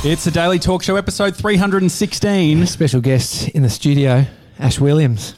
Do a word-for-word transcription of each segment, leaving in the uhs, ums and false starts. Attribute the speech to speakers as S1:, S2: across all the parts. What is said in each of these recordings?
S1: It's the Daily Talk Show, episode three hundred sixteen.
S2: Special guest in the studio, Ash Williams.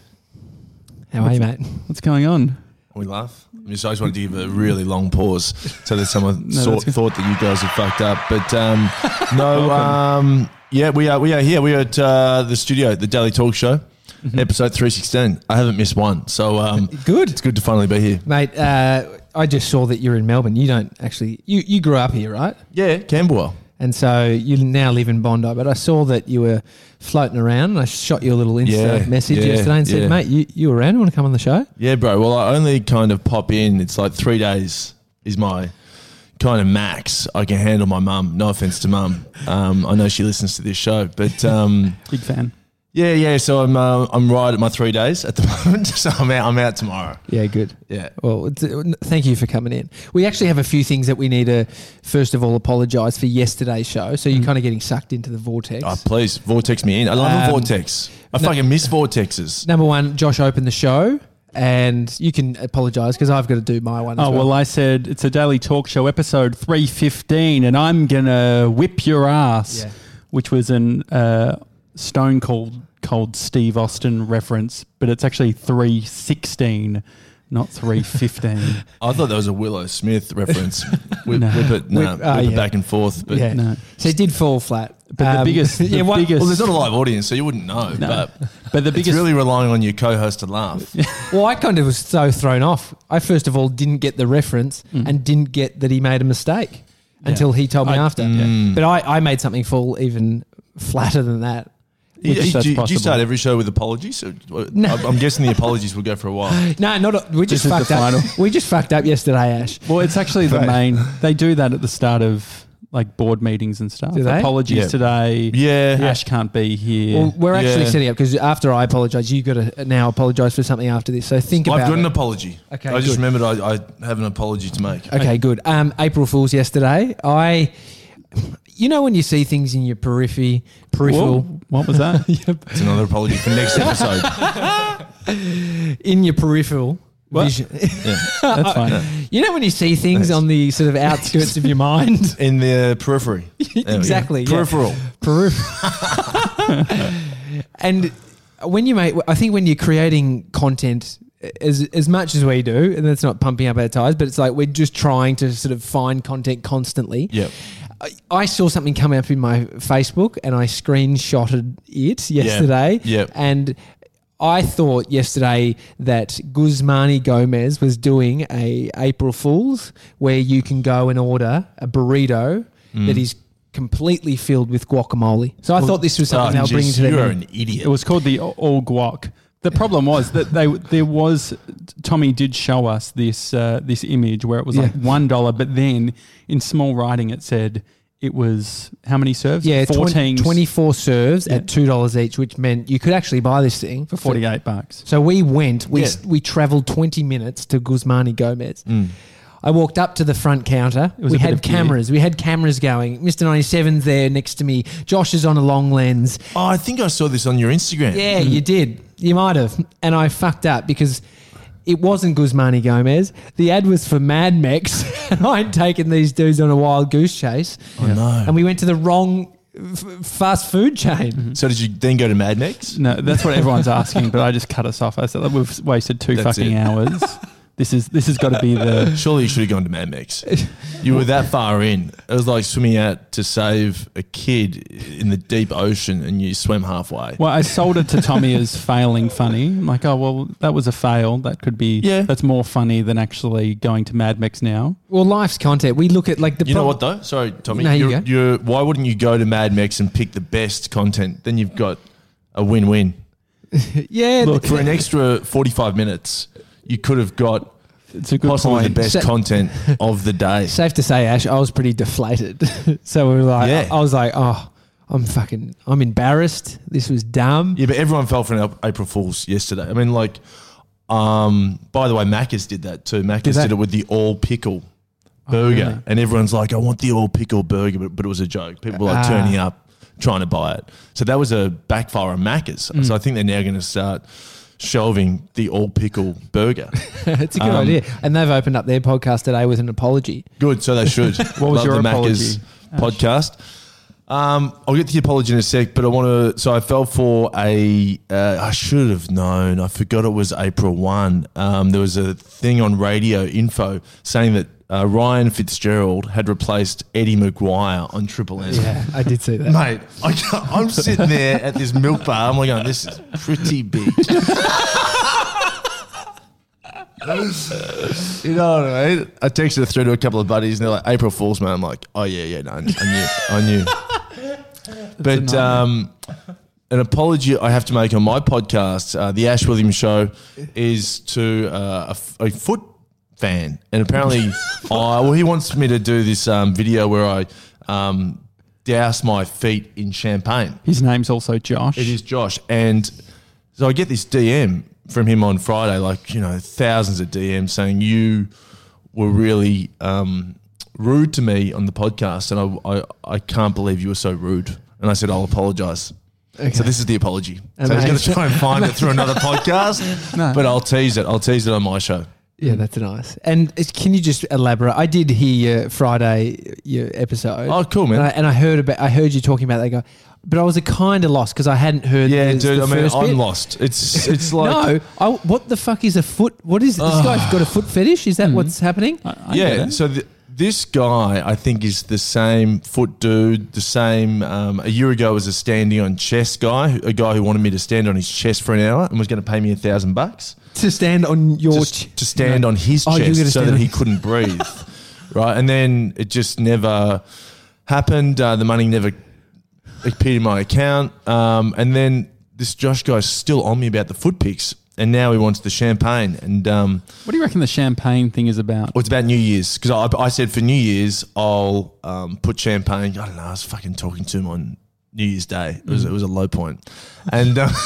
S2: How are you, mate?
S1: What's going on?
S3: We laugh. I just, I just wanted to give a really long pause so that someone
S1: No,
S3: sort, thought that you guys had fucked up. But um, no, um, yeah, we are we are here. We are at uh, the studio, the Daily Talk Show, mm-hmm. episode three sixteen. I haven't missed one, so um,
S2: good.
S3: It's good to finally be here,
S2: mate. Uh, I just saw that you're in Melbourne. You don't actually. You you grew up here, right?
S3: Yeah, Camberwell.
S2: And so you now live in Bondi, but I saw that you were floating around and I shot you a little Insta
S3: Yeah,
S2: message
S3: yeah,
S2: yesterday and said,
S3: yeah.
S2: mate, you, you around? You want to come on the show?
S3: Yeah, bro. Well, I only kind of pop in. It's like three days is my kind of max. I can handle my mum. No offense to mum. Um, I know she listens to this show, but um,
S1: Big fan.
S3: yeah, yeah. So I'm uh, I'm right at my three days at the moment. So I'm out. I'm out tomorrow.
S2: Yeah, good.
S3: Yeah.
S2: Well, it's, uh, thank you for coming in. We actually have a few things that we need to, first of all, apologise for yesterday's show. So you're
S3: Mm.
S2: kind of getting sucked into the vortex.
S3: Oh, please, vortex me in. I love
S2: Um,
S3: a vortex. I
S2: no-
S3: fucking miss vortexes.
S2: Number one, Josh opened the show. And you can apologise because I've got to do my one as
S1: Oh,
S2: well.
S1: well, I said it's a Daily Talk Show, episode three fifteen, and I'm going to whip your ass,
S2: Yeah.
S1: which was an uh, Stone Cold, cold Steve Austin reference, but it's actually three sixteen, not three fifteen.
S3: I thought that was a Willow Smith reference. Whip,
S1: No.
S3: whip it, no,
S2: Whip-
S3: whip,
S2: oh,
S3: it
S2: yeah.
S3: back and forth. But
S2: yeah.
S1: No.
S2: So it did fall flat.
S1: But the biggest- the
S2: yeah, what-
S1: biggest-
S3: well, there's not a live audience, so you wouldn't know.
S1: No.
S3: But
S1: But the
S3: it's
S1: biggest...
S3: really relying on your co-host to laugh.
S2: Well, I kind of was so thrown off. I first of all didn't get the reference
S1: Mm.
S2: and didn't get that he made a mistake until he told me
S1: I-
S2: after.
S3: Mm.
S2: But I, I made something fall even flatter than that.
S3: You-
S1: Which
S3: you-
S1: that's
S3: do, you- do you
S1: possible.
S3: start every show with apologies? So,
S2: No.
S3: I'm I'm guessing the apologies will go for a while.
S2: No, not a, we just
S1: This is
S2: fucked
S1: the
S2: up.
S1: final.
S2: We just fucked up yesterday, Ash.
S1: Well, it's actually the
S2: Right.
S1: main... They do that at the start of like board meetings and stuff.
S2: Do they?
S1: Apologies
S3: Yeah.
S1: today.
S3: Yeah.
S1: Ash can't be here.
S2: Well, we're actually
S3: Yeah.
S2: setting up because after I apologise, you've got to now apologise for something after this. So think
S3: I've
S2: about
S3: got an
S2: it.
S3: apology.
S2: Okay,
S3: I just
S2: good.
S3: remembered I, I have an apology to make.
S2: Okay, good. Um, April Fool's yesterday. I, you know, when you see things in your periphery, peripheral,
S1: Whoa, what was that?
S3: It's another apology for next episode.
S2: in your peripheral
S1: What?
S2: vision.
S3: Yeah.
S1: That's fine.
S2: You know when you see things
S3: Thanks.
S2: on the sort of outskirts of your mind?
S3: In the periphery. There we go.
S2: Exactly, yeah.
S3: Peripheral.
S2: Peripheral. And when you make, I think when you're creating content as as much as we do, and that's not pumping up our tires, but it's like we're just trying to sort of find content constantly.
S3: Yep.
S2: I, I saw something come up in my Facebook and I screenshotted it yesterday.
S3: Yep.
S2: And I thought yesterday that Guzmani Gomez was doing a April Fool's where you can go and order a burrito
S3: Mm.
S2: that is completely filled with guacamole. So I thought this was
S3: Oh,
S2: something they'll bring
S3: geez,
S2: to their
S3: you're
S2: menu.
S3: an idiot.
S1: It was called the All Guac. The problem was that they there was Tommy did show us this uh, this image where it was like
S2: Yeah.
S1: one dollar, but then in small writing it said it was how many serves?
S2: Yeah,
S1: fourteen
S2: twenty, twenty-four serves
S1: Yeah.
S2: at two dollars each, which meant you could actually buy this thing
S1: for forty eight bucks.
S2: So we went, we
S3: Yeah.
S2: we travelled twenty minutes to Guzmani Gomez.
S3: Mm.
S2: I walked up to the front counter.
S1: was
S2: We
S1: a bit
S2: had
S1: of gear.
S2: cameras. We had cameras going. Mister ninety-seven's there next to me. Josh is on a long lens.
S3: Oh, I think I saw this on your Instagram.
S2: Yeah, you did. You might have. And I fucked up because it wasn't Guzmani Gomez. The ad was for Mad Mex. And I'd taken these dudes on a wild goose chase.
S3: Oh, no.
S2: And we went to the wrong f- fast food chain.
S3: So did you then go to Mad Mex?
S1: No, that's what everyone's asking, but I just cut us off. I said we've wasted two
S3: That's
S1: fucking
S3: it.
S1: hours. This is this has got to be the
S3: Surely you should have gone to Mad Mex. You were that far in. It was like swimming out to save a kid in the deep ocean and you swam halfway.
S1: Well, I sold it to Tommy as failing funny. I'm like, oh, well, that was a fail. That could be,
S3: Yeah.
S1: that's more funny than actually going to Mad Mex now.
S2: Well, life's content. We look at like the
S3: You know
S2: prob-
S3: what though? Sorry, Tommy.
S2: No, you
S3: you're,
S2: go.
S3: you're, why wouldn't you go to Mad Mex and pick the best content? Then you've got a win-win.
S2: Yeah.
S1: Look,
S3: For an extra forty-five minutes, you could have got
S1: It's a good
S3: possibly
S1: point.
S3: the best
S2: So-
S3: content of the day.
S2: Safe to say, Ash, I was pretty deflated. So we were like,
S3: Yeah.
S2: I was like, oh, I'm fucking, I'm embarrassed. This was dumb.
S3: Yeah, but everyone fell for an Ap- April Fool's yesterday. I mean, like, um, by the way, Macca's did that too. Macca's
S2: Did
S3: did,
S2: they?
S3: it with the all pickle burger.
S1: really?
S3: And everyone's like, I want the all pickle burger, but, but it was a joke. People were like
S2: Ah.
S3: turning up, trying to buy it. So that was a backfire on Macca's.
S2: Mm.
S3: So I think they're now going to start shelving the all pickle burger.
S2: It's a good
S3: Um,
S2: idea. And they've opened up their podcast today with an apology.
S3: Good, so they should.
S1: What was
S3: Love
S1: your
S3: the
S1: apology,
S3: Macca's
S1: Ash?
S3: podcast. Um, I'll get to the apology in a sec, but I want to. So I fell for a. Uh, I should have known. I forgot it was April first. Um, there was a thing on Radio Info saying that uh, Ryan Fitzgerald had replaced Eddie Maguire on Triple M.
S2: Yeah, I did see that.
S3: Mate, I, I'm sitting there at this milk bar. I'm like, going, this is pretty big. You know what I mean? I texted it through to a couple of buddies, and they're like, April Fool's, man. I'm like, oh, yeah, yeah, no, I knew. I knew. But um, an apology I have to make on my podcast, uh, the Ash Williams Show, is to uh, a, f- a foot fan. And apparently, I, well, he wants me to do this um, video where I um, douse my feet in champagne.
S1: His name's also Josh.
S3: It is Josh. And so I get this D M from him on Friday, like, you know, thousands of D Ms saying you were really um, rude to me on the podcast, and I, I I can't believe you were so rude. And I said, I'll apologise. Okay. So this is the apology. So he's going to try and find it through another podcast, no. But I'll tease it. I'll tease it on my show.
S2: Yeah, that's nice. And can you just elaborate? I did hear your Friday your episode.
S3: Oh, cool, man.
S2: And I, and I heard about. I heard you talking about that guy. But I was a kind of lost because I hadn't heard.
S3: Yeah,
S2: the,
S3: dude.
S2: the
S3: I mean,
S2: first
S3: I'm
S2: bit.
S3: lost. It's it's like
S2: no. I, what the fuck is a foot? What is this guy's got a foot fetish? Is that mm-hmm. what's happening?
S1: I, I
S3: yeah. So the, this guy, I think, is the same foot dude. The same. Um, a year ago, was a standing on chest guy. A guy who wanted me to stand on his chest for an hour and was going to pay me a thousand bucks
S2: to stand on your
S3: Just,
S2: ch-
S3: to stand no. on his
S2: oh,
S3: chest so that
S2: on-
S3: he couldn't breathe. Right, and then it just never happened. Uh, the money never appeared in my account, um, and then this Josh guy's still on me about the foot pics, and now he wants the champagne. And um,
S1: what do you reckon the champagne thing is about?
S3: well, it's about New Year's, because I, I said for New Year's I'll um, put champagne. I don't know. I was fucking talking to him on New Year's Day. It was mm. it was a low point, and uh,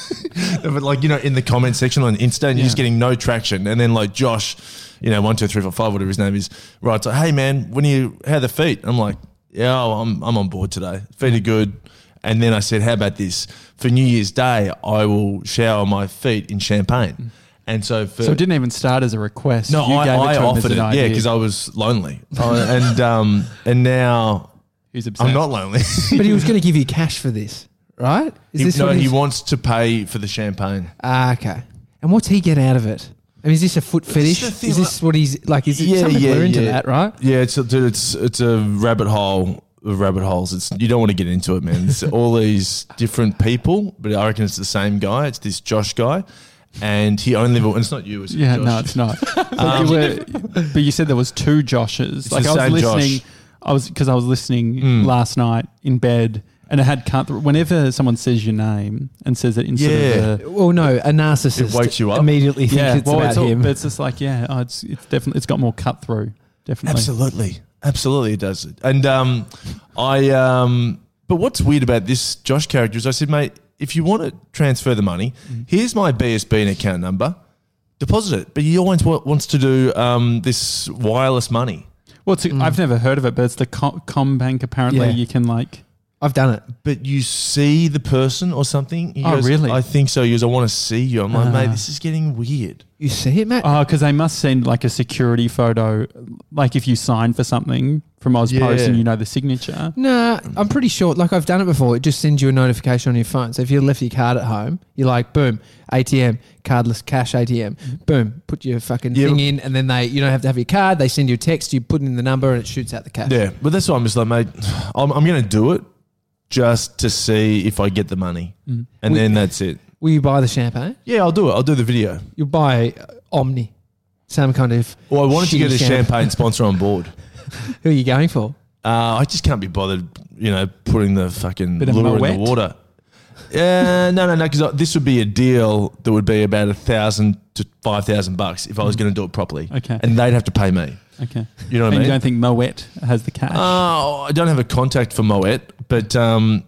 S3: but like, you know, in the comment section on Insta, and you're
S1: yeah.
S3: just getting no traction. And then like Josh, you know, one two three four five, whatever his name is, writes like, "Hey man, when you how are the feet?" I'm like, yeah, oh, I'm I'm on board today. Feet are good. And then I said, how about this? For New Year's Day, I will shower my feet in champagne. And so for...
S1: So it didn't even start as a request.
S3: No,
S1: you
S3: I,
S1: gave
S3: I
S1: it to him
S3: offered
S1: as an
S3: it.
S1: idea.
S3: Yeah, because I was lonely. uh, and um, and now
S1: He's obsessed.
S3: I'm not lonely.
S2: But he was going to give you cash for this, right? Is
S3: he,
S2: this
S3: no,
S2: what
S3: he
S2: he's-
S3: wants to pay for the champagne.
S2: Ah, okay. And what's he get out of it? I mean, is this a foot fetish?
S3: the thing,
S2: Is this what he's like? Is it
S3: Yeah,
S2: some people
S3: yeah,
S2: are into
S3: yeah.
S2: that, right?
S3: Yeah, it's a, dude, it's it's a rabbit hole of rabbit holes. It's you don't want to get into it, man. It's all these different people, but I reckon it's the same guy. It's this Josh guy, and he only. And it's not you, is it?
S1: Yeah,
S3: Josh?
S1: no, it's not. But,
S3: Um,
S1: you were, but you said there was two Joshes.
S3: It's
S1: Like
S3: the
S1: I was
S3: same
S1: listening.
S3: Josh.
S1: I was because I was listening
S3: Mm.
S1: last night in bed, and it had cut through. Whenever someone says your name and says it instead
S3: Yeah.
S1: of the,
S2: Well, no, a narcissist
S3: It wakes you up.
S2: immediately thinks
S1: yeah,
S2: it's
S1: well,
S2: about
S1: it's all,
S2: him.
S1: but it's just like yeah, oh, it's it's definitely it's got more cut through. Definitely,
S3: Absolutely. Absolutely it does. And um, I um, but what's weird about this Josh character is I said, mate, if you want to transfer the money,
S1: Mm-hmm.
S3: here's my B S B and account number, deposit it. But he always wa- wants to do um, this wireless money.
S1: Well, it's, I've never heard of it, but it's the Com- Combank. Apparently,
S2: Yeah.
S1: you can like.
S2: I've done it.
S3: But you see the person or something. He
S1: Oh,
S3: goes,
S1: really?
S3: I think so. He goes, I want to see you. I'm like,
S1: Ah.
S3: mate, this is getting weird.
S2: You see it, Matt?
S1: Oh, because they must send like a security photo, like if you sign for something from Ozpost
S3: Yeah.
S1: and you know the signature.
S2: Nah, I'm pretty sure. Like I've done it before. It just sends you a notification on your phone. So if you left your card at home, you're like, boom, A T M, cardless cash A T M. Boom, put your fucking
S3: Yeah.
S2: thing in, and then they, you don't have to have your card. They send you a text. You put in the number, and it shoots out the cash.
S3: Yeah, but that's why I'm just like, mate, I'm, I'm going to do it just to see if I get the money.
S1: Mm.
S3: And
S2: We-
S3: then that's it.
S2: Will you buy the champagne?
S3: Yeah, I'll do it. I'll do the video.
S2: You'll buy uh, Omni, some kind of.
S3: Well, I wanted to
S2: shitty
S3: get a
S2: champ-
S3: champagne sponsor on board.
S2: Who are you going for?
S3: Uh, I just can't be bothered, you know, putting the fucking
S1: Bit of
S3: lure in
S1: Moet?
S3: the water. Yeah, no, no, no, because this would be a deal that would be about a thousand to five thousand bucks if I was going to do it properly.
S1: Okay.
S3: And they'd have to pay me.
S1: Okay.
S3: You know what
S1: And
S3: I
S1: you
S3: mean?
S1: don't think Moet has the cash?
S3: Uh, I don't have a contact for Moet, but um,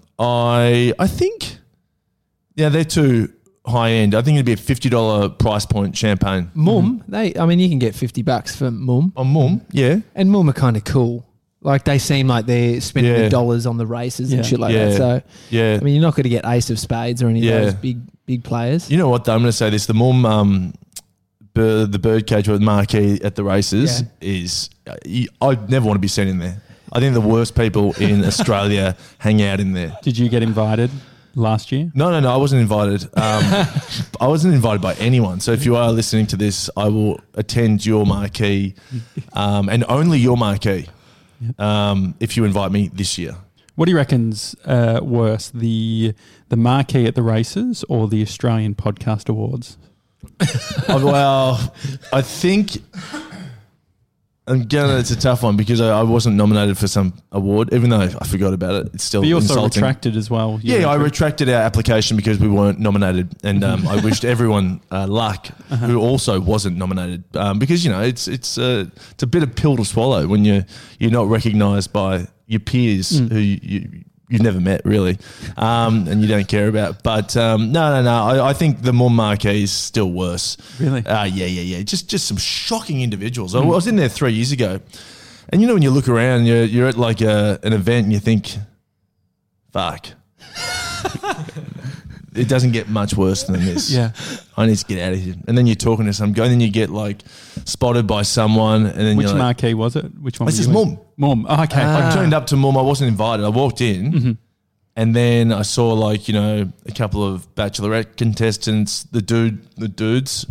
S3: I I think, yeah, they're too high end. I think it'd be a fifty dollars price point champagne.
S2: Mum, they. I mean, you can get fifty bucks for Mum,
S3: On Mum, yeah.
S2: and Mum are kind of cool. Like they seem like they're spending
S3: Yeah.
S2: the dollars on the races
S1: Yeah.
S2: and shit like
S3: Yeah.
S2: that. So
S3: Yeah.
S2: I mean, you're not going to get Ace of Spades or any
S3: Yeah.
S2: of those big big players.
S3: You know what, though? I'm going to say this. The Mum, um, bir- the birdcage with marquee at the races
S2: Yeah.
S3: is, uh, you, I'd never want to be seen in there. I think the worst people in Australia hang out in there.
S1: Did you get invited last year?
S3: No, no, no. I wasn't invited. Um, I wasn't invited by anyone. So if you are listening to this, I will attend your marquee um, and only your marquee um, if you invite me this year.
S1: What do you reckon's uh, worse, the the marquee at the races or the Australian Podcast Awards?
S3: Oh, well, I think I'm gonna. It's a tough one because I, I wasn't nominated for some award, even though I forgot about it. It's still
S1: But you also
S3: insulting.
S1: retracted as well. You
S3: Yeah, I
S1: retra-
S3: retracted our application because we weren't nominated, and um, I wished everyone uh, luck
S1: Uh-huh.
S3: who also wasn't nominated um, because you know it's it's a it's a bit of pill to swallow when you you're not recognised by your peers
S1: Mm.
S3: who you, you you've never met really, um, and you don't care about. But um, no, no, no. I, I think the more marquee is still worse.
S1: Really?
S3: Uh, yeah, yeah, yeah. Just just some shocking individuals. I was in there three years ago, and you know when you look around, you're you're at like a, an event, and you think, "Fuck." It doesn't get much worse than this.
S1: Yeah.
S3: I need to get out of here. And then you're talking to some guy, and then you get like spotted by someone, and then
S1: Which
S3: you're like,
S1: marquee was it? Which one?
S3: This
S1: were
S3: is
S1: you in?
S3: Mum.
S1: Mum. Oh, okay.
S3: I turned up to Mum. I wasn't invited. I walked in,
S1: Mm-hmm.
S3: and then I saw like you know a couple of Bachelorette contestants, the dude, the dudes,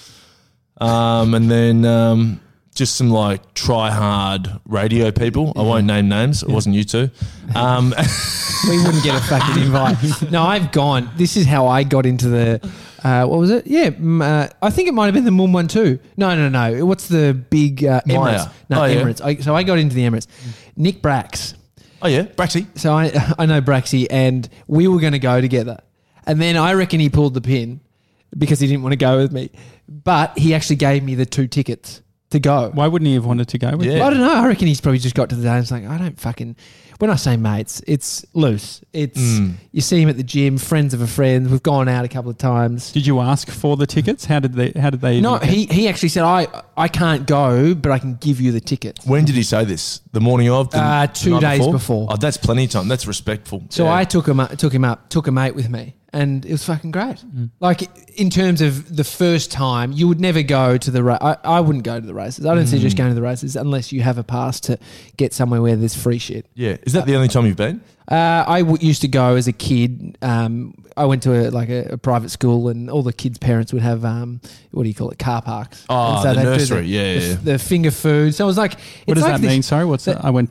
S3: um, and then um, just some like try hard radio people. I won't name names. It wasn't you two. Um,
S2: We wouldn't get a fucking invite. No, I've gone. This is how I got into the. Uh, what was it? Yeah, mm, uh, I think it might have been the Mum one too. No, no, no. What's the big uh,
S3: Maya.
S2: Emirates? No,
S3: Oh, yeah.
S2: Emirates. I, so I got into the Emirates. Nick Brax.
S3: oh yeah, Braxy.
S2: So I I know Braxy, and we were going to go together, and then I reckon he pulled the pin because he didn't want to go with me, but he actually gave me the two tickets to go.
S1: Why wouldn't he have wanted to go with
S3: Yeah.
S1: you?
S2: I don't know. I reckon he's probably just got to the day and it's like, I don't fucking. When I say mates, it's loose. It's
S3: Mm.
S2: you see him at the gym, friends of a friend. We've gone out a couple of times.
S1: Did you ask for the tickets? How did they? How did they?
S2: No,
S1: even-
S2: he he actually said, I I can't go, but I can give you the tickets.
S3: When did he say this? The morning of? The,
S2: Uh,
S3: the
S2: two
S3: night
S2: days before.
S3: Oh, that's plenty of time. That's respectful.
S2: So
S3: Yeah.
S2: I took him up, took him up, took a mate with me, and it was fucking great.
S1: Mm.
S2: Like in terms of the first time, you would never go to the ra- I, I wouldn't go to the races. I don't see
S3: Mm.
S2: just going to the races unless you have a pass to get somewhere where there's free shit.
S3: Yeah. Is that the only time you've been?
S2: Uh, I w- used to go as a kid. Um, I went to a, like a, a private school, and all the kids' parents would have um, what do you call it, car parks.
S3: Oh,
S2: And
S3: the
S2: they'd do
S3: nursery.
S2: the,
S3: Yeah,
S2: the,
S3: yeah.
S2: the finger food. So it was like, it's
S1: What does
S2: like
S1: that
S2: this-
S1: mean? Sorry, what's that? I went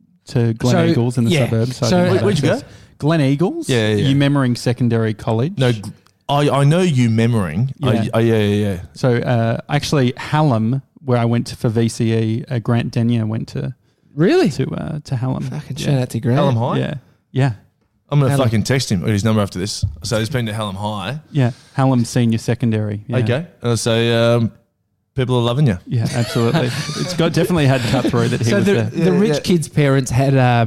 S1: to Glen
S2: So,
S1: Eagles in the
S2: yeah.
S1: suburbs. So, I
S2: So-
S1: didn't know
S2: Where-
S1: that
S3: where'd you go?
S1: was- Glen Eagles.
S3: Yeah, yeah, yeah.
S1: You Memmering Secondary College.
S3: No, I, I know you Memmering.
S1: Yeah.
S3: I, I, yeah, yeah, yeah.
S1: So uh, actually, Hallam, where I went to for V C E, uh, Grant Denyer went to
S2: Really?
S1: to uh, to Hallam.
S2: Fucking
S1: yeah.
S2: shout out to Grant.
S3: Hallam High?
S1: Yeah, yeah,
S3: I'm going to
S2: Hallam.
S3: fucking text him. I'll get his number after this. So he's been to Hallam High.
S1: yeah. Hallam Senior Secondary. Yeah.
S3: Okay. And I'll say, um, people are loving you.
S1: Yeah, absolutely. It's got definitely had cut through that he
S2: So
S1: was
S2: the,
S1: there.
S2: the
S3: Yeah,
S2: rich
S3: yeah.
S2: kids' parents had um,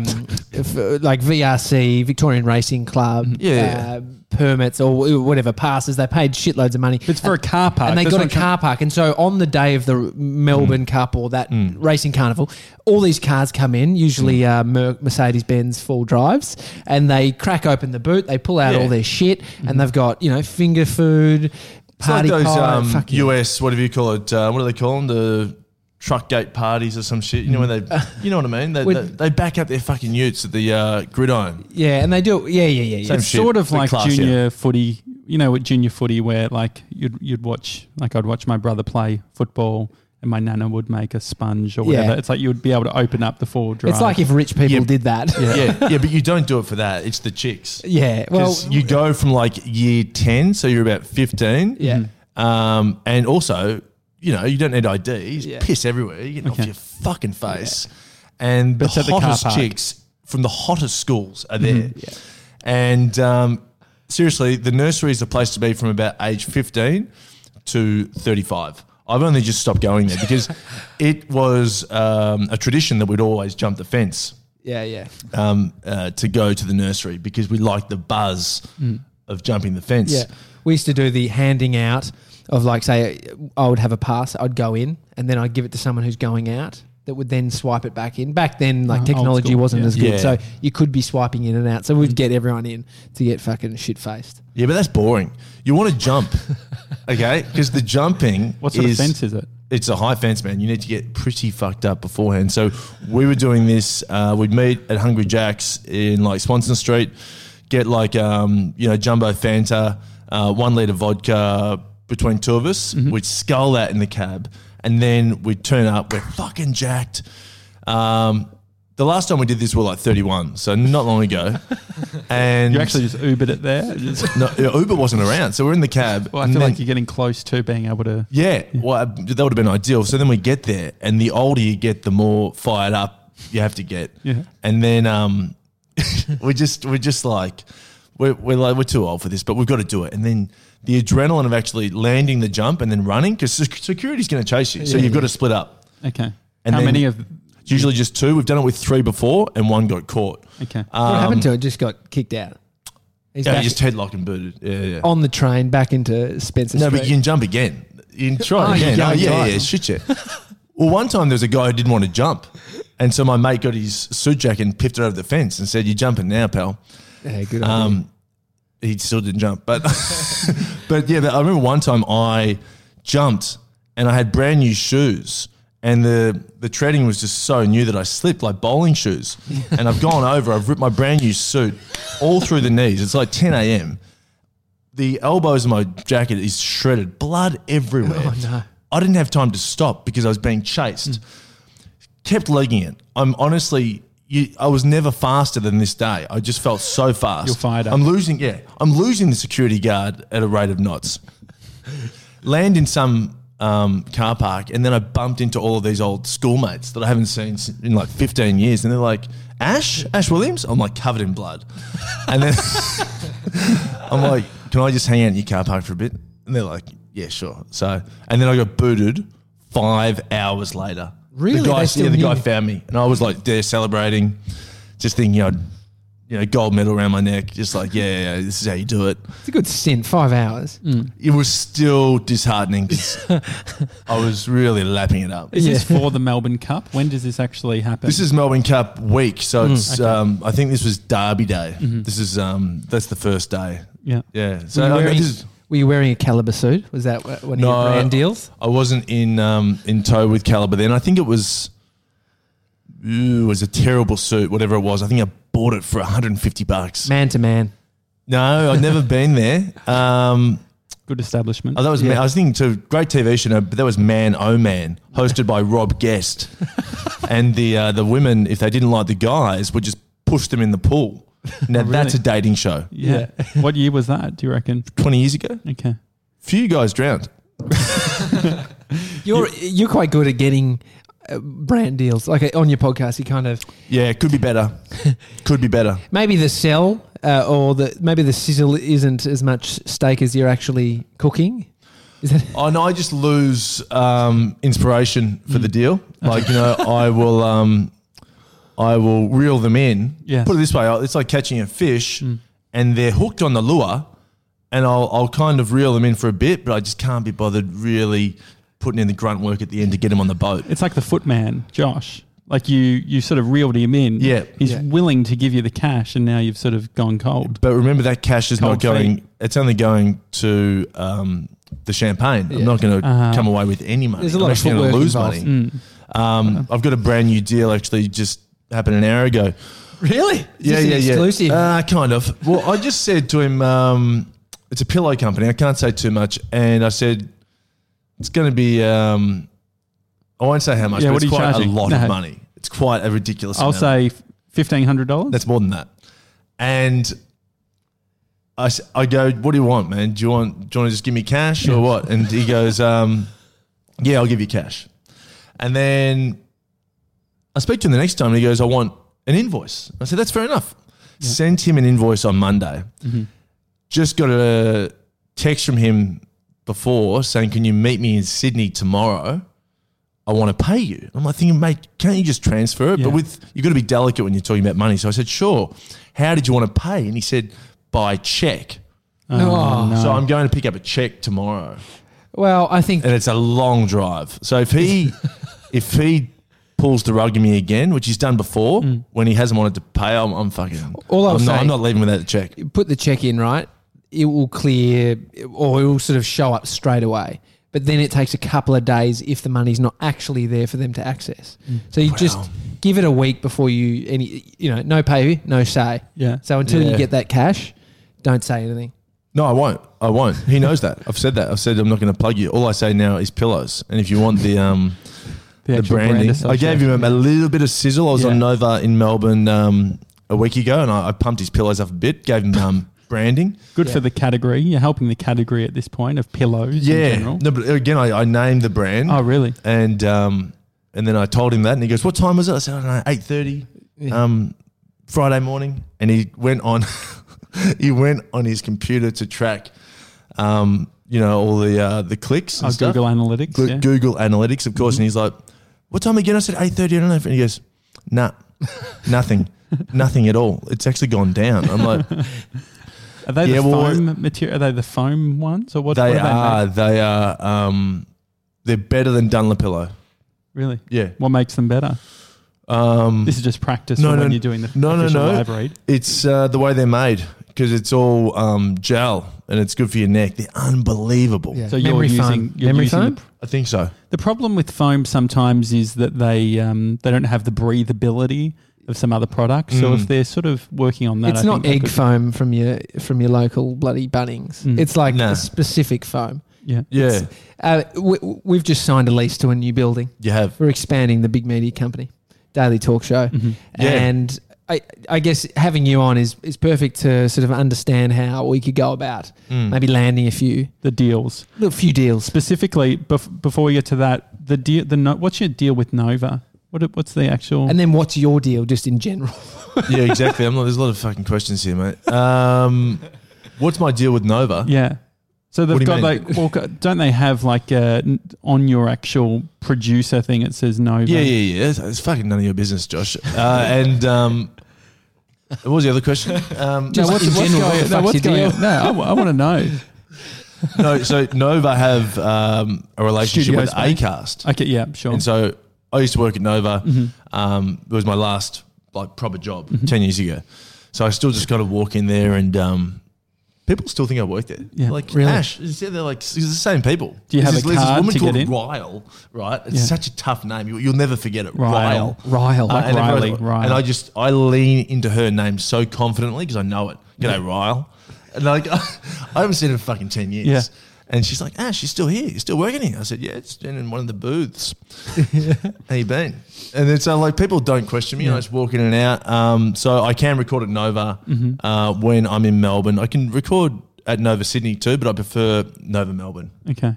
S2: f- like V R C, Victorian Racing Club,
S3: Yeah.
S2: uh, permits or whatever passes. They paid shitloads of money.
S1: It's for a car park.
S2: and they
S1: That's
S2: got
S1: what
S2: a
S1: I'm trying-
S2: car park. And so on the day of the Melbourne Cup or that racing carnival, all these cars come in, usually uh, Mer- Mercedes-Benz full drives, and they crack open the boot, they pull out
S3: Yeah.
S2: all their shit, and they've got, you know, finger food,
S3: It's like
S2: party
S3: those
S2: pie,
S3: um,
S2: fuck yeah.
S3: U S, whatever you call it, uh, what do they call them? The truck gate parties or some shit. You know when they, you know what I mean? They, they,
S2: With-
S3: they back up their fucking utes at the uh, gridiron.
S2: Yeah, and they do, yeah, yeah, yeah. yeah.
S3: Same
S1: It's
S3: shit.
S1: sort of
S3: It's a
S1: like
S3: class,
S1: junior footy. You know, with junior footy, where like you'd you'd watch, like I'd watch my brother play football, and my nana would make a sponge or whatever.
S2: Yeah.
S1: It's like you would be able to open up the four drive.
S2: It's like if rich people
S3: Yeah.
S2: did that.
S1: Yeah.
S3: Yeah, yeah, but you don't do it for that. It's the chicks.
S2: Yeah, well,
S3: 'Cause you go from like year ten, so you're about fifteen.
S2: yeah.
S3: Um, and also, you know, you don't need I Ds.
S2: Yeah.
S3: Piss everywhere. You get off
S1: Okay.
S3: your fucking face. And the
S1: But it's at the car
S3: hottest
S1: park.
S3: chicks from the hottest schools are there.
S2: Mm-hmm. Yeah.
S3: And um, seriously, the nursery is the place to be from about age fifteen to thirty-five. I've only just stopped going there because it was um, a tradition that we'd always jump the fence
S2: Yeah, yeah.
S3: um, uh, to go to the nursery because we liked the buzz of jumping the fence.
S2: Yeah. We used to do the handing out of like, say, I would have a pass, I'd go in, and then I'd give it to someone who's going out that would then swipe it back in. Back then, like
S1: Uh, old
S2: technology
S1: school,
S2: wasn't
S1: yeah.
S2: as good,
S3: Yeah.
S2: so you could be swiping in and out. So we'd get everyone in to get fucking shit faced.
S3: Yeah, but that's boring. You want to jump, okay? Because the jumping
S1: what sort
S3: is
S1: of fence is it?
S3: it's a high fence, man. You need to get pretty fucked up beforehand. So we were doing this. Uh, we'd meet at Hungry Jack's in like Swanston Street, get like um, you know jumbo Fanta, uh, one liter vodka between two of us. Mm-hmm. We'd scull that in the cab, and then we'd turn up. We're fucking jacked. Um, the last time we did this, we were like thirty-one, so not long ago. And
S1: you actually just Ubered it there. Just
S3: no, Uber wasn't around, so we're in the cab.
S1: well, I feel then, like you're getting close to being able to.
S3: Yeah, well, that would have been ideal. So then we get there, and the older you get, the more fired up you have to get.
S1: Yeah.
S3: And then um, we just we're just like we're we're like we're too old for this, but we've got to do it. And then the adrenaline of actually landing the jump and then running, because security's going to chase you, so
S2: yeah,
S3: you've
S2: yeah.
S3: got to split up.
S1: Okay.
S3: And
S1: how
S3: then,
S1: many of?
S3: Usually just two. We've done it with three before, and one got caught.
S1: Okay.
S3: Um,
S2: what happened to it? Just got kicked out. He's
S3: Yeah,
S2: back
S3: he just headlocked and booted. Yeah, yeah.
S2: on the train back into Spencer
S3: No,
S2: Street.
S3: but you can jump again. You can try
S2: Oh,
S3: it
S2: you
S3: again.
S2: can
S3: Oh, yeah,
S2: try
S3: yeah,
S2: it.
S3: shit, yeah. Well, one time there was a guy who didn't want to jump, and so my mate got his suit jacket and piffed it over the fence and said, "You're jumping now, pal."
S2: Yeah, good idea.
S3: Um, he still didn't jump, but but yeah, but I remember one time I jumped and I had brand new shoes. And the, the treading was just so new that I slipped like bowling shoes. And I've gone over, I've ripped my brand new suit all through the knees. It's like ten a.m. The elbows of my jacket is shredded, blood everywhere.
S2: Oh, no.
S3: I didn't have time to stop because I was being chased. Mm. Kept legging it. I'm honestly, you, I was never faster than this day. I just felt so fast.
S1: You're fired up.
S3: I'm losing, yeah, I'm losing the security guard at a rate of knots. Land in some Um, car park, and then I bumped into all of these old schoolmates that I haven't seen in like fifteen years, and they're like, Ash? Ash Williams? I'm like covered in blood. And then I'm like, can I just hang out in your car park for a bit? And they're like, yeah, sure. So, and then I got booted five hours later.
S2: Really?
S3: The guy,
S2: They still
S3: yeah, the guy
S2: knew?
S3: found me, and I was like there celebrating, just thinking I'd, you know, gold medal around my neck, just like, yeah, yeah, yeah, this is how you do it.
S2: It's a good stint, five hours.
S3: It was still disheartening because I was really lapping it up.
S1: Is this
S2: Yeah.
S1: for the Melbourne Cup? When does this actually happen?
S3: This is Melbourne Cup week, so it's.
S1: okay.
S3: Um, I think this was Derby Day. This is um, that's the first day.
S1: yeah.
S3: Yeah. So
S2: Were you
S3: I, mean,
S2: wearing,
S3: this is,
S2: were you wearing a Caliber suit? Was that one of
S3: No.
S2: your brand deals?
S3: I wasn't in um, in tow with Caliber then. I think it was. Ooh, it was a terrible suit, whatever it was. I think I bought it for one hundred fifty bucks.
S2: Man to man.
S3: No, I'd never been there. Um,
S1: Good establishment.
S3: oh, that was.
S2: Yeah.
S3: I was thinking too. Great T V show, but that was Man Oh Man, hosted by Rob Guest, and the uh, the women, if they didn't like the guys, would just push them in the pool. Now
S1: really?
S3: that's a dating show.
S1: yeah. What year was that? Do you reckon?
S3: Twenty years ago,
S1: Okay.
S3: few guys drowned.
S2: You're you're quite good at getting uh, brand deals. Like uh, on your podcast, you kind of
S3: Yeah, it could be better. Could be better.
S2: maybe the sell uh, or the maybe the sizzle isn't as much steak as you're actually cooking. Is that
S3: Oh no, I just lose um, inspiration for the deal. Like you know, I will, um, I will reel them in.
S1: Yes.
S3: Put it this way: it's like catching a fish, and they're hooked on the lure, and I'll, I'll kind of reel them in for a bit, but I just can't be bothered really putting in the grunt work at the end to get them on the boat.
S1: It's like the footman, Josh. Like you, you sort of reeled him in.
S3: Yeah.
S1: He's
S2: Yeah.
S1: willing to give you the cash, and now you've sort of gone cold.
S3: But remember, that cash is
S1: Cold
S3: not going.
S1: feet.
S3: It's only going to um, the champagne.
S2: Yeah.
S3: I'm not going to
S1: Uh-huh.
S3: come away with any money.
S2: There's a
S3: I'm
S2: lot of
S3: actually going to
S2: footwork
S3: lose
S2: involved.
S3: money.
S1: Mm.
S3: Um, I've got a brand new deal actually just happened an hour ago.
S2: really? Is
S3: Yeah,
S2: this an
S3: yeah, yeah.
S2: exclusive?
S3: Uh, kind of. Well, I just said to him, um, it's a pillow company. I can't say too much. And I said, it's going to be, um, I won't say how much,
S1: Yeah,
S3: but
S1: what
S3: it's
S1: are you
S3: quite
S1: charging?
S3: a lot
S1: No.
S3: of money. It's quite a ridiculous
S1: I'll
S3: amount.
S1: say fifteen hundred dollars.
S3: That's more than that. And I, s- I go, what do you want, man? Do you want, do you want to just give me cash or what? And he goes, um, yeah, I'll give you cash. And then I speak to him the next time and he goes, I want an invoice. I said, that's fair enough. Sent him an invoice on Monday.
S1: Mm-hmm.
S3: Just got a text from him before saying, can you meet me in Sydney tomorrow? I want to pay you. I'm like thinking, mate, can't you just transfer it?
S1: Yeah.
S3: But with you've got to be delicate when you're talking about money. So I said, sure. How did you want to pay? And he said, by check.
S1: Oh,
S2: No.
S1: no.
S3: So I'm going to pick up a check tomorrow.
S2: Well, I think
S3: And it's a long drive. So if he if he pulls the rug on me again, which he's done before, when he hasn't wanted to pay, I'm, I'm fucking
S2: All I'll
S3: I'm, not,
S2: say-
S3: I'm not leaving without the check.
S2: put the check in, right? It will clear or it will sort of show up straight away. but then it takes a couple of days if the money's not actually there for them to access.
S1: Mm.
S2: So you
S3: Wow.
S2: just give it a week before you any you know no pay, no say.
S1: Yeah.
S2: So until
S3: Yeah.
S2: you get that cash, don't say anything.
S3: No, I won't. I won't. He knows that. I've said that. I've said I'm not going to plug you. All I say now is pillows. And if you want the um,
S1: The,
S3: the
S1: actual brand
S3: branding, I
S1: association.
S3: gave him a little bit of sizzle. I was
S1: Yeah.
S3: on Nova in Melbourne um, a week ago, and I, I pumped his pillows up a bit. Gave him um, branding.
S1: Good
S2: Yeah.
S1: for the category. You're helping the category at this point of pillows in
S3: Yeah.
S1: general.
S3: No, but again, I, I named the brand.
S1: Oh, really?
S3: And um, and then I told him that, and he goes, "What time was it?" I said, "I don't know, eight thirty,
S2: Yeah.
S3: um, Friday morning." And he went on, he went on his computer to track, um, you know, all the uh, the clicks. And
S1: Oh,
S3: stuff.
S1: Google Analytics.
S3: Glu-
S1: yeah.
S3: Google Analytics, of course. And he's like, "What time again?" I said, eight thirty. I don't know. And he goes, "Nah, nothing, nothing at all. It's actually gone down." I'm like,
S1: Are they
S3: Yeah,
S1: the
S3: well,
S1: foam material? Are they the foam ones or what?
S3: "They
S1: what
S3: are,
S1: made?
S3: they are, um, they're better than Dunlopillo."
S1: Really?
S3: Yeah.
S1: What makes them better?
S3: Um,
S1: This is just practice
S3: No,
S1: for
S3: no,
S1: when you're doing the
S3: no, no,
S1: official
S3: no.
S1: live read.
S3: It's uh, the way they're made because it's all um, gel and it's good for your neck. They're unbelievable.
S2: Yeah.
S1: So you're
S2: Memory
S1: using,
S2: foam.
S1: you're
S2: Memory
S1: using
S2: foam?
S1: The,
S3: I think so.
S1: the problem with foam sometimes is that they um, they don't have the breathability of some other products. So
S3: Mm.
S1: if they're sort of working on that,
S2: It's
S1: I
S2: not
S1: think they
S2: egg
S1: could-
S2: foam from your from your local bloody Bunnings.
S1: Mm.
S2: It's like
S3: Nah.
S2: a specific foam.
S1: Yeah.
S3: Yeah,
S2: Uh, we, we've just signed a lease to a new building.
S3: you have.
S2: We're expanding the big media company, Daily Talk Show,
S1: Mhm.
S3: Yeah.
S2: and I, I guess having you on is is perfect to sort of understand how we could go about
S3: Mm.
S2: maybe landing a few
S1: The deals.
S2: a few deals.
S1: Specifically, bef- before we get to that, the deal, the no- what's your deal with Nova? What what's the actual?
S2: And then what's your deal just in general?
S3: Yeah, exactly. I'm not, there's a lot of fucking questions here, mate. Um, what's my deal with Nova?
S1: yeah. So they've
S3: What do you
S1: got
S3: mean?
S1: like, well, don't they have like uh, n- on your actual producer thing? It says Nova.
S3: Yeah, yeah, yeah. It's, it's fucking none of your business, Josh. Uh, and um, what was the other question? Um,
S1: No,
S2: Just
S1: what's,
S2: in
S1: what's
S2: general,
S1: going,
S2: what the
S1: no,
S2: fuck's
S1: what's
S2: your
S1: going
S2: deal?
S1: on? No, I, want to know.
S3: no, so Nova have um, a relationship
S1: Studio
S3: with
S1: space.
S3: Acast.
S1: Okay, yeah, sure.
S3: And so I used to work at Nova.
S1: Mhm.
S3: Um, it was my last like proper job
S1: Mhm.
S3: ten years ago. So I still just got to walk in there and um, people still think I work there.
S1: Yeah.
S3: Like
S2: Really?
S3: Ash, you see, they're like it's the same people.
S1: Do you
S3: There's
S1: have
S3: this,
S1: a
S3: there's
S1: card
S3: this woman
S1: to
S3: called
S1: get in?
S3: Ryle, right? It's
S1: Yeah.
S3: such a tough name. You, you'll never forget it.
S1: Ryle.
S3: Ryle.
S2: Ryle.
S1: Like
S3: and
S1: Riley,
S3: everyone's-
S1: Ryle.
S3: And I just I lean into her name so confidently because I know it. G'day, Ryle. And like I haven't seen her in fucking ten years.
S1: Yeah.
S3: And she's like, "Ah, she's still here. You're still working here." I said, "Yeah, it's been in one of the booths." How you been? And then so like people don't question me.
S1: Yeah.
S3: I just walk in and out. Um, so I can record at Nova
S1: Mhm.
S3: uh, when I'm in Melbourne. I can record at Nova Sydney too, but I prefer Nova Melbourne.
S1: Okay,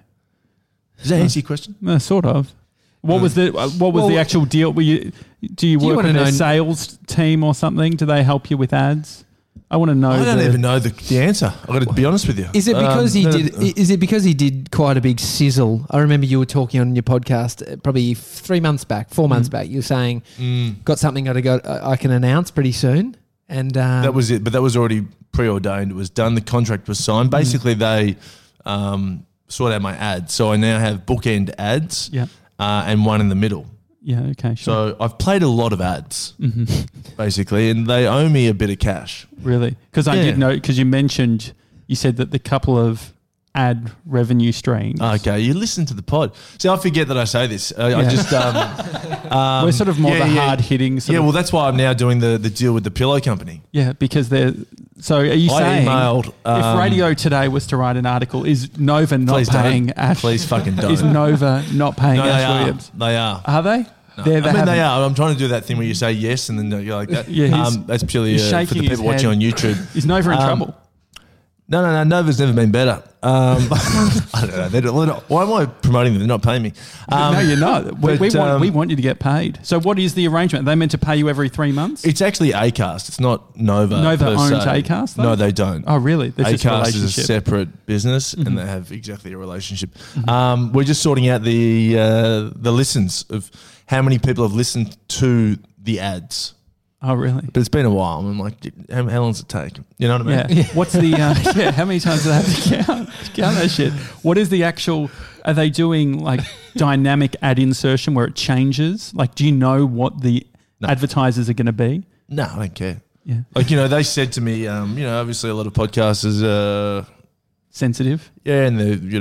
S3: Does that answer your question?
S1: uh, sort of. What was the uh, what was
S2: Well,
S1: the actual deal? Were you do you
S2: Do you
S1: work
S2: wanna
S1: with a
S2: know-
S1: sales team or something? Do they help you with ads? I want to know.
S3: I don't
S1: the-
S3: even know the, the answer. I've got to be honest with you.
S2: Is it because
S3: Um,
S2: he
S3: no,
S2: did?
S3: no,
S2: Is it because he did quite a big sizzle? I remember you were talking on your podcast uh, probably three months back, four months
S1: Mm.
S2: back. You were saying
S3: Mm,
S2: got something I got I can announce pretty soon, and um,
S3: that was it, but that was already preordained. It was done. The contract was signed. Basically, they um, sort out my ads. So I now have bookend ads
S1: Yeah,
S3: uh, and one in the middle.
S1: yeah, okay, sure.
S3: So I've played a lot of ads,
S1: hmm
S3: basically, and they owe me a bit of cash.
S1: Really? Because I
S3: Yeah.
S1: did know because you mentioned you said that the couple of ad revenue streams.
S3: Okay, you listen to the pod. See, I forget that I say this. I, I
S1: Yeah.
S3: just um, um,
S1: We're sort of more
S3: yeah,
S1: the
S3: yeah.
S1: hard hitting.
S3: Yeah, well, that's why I'm now doing the, the deal with the pillow company.
S1: yeah, because they're. So are you
S3: I
S1: saying
S3: emailed.
S1: if
S3: um,
S1: Radio Today was to write an article, is Nova not
S3: please
S1: paying
S3: don't.
S1: Ash?
S3: Please fucking don't.
S1: Is Nova not paying
S3: no, they
S1: Ash
S3: are.
S1: Williams?
S3: They are.
S1: Are they?
S3: No.
S1: They're-
S3: I
S1: they
S3: mean, they
S1: haven't-
S3: are. I'm trying to do that thing where you say yes and then you're like that.
S1: Yeah, he's-
S3: um, that's purely
S1: he's
S3: uh, for the
S1: shaking his
S3: people watching
S1: head.
S3: on YouTube.
S1: Is Nova in
S3: Um,
S1: trouble?
S3: No, no, no. Nova's never been better. Um, I don't know. They're, they're not, why am I promoting them? They're not paying me. Um,
S1: no, you're not. We, we
S3: but,
S1: want
S3: um,
S1: we want you to get paid. So what is the arrangement? Are they meant to pay you every three months?
S3: It's actually Acast. It's not Nova.
S1: Nova
S3: per
S1: owns
S3: se.
S1: Acast, though?
S3: No, they don't.
S1: Oh, really? There's just a
S3: Acast is a
S1: relationship.
S3: separate business,
S1: Mhm.
S3: and they have exactly a relationship. Um, we're just sorting out the uh, the listens of how many people have listened to the ads.
S1: Oh, really?
S3: But it's been a while. I'm like, how, how long does it take? You know what I mean?
S1: Yeah. What's the uh, yeah? How many times do they have to count count that shit? What is the actual? Are they doing like dynamic ad insertion where it changes? Like, do you know what the
S3: No.
S1: advertisers are going to be?
S3: No, I don't care.
S1: Yeah,
S3: Like, you know, they said to me, um, you know, obviously a lot of podcasters, uh,
S1: sensitive.
S3: yeah, and they're, you know,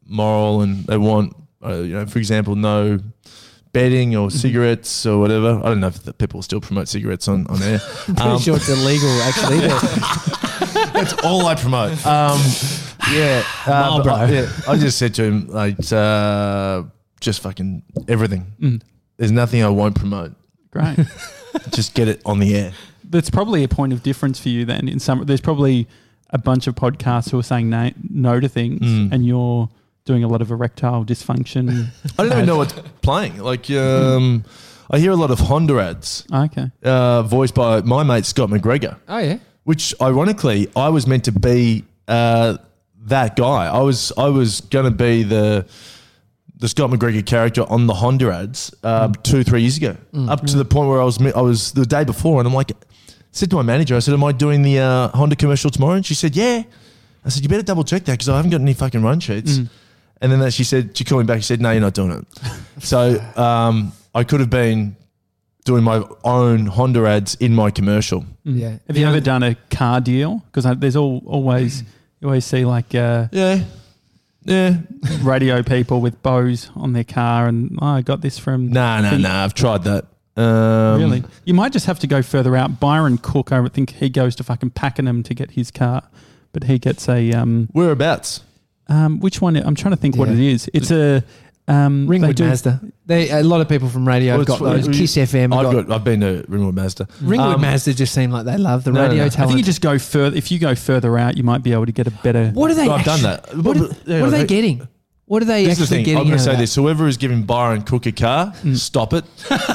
S3: moral and they want, uh, you know, for example, no betting or cigarettes or whatever. I don't know if the people still promote cigarettes on, on air.
S2: I'm pretty
S3: Um,
S2: sure it's illegal, actually. but-
S3: That's all I promote. Um, yeah, uh,
S2: Marlboro.
S3: but I, yeah, I just said to him, like, uh, just fucking everything.
S1: Mm.
S3: There's nothing I won't promote.
S1: Great.
S3: Just get it on the air.
S1: That's probably a point of difference for you then. In some, there's probably a bunch of podcasts who are saying na- no to things,
S3: Mm.
S1: and you're doing a lot of erectile dysfunction.
S3: I don't even know what's playing. Like, um, I hear a lot of Honda ads
S1: Okay.
S3: uh, voiced by my mate Scott McGregor,
S2: oh, yeah.
S3: which ironically I was meant to be uh, that guy. I was I was going to be the the Scott McGregor character on the Honda ads uh,
S1: Mm.
S3: two three years ago, up to the point where I was I was the day before, and I'm like, said to my manager, I said, "Am I doing the uh, Honda commercial tomorrow?" And she said, "Yeah." I said, "You better double check that because I haven't got any fucking run sheets."
S1: Mm.
S3: And then she said, she called me back. She said, "No, you're not doing it." So um, I could have been doing my own Honda ads in my commercial.
S2: Yeah.
S1: Have you ever done a car deal? Because there's all, always you always see like uh,
S3: Yeah, yeah.
S1: radio people with bows on their car, and oh, I got this from.
S3: Nah, nah,
S1: the-
S3: nah. I've tried that. Um,
S1: Really? You might just have to go further out. Byron Cook, I think he goes to fucking Pakenham to get his car, but he gets a um,
S3: Whereabouts?
S1: um which one? I'm trying to think what
S2: Yeah.
S1: it is. It's a um, they
S2: Ringwood
S1: do-
S2: Mazda. They, a lot of people from radio
S3: Well,
S2: have got
S3: it's-
S2: those.
S3: you-
S2: Kiss F M. have
S3: I've
S2: got,
S3: got. I've been to Ringwood Mazda.
S2: Ringwood
S3: Um,
S2: Mazda just seem like they love the
S3: No, no,
S2: radio
S3: no. I
S1: I
S2: talent.
S1: think you just go further. If you go further out, you might be able to get a better.
S2: what are they?
S3: No, I've done
S2: actu-
S3: that.
S2: What are,
S3: But- yeah,
S2: what are they
S3: they-
S2: getting? What are they
S3: This is the
S2: actually
S3: thing. I'm
S2: getting?
S3: going
S2: out
S3: to
S2: of
S3: say
S2: that?
S3: this: whoever is giving Byron Cook a car, stop it.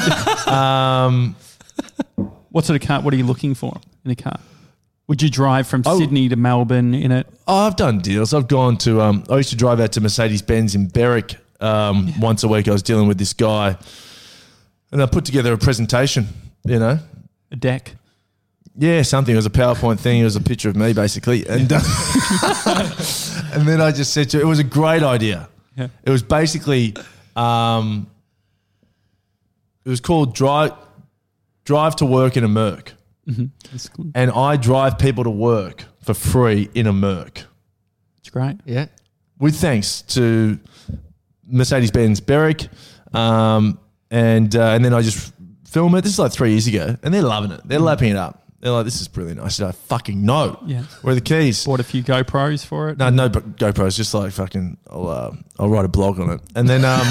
S3: um,
S1: What sort of car? What are you looking for in a car? Would you drive from
S3: Oh.
S1: Sydney to Melbourne in it?
S3: oh, I've done deals. I've gone to. Um, I used to drive out to Mercedes Benz in Berwick um, once a week. I was dealing with this guy, and I put together a presentation. You know,
S1: A deck?
S3: yeah, something. It was a PowerPoint thing. It was a picture of me, basically, and uh, and then I just said to. It was a great idea.
S1: Yeah.
S3: It was basically. Um, it was called drive. Drive to work in a Merc.
S1: Mm-hmm. That's good.
S3: And I drive people to work for free in a Merc.
S1: It's great.
S2: Yeah.
S3: With thanks to Mercedes-Benz Berwick. Um, and uh, and then I just film it. This is like three years ago. And they're loving it. They're lapping it up. They're like, this is brilliant. I said, I fucking know.
S1: Yeah.
S3: Where are the keys?
S1: Bought a few GoPros for it.
S3: No, no but GoPros. Just like fucking, I'll, uh, I'll write a blog on it. And then, um,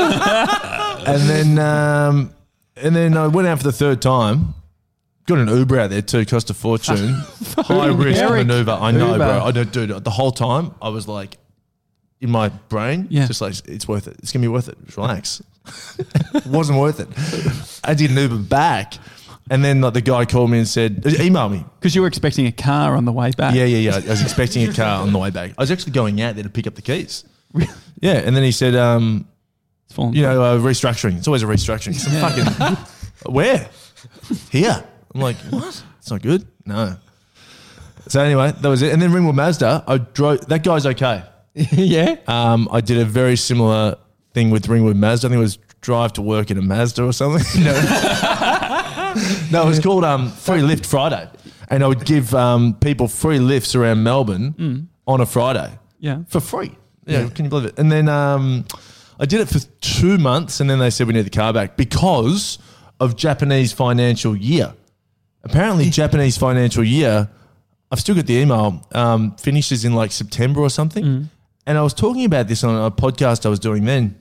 S3: and then, um, and then I went out for the third time. Got an Uber out there too, cost a fortune. High risk
S1: Eric,
S3: maneuver. I know,
S1: Uber.
S3: bro. I know, dude. The whole time I was like, in my brain,
S1: Yeah.
S3: just like it's worth it. It's gonna be worth it. Just relax. It wasn't worth it. I did an Uber back, and then like the guy called me and said, email me.
S1: Because you were expecting a car on the way back.
S3: Yeah, yeah, yeah. I was expecting a car on the way back. I was actually going out there to pick up the keys. Yeah, and then he said, um,
S1: It's fallen
S3: you know, uh, restructuring. It's always a restructuring. It's fucking where? Here. I'm like, what? It's not good. No. So anyway, that was it. And then Ringwood Mazda, I drove. That guy's okay.
S2: yeah.
S3: Um, I did a very similar thing with Ringwood Mazda. I think it was drive to work in a Mazda or something. no. no, it was called um, Free Lift Friday, and I would give um, people free lifts around Melbourne
S1: Mm.
S3: on a Friday.
S1: Yeah.
S3: For free. Yeah, can you believe it? And then um, I did it for two months, and then they said we need the car back because of Japanese financial year. Apparently, Japanese financial year, I've still got the email, um, finishes in like September or something.
S1: Mm.
S3: And I was talking about this on a podcast I was doing then.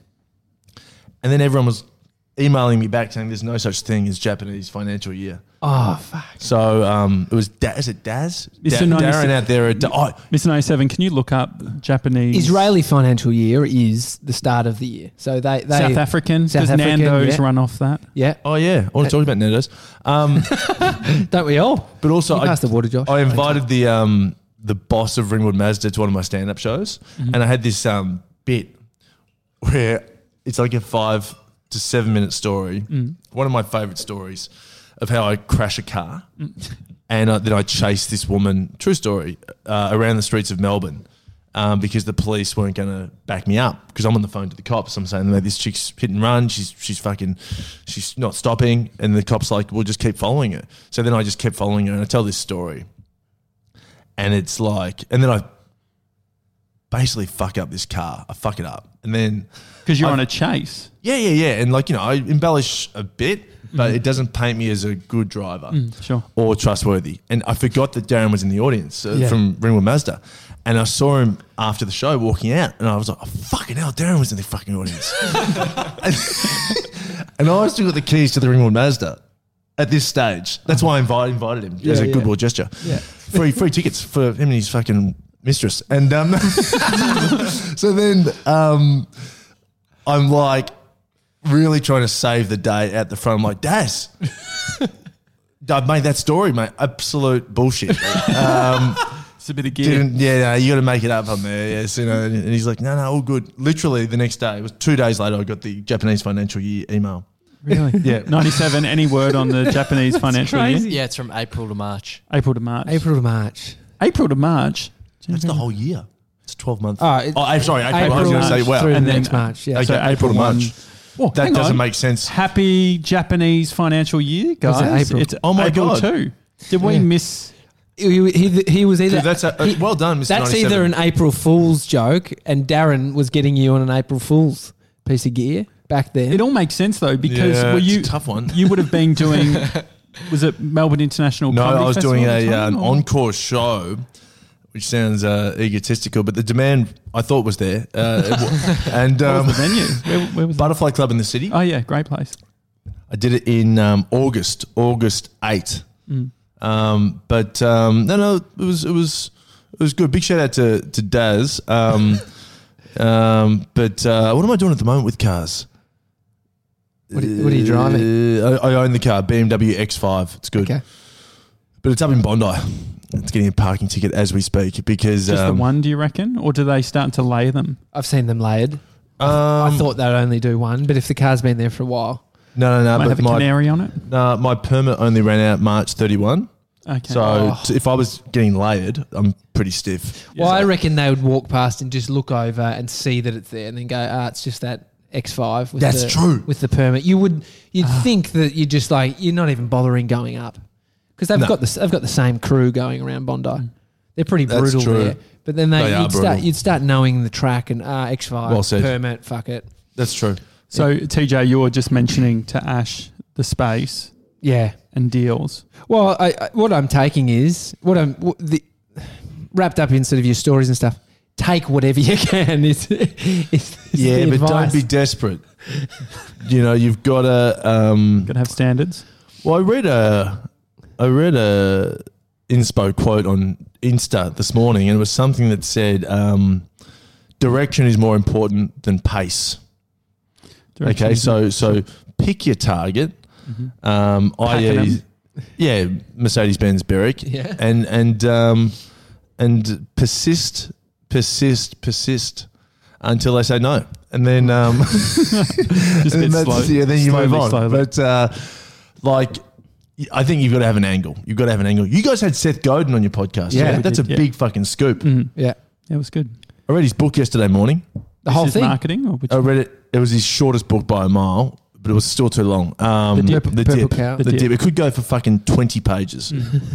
S3: And then everyone was emailing me back saying there's no such thing as Japanese financial year.
S2: Oh, fuck.
S3: So um, it was, da- is it Daz?
S1: Mister
S3: Da-
S1: ninety-six
S3: Darren out there. At da- oh,
S1: Mister ninety-seven, can you look up Japanese?
S2: Israeli financial year is the start of the year. So they, they
S1: South African?
S2: South
S1: Does
S2: African,
S1: Nando's
S2: yeah.
S1: run off that?
S2: Yeah.
S3: oh, yeah. I want to talk about Nando's. Um,
S2: Don't we all?
S3: but also,
S2: You
S3: I,
S2: pass the water, Josh.
S3: I invited the um, the boss of Ringwood Mazda to one of my stand-up shows,
S1: Mm-hmm.
S3: and I had this um, bit where it's like a five to seven minute story.
S1: Mm.
S3: One of my favourite stories of how I crash a car,
S1: Mm.
S3: and uh, then I chase this woman. True story, uh, around the streets of Melbourne. Um, because the police weren't going to back me up because I'm on the phone to the cops. I'm saying, this chick's hit and run. She's she's fucking, she's not stopping. And the cop's like, we'll just keep following her. So then I just kept following her and I tell this story. And it's like, and then I basically fuck up this car. I fuck it up. And then
S1: Because you're
S3: I-
S1: on a chase.
S3: Yeah, yeah, yeah. And like, you know, I embellish a bit, but it doesn't paint me as a good driver
S1: Mm, sure.
S3: or trustworthy. And I forgot that Darren was in the audience uh,
S2: Yeah.
S3: from Ringwood Mazda. And I saw him after the show walking out, and I was like, oh, fucking hell, Darren was in the fucking audience. and, and I still got the keys to the Ringwood Mazda at this stage. That's why I invited, invited him
S2: Yeah,
S3: as a
S2: yeah.
S3: goodwill gesture.
S2: Yeah.
S3: Free free tickets for him and his fucking mistress. And um, so then um, I'm like really trying to save the day at the front. I'm like, Daz, I've made that story, mate. Absolute bullshit. Um,
S1: It's a bit of gear.
S3: didn't, yeah, no, you got to make it up on there. Yes, you know. And he's like, no, no, all good. Literally the next day, it was two days later, I got the Japanese financial year email.
S1: Really?
S3: Yeah.
S1: ninety-seven, any word on the Japanese financial year?
S2: crazy.
S4: Yeah, it's from April to March.
S1: April to March.
S2: April to March.
S1: April to March.
S3: That's the whole year. It's twelve months.
S2: Oh, it-
S3: oh I'm sorry, April.
S2: April
S3: I was going to
S1: March
S3: say, wow.
S2: through
S1: And
S2: the
S1: then-
S2: next March. Yeah.
S3: Okay,
S1: So
S3: April
S1: April
S3: to
S1: one.
S3: March.
S1: Oh,
S3: That
S1: hang
S3: doesn't
S1: on.
S3: make sense.
S1: Happy Japanese financial year,
S2: Was it
S1: guys.
S2: April?
S1: It's
S3: Oh my
S1: April
S3: God.
S1: too. Did we
S2: Yeah.
S1: miss?
S2: He, he, he was either
S3: Dude, that's a,
S2: he-
S3: well done, Mister
S2: that's
S3: ninety-seven.
S2: either an April Fool's joke, and Darren was getting you on an April Fool's piece of gear back then.
S1: It all makes sense though because
S3: Yeah,
S1: were
S3: it's
S1: you
S3: a tough one.
S1: You would have been doing. Was it Melbourne International?
S3: No,
S1: Comedy
S3: I was
S1: Festival
S3: doing
S1: at the
S3: a, uh,
S1: time,
S3: an
S1: or-
S3: encore show, which sounds uh, egotistical, but the demand I thought was there. Uh, it wa- and
S1: What
S3: um,
S1: was the venue? Where, where was that?
S3: Butterfly Club in the city.
S1: Oh yeah, great place.
S3: I did it in um, August, August eighth. Um, but um, no, no, it was it was it was good. Big shout out to to Daz. Um, um, but uh, what am I doing at the moment with cars?
S2: What are- what are you driving?
S3: Uh, I, I own the car, B M W X five. It's good,
S2: Okay.
S3: but it's up in Bondi. It's getting a parking ticket as we speak because
S1: Just
S3: um,
S1: the one, do you reckon, or do they start to lay them?
S2: I've seen them layered.
S3: Um,
S2: I thought they'd only do one, but if the car's been there for a while,
S3: no, no, no.
S1: Might
S3: But
S1: have a
S3: my
S1: canary on it.
S3: no, my permit only ran out March thirty-first.
S1: Okay.
S3: So
S2: Oh.
S3: t- if I was getting layered, I'm pretty stiff.
S2: well, I reckon they would walk past and just look over and see that it's there, and then go, "Ah, it's just that X five." With
S3: That's
S2: the,
S3: true.
S2: With the permit, you would you'd think that you're just like you're not even bothering going up because they've
S3: No.
S2: got the they've got the same crew going around Bondi. They're pretty
S3: That's
S2: brutal
S3: true.
S2: there, but then they,
S3: They are
S2: you'd start
S3: brutal.
S2: you'd start knowing the track and ah X five
S3: Well said.
S2: permit, fuck it,
S3: That's true.
S1: So T J, you were just mentioning to Ash the space
S2: yeah.
S1: and deals.
S2: Well, I, I, what I'm taking is what I'm what the wrapped up in sort of your stories and stuff. Take whatever you can. Is, is, is
S3: Yeah,
S2: the
S3: but don't
S2: advice.
S3: be desperate. You know, you've got to. Um,
S1: Got to have standards.
S3: well, I read a, I read a inspo quote on Insta this morning, and it was something that said, um, "Direction is more important than pace."
S1: Direction
S3: Okay,
S1: is-
S3: so so pick your target. Um, that is,
S1: Pakenham.
S3: yeah, Mercedes Benz Berwick,
S2: Yeah.
S3: and and um, and persist, persist, persist until they say no, and then um,
S1: just
S3: and
S1: get
S3: that's-
S1: slow.
S3: yeah, then you
S1: slowly,
S3: move on.
S1: slowly.
S3: But uh, like, I think you've got to have an angle. You've got to have an angle. You guys had Seth Godin on your podcast.
S2: Yeah,
S3: Yeah,
S2: we
S3: that's
S1: did,
S3: a
S1: yeah.
S3: big fucking scoop.
S1: Mhm.
S2: Yeah,
S1: Yeah, it was good.
S3: I read his book yesterday morning.
S2: the whole
S1: This is
S2: thing.
S1: marketing, or which
S3: I read it. It was his shortest book by a mile, but it was still too long. Um,
S1: The Dip.
S3: The
S2: Purple
S3: dip.
S2: Cow.
S3: The,
S1: The
S3: dip.
S1: Dip.
S3: It could go for fucking twenty pages.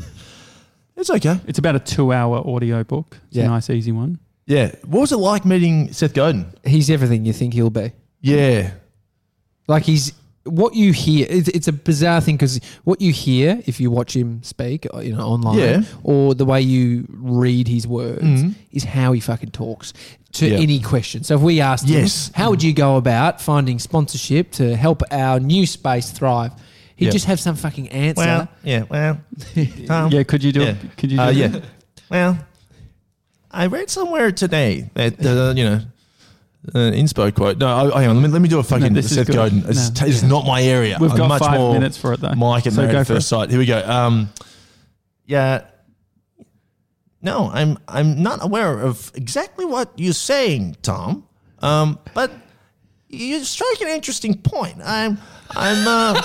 S3: It's okay.
S1: it's about a two-hour audio book. It's
S2: Yeah.
S1: a nice, easy one.
S3: Yeah. What was it like meeting Seth Godin?
S2: He's everything you think he'll be.
S3: Yeah.
S2: Like he's what you hear. It's, it's a bizarre thing because what you hear if you watch him speak, you know, online,
S3: Yeah.
S2: or the way you read his words
S3: Mhm.
S2: is how he fucking talks to
S3: Yeah.
S2: any question. So if we asked
S3: Yes.
S2: him, how would you go about finding sponsorship to help our new space thrive? He'd
S3: Yeah.
S2: just have some fucking answer.
S3: yeah. Well. Um,
S1: yeah, could you do
S3: yeah.
S1: it? Could you do
S3: Uh,
S1: it?
S3: yeah. Well, I read somewhere today that uh, you know. An inspo quote. No, oh, hang on. Let me let me do a fucking
S1: this is
S3: Seth
S1: good.
S3: Godin. It's,
S1: No.
S3: it's not my area.
S1: We've
S3: I'm
S1: got
S3: much
S1: five
S3: more
S1: minutes for it though.
S3: Mike and
S1: So
S3: Married
S1: go
S3: at
S1: for
S3: First Sight. Here we go. Um, yeah. No, I'm I'm not aware of exactly what you're saying, Tom. Um, but you strike an interesting point. I'm I'm uh,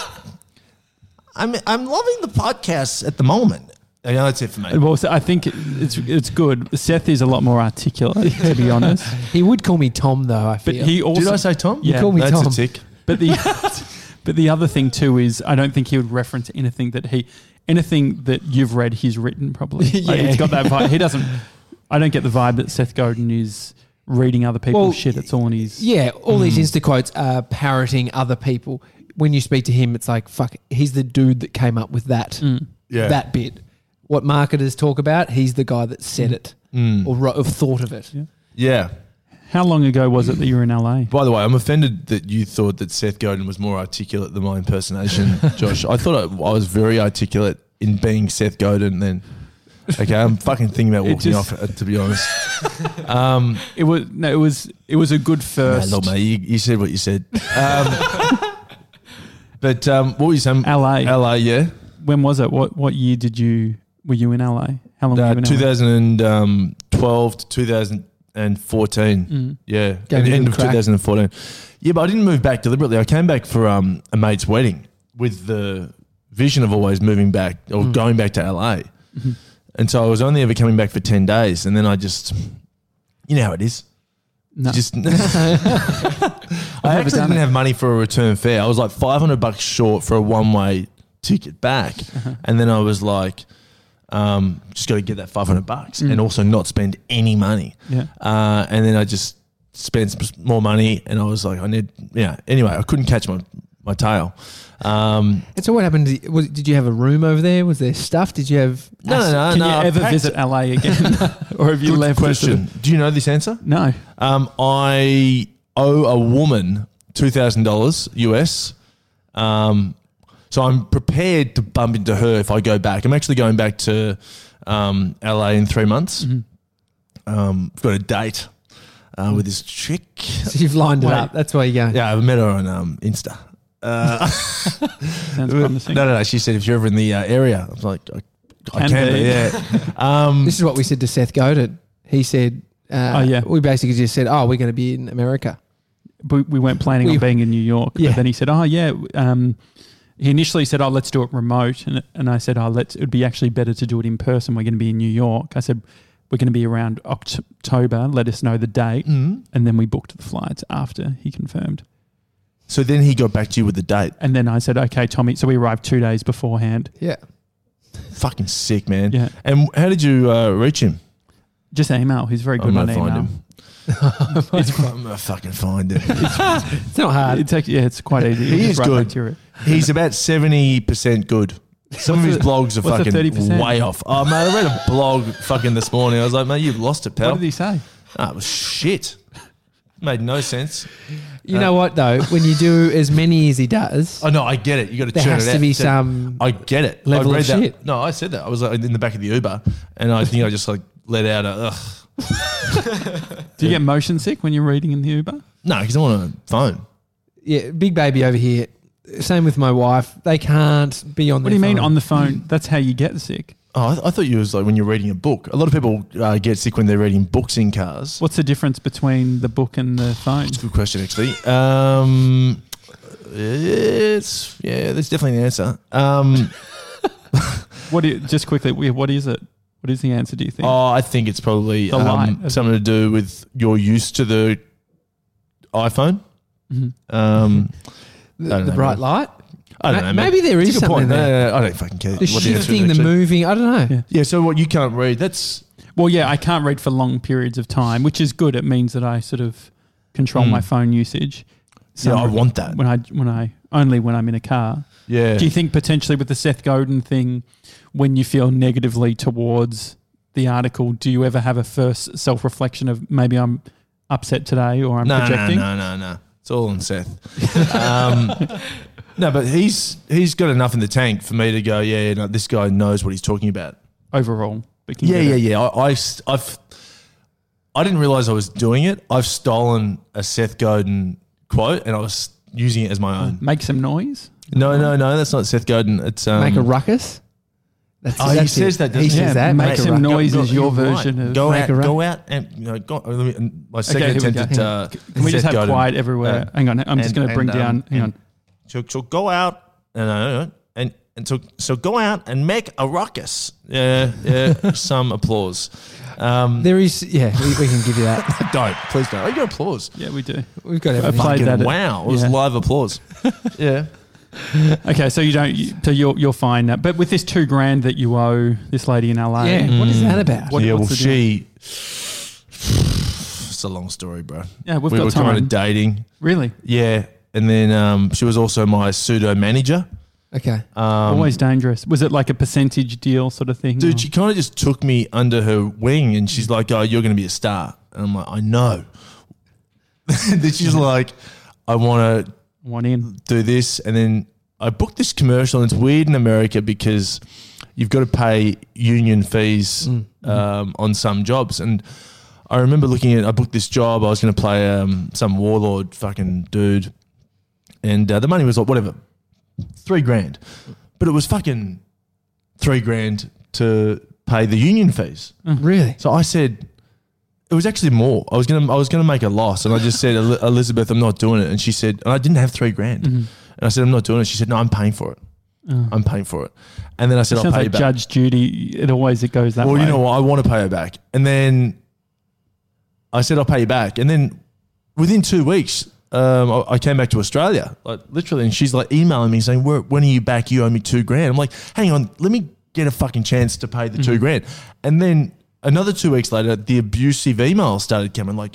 S3: I'm I'm loving the podcast at the moment. You know, that's it for me.
S1: Well, so I think it- it's it's good. Seth is a lot more articulate, to be honest.
S2: He would call me Tom though. I
S1: But
S2: feel.
S1: he also
S3: Did I say Tom?
S1: Yeah.
S2: call me
S3: that's
S2: Tom.
S3: a tick.
S1: But the but the other thing too is I don't think he would reference anything that he anything that you've read he's written probably. Like,
S2: Yeah.
S1: it's got that vibe. He doesn't I don't get the vibe that Seth Godin is reading other people's
S2: Well,
S1: shit. It's all in his.
S2: Yeah, all these Insta quotes are parroting other people. When you speak to him, it's like, fuck, he's the dude that came up with that,
S3: Yeah.
S2: that bit. What marketers talk about, he's the guy that said it or, wrote, or thought of it.
S1: Yeah.
S3: Yeah.
S1: How long ago was it that you were in L A?
S3: By the way, I'm offended that you thought that Seth Godin was more articulate than my impersonation, Josh. I thought I, I was very articulate in being Seth Godin then. Okay, I'm fucking thinking about
S1: It
S3: walking
S1: just-
S3: off, uh, to be honest. Um,
S1: It was no, it was it was a good
S3: no,
S1: first.
S3: look, mate, you, you said what you said. Um, but um, what were you saying?
S1: L A.
S3: L A, yeah.
S1: When was it? What what year did you were you in L A? How long were
S3: Uh,
S1: you in L A?
S3: twenty twelve to two thousand fourteen.
S1: Mm.
S3: Yeah,
S2: Gave
S3: at
S2: it
S3: the
S2: a
S3: end
S2: good
S3: of
S2: crack.
S3: twenty fourteen. Yeah, but I didn't move back deliberately. I came back for um, a mate's wedding with the vision of always moving back or
S2: Mm.
S3: going back to L A.
S1: Mhm.
S3: And so I was only ever coming back for ten days. And then I just, you know how it is.
S1: No.
S3: Just, I
S1: never
S3: actually
S1: done
S3: didn't
S1: it.
S3: have money for a return fare. I was like five hundred bucks short for a one way ticket back.
S1: Uh-huh.
S3: And then I was like, um, just got to get that five hundred bucks
S1: Mm.
S3: and also not spend any money.
S1: Yeah.
S3: Uh, and then I just spent some more money and I was like, I need, yeah. Anyway, I couldn't catch my, my tail. Um,
S2: And so what happened? Did you, was, did you have a room over there? Was there stuff? Did you have...
S3: no, no, no.
S1: Can
S3: no,
S1: you
S3: I
S1: ever
S3: packed-
S1: visit L A again, or have you
S3: Good
S1: left?
S3: question. Do you know this answer?
S1: No.
S3: Um, I owe a woman two thousand dollars U S. Um, so I'm prepared to bump into her if I go back. I'm actually going back to um, L A in three months.
S1: Mm-hmm.
S3: Um, I've got a date uh, with this chick.
S2: So you've lined it
S1: Wait.
S2: up. That's why you're going.
S3: Yeah, I met her on um, Insta. Uh,
S1: Sounds promising.
S3: no, no, no. She said if you're ever in the uh, area, I was like, I, I
S1: Can
S3: can
S1: be.
S3: be. Yeah. Um,
S2: This is what we said to Seth Godin. He said... Uh,
S1: Oh, yeah.
S2: We basically just said, oh, we're going to be in America.
S1: But we weren't planning
S2: We-
S1: on being in New York.
S2: Yeah.
S1: But then he said, "Oh yeah." Um, he initially said, "Oh, let's do it remote," and and I said, "Oh, let's. It would be actually better to do it in person. We're going to be in New York." I said, "We're going to be around October. Let us know the date."
S3: mhm.
S1: And then we booked the flights after he confirmed.
S3: So then he got back to you with the date.
S1: And then I said, "Okay, Tommy." So we arrived two days beforehand.
S2: Yeah.
S3: Fucking sick, man.
S1: Yeah,
S3: And how did you uh, reach him?
S1: just email. He's very good
S3: I'm
S1: on
S3: gonna find
S1: email.
S3: him. I'm gonna fucking find him.
S2: It's not hard.
S1: It's actually, yeah, it's quite easy.
S3: He
S1: Just
S3: is
S1: right
S3: good.
S1: back to your-
S3: He's about seventy percent good. Some of his
S1: What's the-
S3: blogs are
S1: what's the
S3: fucking
S1: thirty percent?
S3: way off. Oh, mate, I read a blog fucking this morning. I was like, mate, you've lost it, pal.
S1: What did he say?
S3: Ah, it was shit. Made no sense.
S2: You know what, though? When you do as many as he does,
S3: Oh, no, I get it. You got to
S2: there
S3: churn
S2: has
S3: it
S2: to
S3: out.
S2: be
S3: So-
S2: some...
S3: I get it.
S2: level
S3: I read
S2: of
S3: that.
S2: shit.
S3: No, I said that. I was like, in the back of the Uber and I think I just like let out a, ugh.
S1: Do you get motion sick when you're reading in the Uber?
S3: No, because I'm on a phone.
S2: Yeah, big baby over here. Same with my wife. They can't be on
S1: What
S2: their
S1: do you mean
S2: phone.
S1: on the phone? That's how you get sick.
S3: Oh, I, th- I thought you was like when you're reading a book. A lot of people uh, get sick when they're reading books in cars.
S1: What's the difference between the book and the phone?
S3: It's a good question, actually. Um, it's yeah, that's definitely an answer. Um,
S1: What do you, just quickly, yeah, what is it? What is the answer, do you think?
S3: oh, I think it's probably
S1: The light
S3: um,
S1: of-
S3: something to do with your use to the iPhone.
S1: Mhm.
S3: Um, I
S2: the,
S3: don't
S2: the
S3: know,
S2: bright
S3: man.
S2: light.
S3: I don't
S2: Ma-
S3: know. man.
S2: maybe there
S3: It's
S2: is
S3: a good
S2: something
S3: point.
S2: there.
S3: No, no, no, I don't fucking care.
S2: The
S3: what the answer is,
S2: shifting, the
S3: actually.
S2: moving. I don't know.
S1: Yeah.
S3: Yeah. So what you can't read? That's
S1: Well, yeah, I can't read for long periods of time, which is good. It means that I sort of control
S3: Mm.
S1: my phone usage.
S3: yeah. I want that.
S1: when I when I only when I'm in a car.
S3: Yeah.
S1: Do you think potentially with the Seth Godin thing, when you feel negatively towards the article, do you ever have a first self reflection of maybe I'm upset today or I'm
S3: no,
S1: projecting?
S3: No, no, no, no. It's all on Seth. um, no, but he's he's got enough in the tank for me to go. Yeah, no, this guy knows what he's talking about.
S1: Overall, we can
S3: Yeah,
S1: get
S3: yeah,
S1: it.
S3: yeah. I, I, I've, I didn't realize I was doing it. I've stolen a Seth Godin quote and I was using it as my own.
S1: Make some noise.
S3: No, no, no. That's not Seth Godin. It's um,
S2: Make a ruckus. That's,
S3: Oh, he
S2: that's
S3: says
S2: it.
S3: that,
S2: He
S3: doesn't
S2: says
S1: Yeah,
S2: that.
S1: make
S2: Make a
S1: some
S2: ruckus.
S1: noise
S3: Go-
S1: is your
S3: you're right.
S1: version of
S3: go
S2: Make
S3: out,
S2: a ruck-
S3: go out, and you know, go, let me, and my second
S1: here we
S3: attempt
S1: go.
S3: at uh,
S1: Can we just
S3: Seth
S1: have
S3: Godin.
S1: quiet everywhere?
S3: Uh,
S1: hang on, I'm just
S3: and-
S1: going to bring
S3: and,
S1: down.
S3: um,
S1: hang on.
S3: and- So, so go out and uh, and and so so go out and make a ruckus. Yeah, yeah. Some applause. Um,
S2: There is, yeah, we, we can give you that.
S3: don't please don't. Oh, you got applause.
S1: Yeah, we do.
S2: We've got
S1: I
S2: everything.
S1: played
S3: Fucking
S1: that at-
S3: wow, it was
S1: yeah.
S3: live applause. yeah.
S1: Okay, so you don't. you- So you're you're fine now. But with this two grand that you owe this lady in L A,
S2: Yeah, what is that about?
S1: What-
S3: yeah, well,
S1: what's the deal?
S3: she. It's a long story, bro.
S1: Yeah, we've
S3: we
S1: got
S3: were
S1: time.
S3: kind of dating.
S1: Really,
S3: Yeah, and then um, she was also my pseudo manager.
S2: Okay.
S3: Um,
S1: always dangerous. Was it like a percentage deal sort of thing?
S3: Dude,
S1: or-
S3: she kind of just took me under her wing and she's like, oh, you're going to be a star. And I'm like, I know. Then she's like, I want to
S1: One in.
S3: do this. And then I booked this commercial, and it's weird in America because you've got to pay union fees um, on some jobs. And I remember looking at, I booked this job. I was going to play um, some warlord fucking dude. And uh, the money was like, whatever, three grand. But it was fucking three grand to pay the union fees.
S2: Really?
S3: So I said, it was actually more. I was gonna, I was gonna make a loss, and I just said, "El- Elizabeth, I'm not doing it. And she said, and I didn't have three grand,
S1: Mm-hmm.
S3: and I said, I'm not doing it. She said, no, I'm paying for it. I'm paying for it. And then I said, I'll
S1: Sounds
S3: pay
S1: like
S3: you back.
S1: Judge Judy. It always it goes that
S3: Well,
S1: way.
S3: you know what? I want to pay her back. And then I said, I'll pay you back. And then within two weeks, um, I, I came back to Australia, like literally, and she's like emailing me saying, "Where- when are you back? You owe me two grand. I'm like, hang on, let me get a fucking chance to pay the
S1: Mm-hmm.
S3: two grand. And then another two weeks later, the abusive emails started coming, like,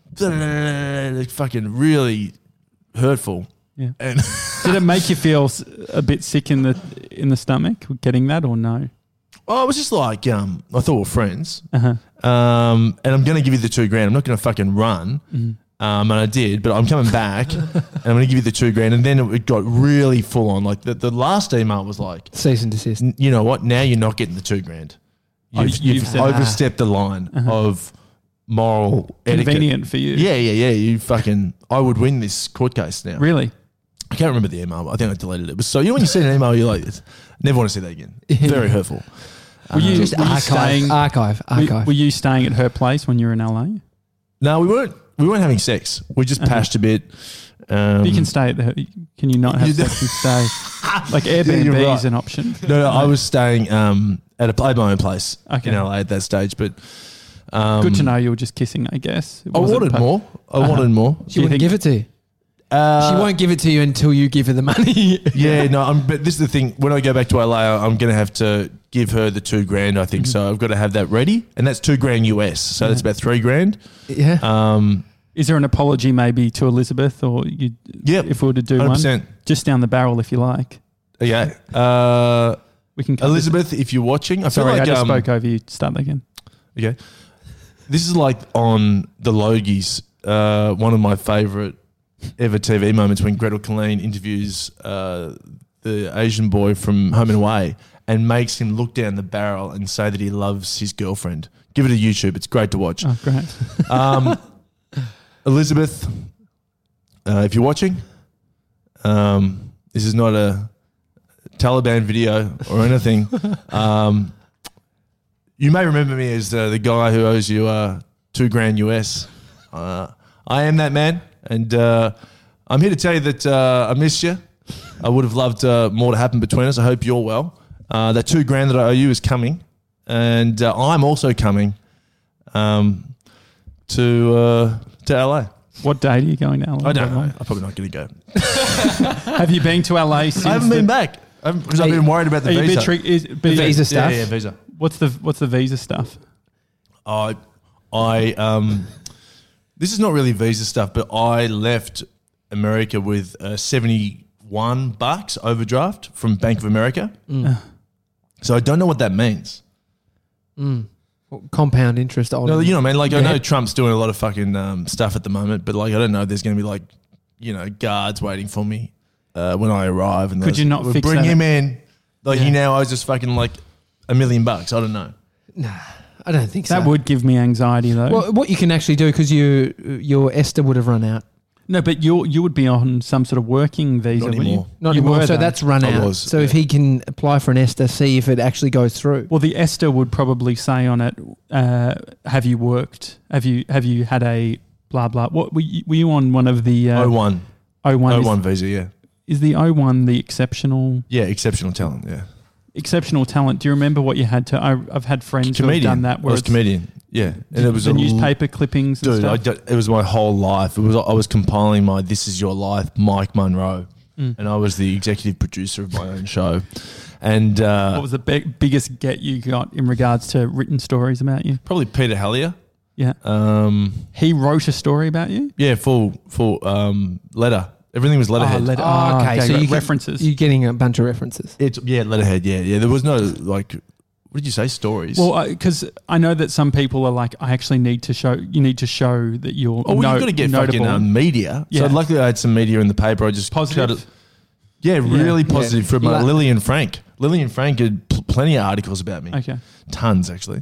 S3: like fucking really hurtful.
S1: Yeah.
S3: And
S1: Did it make you feel s- a bit sick in the in the stomach getting that, or no?
S3: oh, it was just like, um, I thought we we're friends.
S1: Uh-huh.
S3: Um, and I'm going to give you the two grand. I'm not going to fucking run.
S1: Mm-hmm.
S3: Um, and I did, but I'm coming back and I'm going to give you the two grand. And then it got really full on. Like the, the last email was like,
S2: Cease and desist.
S3: "N- you know what? Now you're not getting the two grand.
S1: Oh,
S3: You've,
S1: you've
S3: you've
S1: said- Uh-huh.
S3: overstepped the line of moral etiquette.
S1: Convenient for you.
S3: Yeah, yeah, yeah. You fucking, I would win this court case now.
S1: Really?
S3: I can't remember the email, but I think I deleted it. It was so, you know, when you see an email, you're like, never want to see that again. Very hurtful.
S1: Were you,
S2: Just
S1: were you
S2: archive,
S1: staying?
S2: archive,
S1: were-
S2: archive.
S1: Were you staying at her place when you were in L A?
S3: No, we weren't. We weren't having sex. We just
S1: Uh-huh.
S3: pashed a bit. Um,
S1: You can stay at the. Can you not have
S3: You
S1: sex and stay? Like Airbnb
S3: you're
S1: is
S3: right.
S1: an option.
S3: No, no, I was staying um, at a I had my own place
S1: Okay.
S3: in L A at that stage, but um,
S1: Good to know you were just kissing. I guess. It
S3: I
S1: wasn't
S3: wanted
S1: pa-
S3: more. I
S1: Uh-huh.
S3: wanted more.
S2: she
S1: Do you
S2: wouldn't
S1: think-
S2: give it to you.
S3: Uh,
S2: She won't give it to you until you give her the money.
S3: Yeah, no. I'm, but this is the thing. When I go back to L A, I'm going to have to give her the two grand. I think so. I've got to have that ready, and that's two grand U S. So that's about three grand.
S2: yeah.
S3: Um,
S1: Is there an apology maybe to Elizabeth, or you?
S3: Yep.
S1: If we were to do
S3: hundred
S1: one,
S3: percent.
S1: just down the barrel, if you like,
S3: Okay. Uh,
S1: we can. cut this-
S3: Elizabeth, if you're watching, I feel
S1: Sorry,
S3: like
S1: I just
S3: um,
S1: spoke over you. Start that again.
S3: Okay. This is like on the Logies, uh, one of my favourite ever T V moments when Gretel Killeen interviews uh, the Asian boy from Home and Away and makes him look down the barrel and say that he loves his girlfriend. Give it a YouTube. It's great to watch.
S1: Oh, great.
S3: Um, Elizabeth, uh, if you're watching, um, this is not a Taliban video or anything. Um, you may remember me as uh, the guy who owes you uh, two grand U S. Uh, I am that man, and uh, I'm here to tell you that uh, I missed you. I would have loved uh, more to happen between us. I hope you're well. Uh, that two grand that I owe you is coming, and uh, I'm also coming um, to uh, to L A.
S1: What date are you going to L A?
S3: I don't know. I'm probably not going to go.
S1: Have you been to L A since?
S3: I haven't
S1: the,
S3: been back because I've
S2: Hey,
S3: been worried about the
S1: Are you a
S3: visa.
S1: bit trick, is, but
S2: The visa
S3: yeah,
S2: stuff.
S3: yeah, visa.
S1: What's the What's the visa stuff?
S3: I, I, um, this is not really visa stuff, but I left America with uh, seventy-one bucks overdraft from Bank of America. So I don't know what that means.
S2: Compound interest on.
S3: No, you know, man. Like I
S2: Yeah.
S3: know Trump's doing a lot of fucking um, stuff at the moment, but like I don't know. If there's going to be like, you know, guards waiting for me uh, when I arrive. And
S1: Could
S3: those-
S1: you not
S3: "We'll
S1: fix
S3: bring
S1: that?"
S3: him in? Like
S1: Yeah.
S3: he now owes us fucking like a million bucks. I don't know.
S2: I don't think so.
S1: That would give me anxiety though.
S2: Well, what you can actually do, because you your Esther would have run out.
S1: no, but you you would be on some sort of working visa,
S3: Not
S1: wouldn't you?
S3: anymore.
S2: Not
S1: You
S2: anymore.
S1: were,
S2: So
S1: though.
S2: that's run
S3: I
S2: out.
S3: was,
S2: so
S3: yeah.
S2: if he can apply for an Esther, see if it actually goes through.
S1: Well, the Esther would probably say on it, uh, "Have you worked? Have you have you had a blah blah?" What were you, were you on one of the uh,
S3: O one.
S1: O one?
S3: O
S1: Is,
S3: one visa, yeah.
S1: is the O one the exceptional
S3: Yeah, exceptional talent, yeah.
S1: exceptional talent? Do you remember what you had to? I, I've had friends who have
S3: Comedian.
S1: done that.
S3: I
S1: Where
S3: was
S1: it's
S3: comedian, yeah. And it was
S1: the
S3: a l-
S1: newspaper clippings and
S3: Dude, I
S1: stuff.
S3: d- it was my whole life. It was I was compiling my "This Is Your Life," Mike Monroe,
S1: Mm.
S3: and I was the executive producer of my own show. And uh,
S1: What was the be- biggest get you got in regards to written stories about you?
S3: probably Peter Hallier.
S1: Yeah.
S3: Um,
S1: He wrote a story about you?
S3: yeah, full full um, letter. Everything was letterhead.
S1: Oh, letter-
S2: Oh,
S1: oh,
S2: okay.
S1: okay.
S2: So you get-
S1: references.
S2: You're getting a bunch of references.
S3: It's yeah, letterhead. Yeah, yeah. There was no like, what did you say? Stories.
S1: Well, because I know that some people are like, I actually need to show. You need to show that you're.
S3: oh, well,
S1: no-
S3: you've got to get
S1: notable.
S3: fucking um, media.
S1: Yeah.
S3: So luckily I had some media in the paper. I just
S1: Positive?
S3: showed it- Yeah, really
S1: Yeah.
S3: positive from
S2: You
S3: uh,
S2: like-
S3: Lillian Frank. Lillian Frank had pl- plenty of articles about me.
S1: Okay.
S3: Tons actually.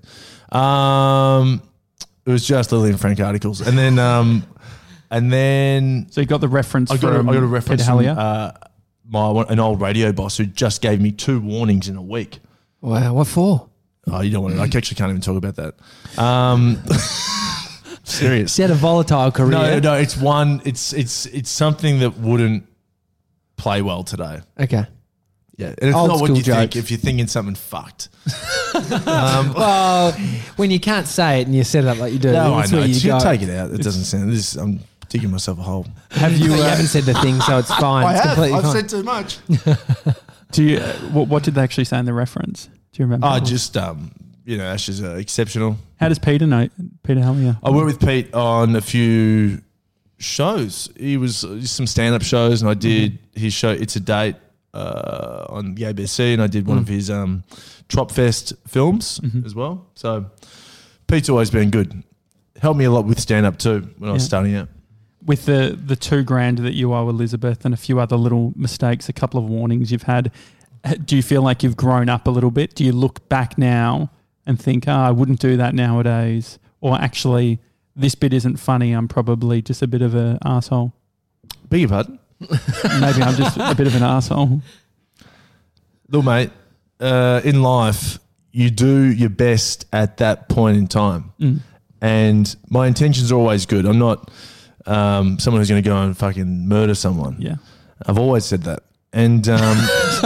S3: Um, it was just Lillian Frank articles, and then um, and then
S1: So you got the reference
S3: I got a,
S1: from
S3: I got a reference
S1: Peter
S3: from
S1: Hallier?
S3: uh, my one- an old radio boss who just gave me two warnings in a week.
S2: Wow. What for?
S3: Oh, you don't want to. I actually can't even talk about that. Um, serious.
S2: She had a volatile career.
S3: No, no, it's one. It's it's it's something that wouldn't play well today.
S2: Okay.
S3: Yeah, and it's
S2: Old
S3: not what
S2: school
S3: you think
S2: jokes.
S3: if you're thinking something fucked. um,
S2: Well, when you can't say it and you set it up like you do,
S3: no, I
S2: that's
S3: know.
S2: where you
S3: You
S2: go.
S3: take it out. It doesn't sound. This I'm digging myself a hole.
S1: Have you?
S2: You,
S1: Uh,
S2: haven't said the thing, so it's fine. it's completely fine.
S3: too much.
S1: do you? Uh, what, what did they actually say in the reference? Do you remember?
S3: Oh, just um, you know, Ash is uh, exceptional.
S1: How does Peter know? Peter Hallier.
S3: I worked with Pete on a few shows. He was uh, some stand-up shows, and I did his show. It's a Date uh, on the A B C, and I did one of his um, Tropfest films as well. So Pete's always been good. Helped me a lot with stand-up too when I was
S1: Yeah.
S3: starting out.
S1: With the the two grand that you owe Elizabeth and a few other little mistakes, a couple of warnings you've had, uh, do you feel like you've grown up a little bit? Do you look back now and think, oh, I wouldn't do that nowadays? Or actually, this bit isn't funny, I'm probably just a bit of an arsehole?
S3: Beg your pardon?
S1: Maybe I'm just a bit of an arsehole.
S3: Look, mate, uh, in life, you do your best at that point in time.
S1: Mm.
S3: And my intentions are always good. I'm not um, someone who's going to go and fucking murder someone.
S1: Yeah.
S3: I've always said that. And um,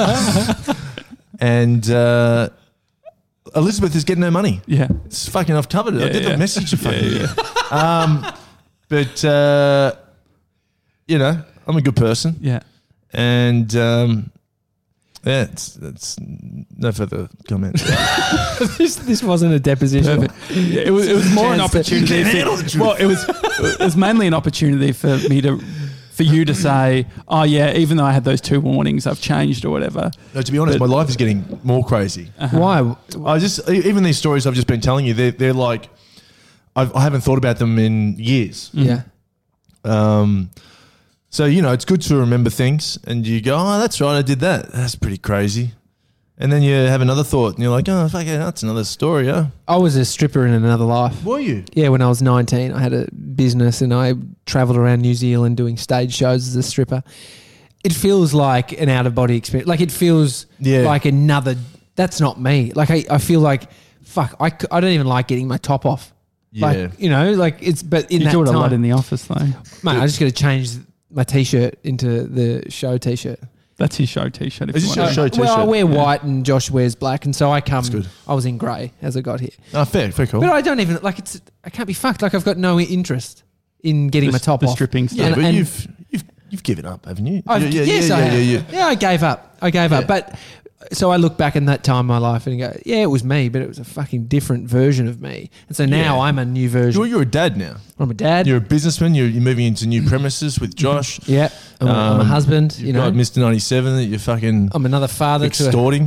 S3: and uh, Elizabeth is getting her money.
S1: Yeah.
S3: It's fucking, I've covered it. I
S1: Yeah,
S3: did
S1: yeah.
S3: the message. Fucking yeah, um, but, uh, you know, I'm a good person.
S1: Yeah.
S3: And um, yeah, it's, it's no further comment.
S2: this, this wasn't a deposition.
S1: Perfect. Yeah, it was, it was more an
S2: Chance to-
S1: opportunity.
S3: You can
S1: for-
S3: handle the truth.
S1: well, it was it was mainly an opportunity for me to, for you to say, oh yeah, even though I had those two warnings, I've changed or whatever.
S3: No, to be honest,
S1: But-
S3: my life is getting more crazy.
S2: Why?
S3: I just even these stories I've just been telling you, they're they're like I've, I haven't thought about them in years.
S2: Yeah.
S3: Um, so you know, it's good to remember things, and you go, "Oh, that's right, I did that. That's pretty crazy." And then you have another thought, and you're like, "Oh, fuck, yeah, that's another story." Yeah,
S2: I was a stripper in another life.
S3: were you?
S2: Yeah, when I was nineteen, I had a business and I travelled around New Zealand doing stage shows as a stripper. It feels like an out of body experience. Like it feels
S3: Yeah.
S2: like another. That's not me. Like I, I feel like, fuck, I, c- I don't even like getting my top off.
S3: Yeah.
S2: Like, you know, like it's, but in
S1: You
S2: that
S1: do it a
S2: time,
S1: lot in the office though.
S2: mate, I just got to change my t-shirt into the show t-shirt.
S1: That's his show T-shirt. If
S3: Is
S1: you
S3: this
S1: want
S3: your
S1: to-
S3: show
S2: Well, I
S3: t-shirt?
S2: wear white and Josh wears black, and so I come.
S3: That's good.
S2: I was in grey as I got here,
S3: Oh, fair, fair, cool.
S2: but I don't even like it's. I can't be fucked. Like I've got no interest in getting
S1: the,
S2: my top
S1: the
S2: off.
S1: stripping stuff.
S3: yeah,
S2: and-
S3: but
S2: and-
S3: you've you've you've given up, haven't you?
S2: I've,
S3: yeah, yeah,
S2: yes,
S3: yeah,
S2: I
S3: yeah,
S2: have.
S3: yeah,
S2: Yeah, I gave up. I gave
S3: Yeah.
S2: up. But so I look back in that time of my life and go, yeah, it was me, but it was a fucking different version of me. And so now
S3: Yeah.
S2: I'm a new version.
S3: You're, you're a dad now.
S2: I'm a dad.
S3: You're a businessman. You're, you're moving into new premises with Josh.
S2: yeah, I'm, a, I'm a
S3: Um,
S2: husband.
S3: You've
S2: You know,
S3: got Mister ninety-seven that you're fucking
S2: I'm another father to. A,
S3: extorting.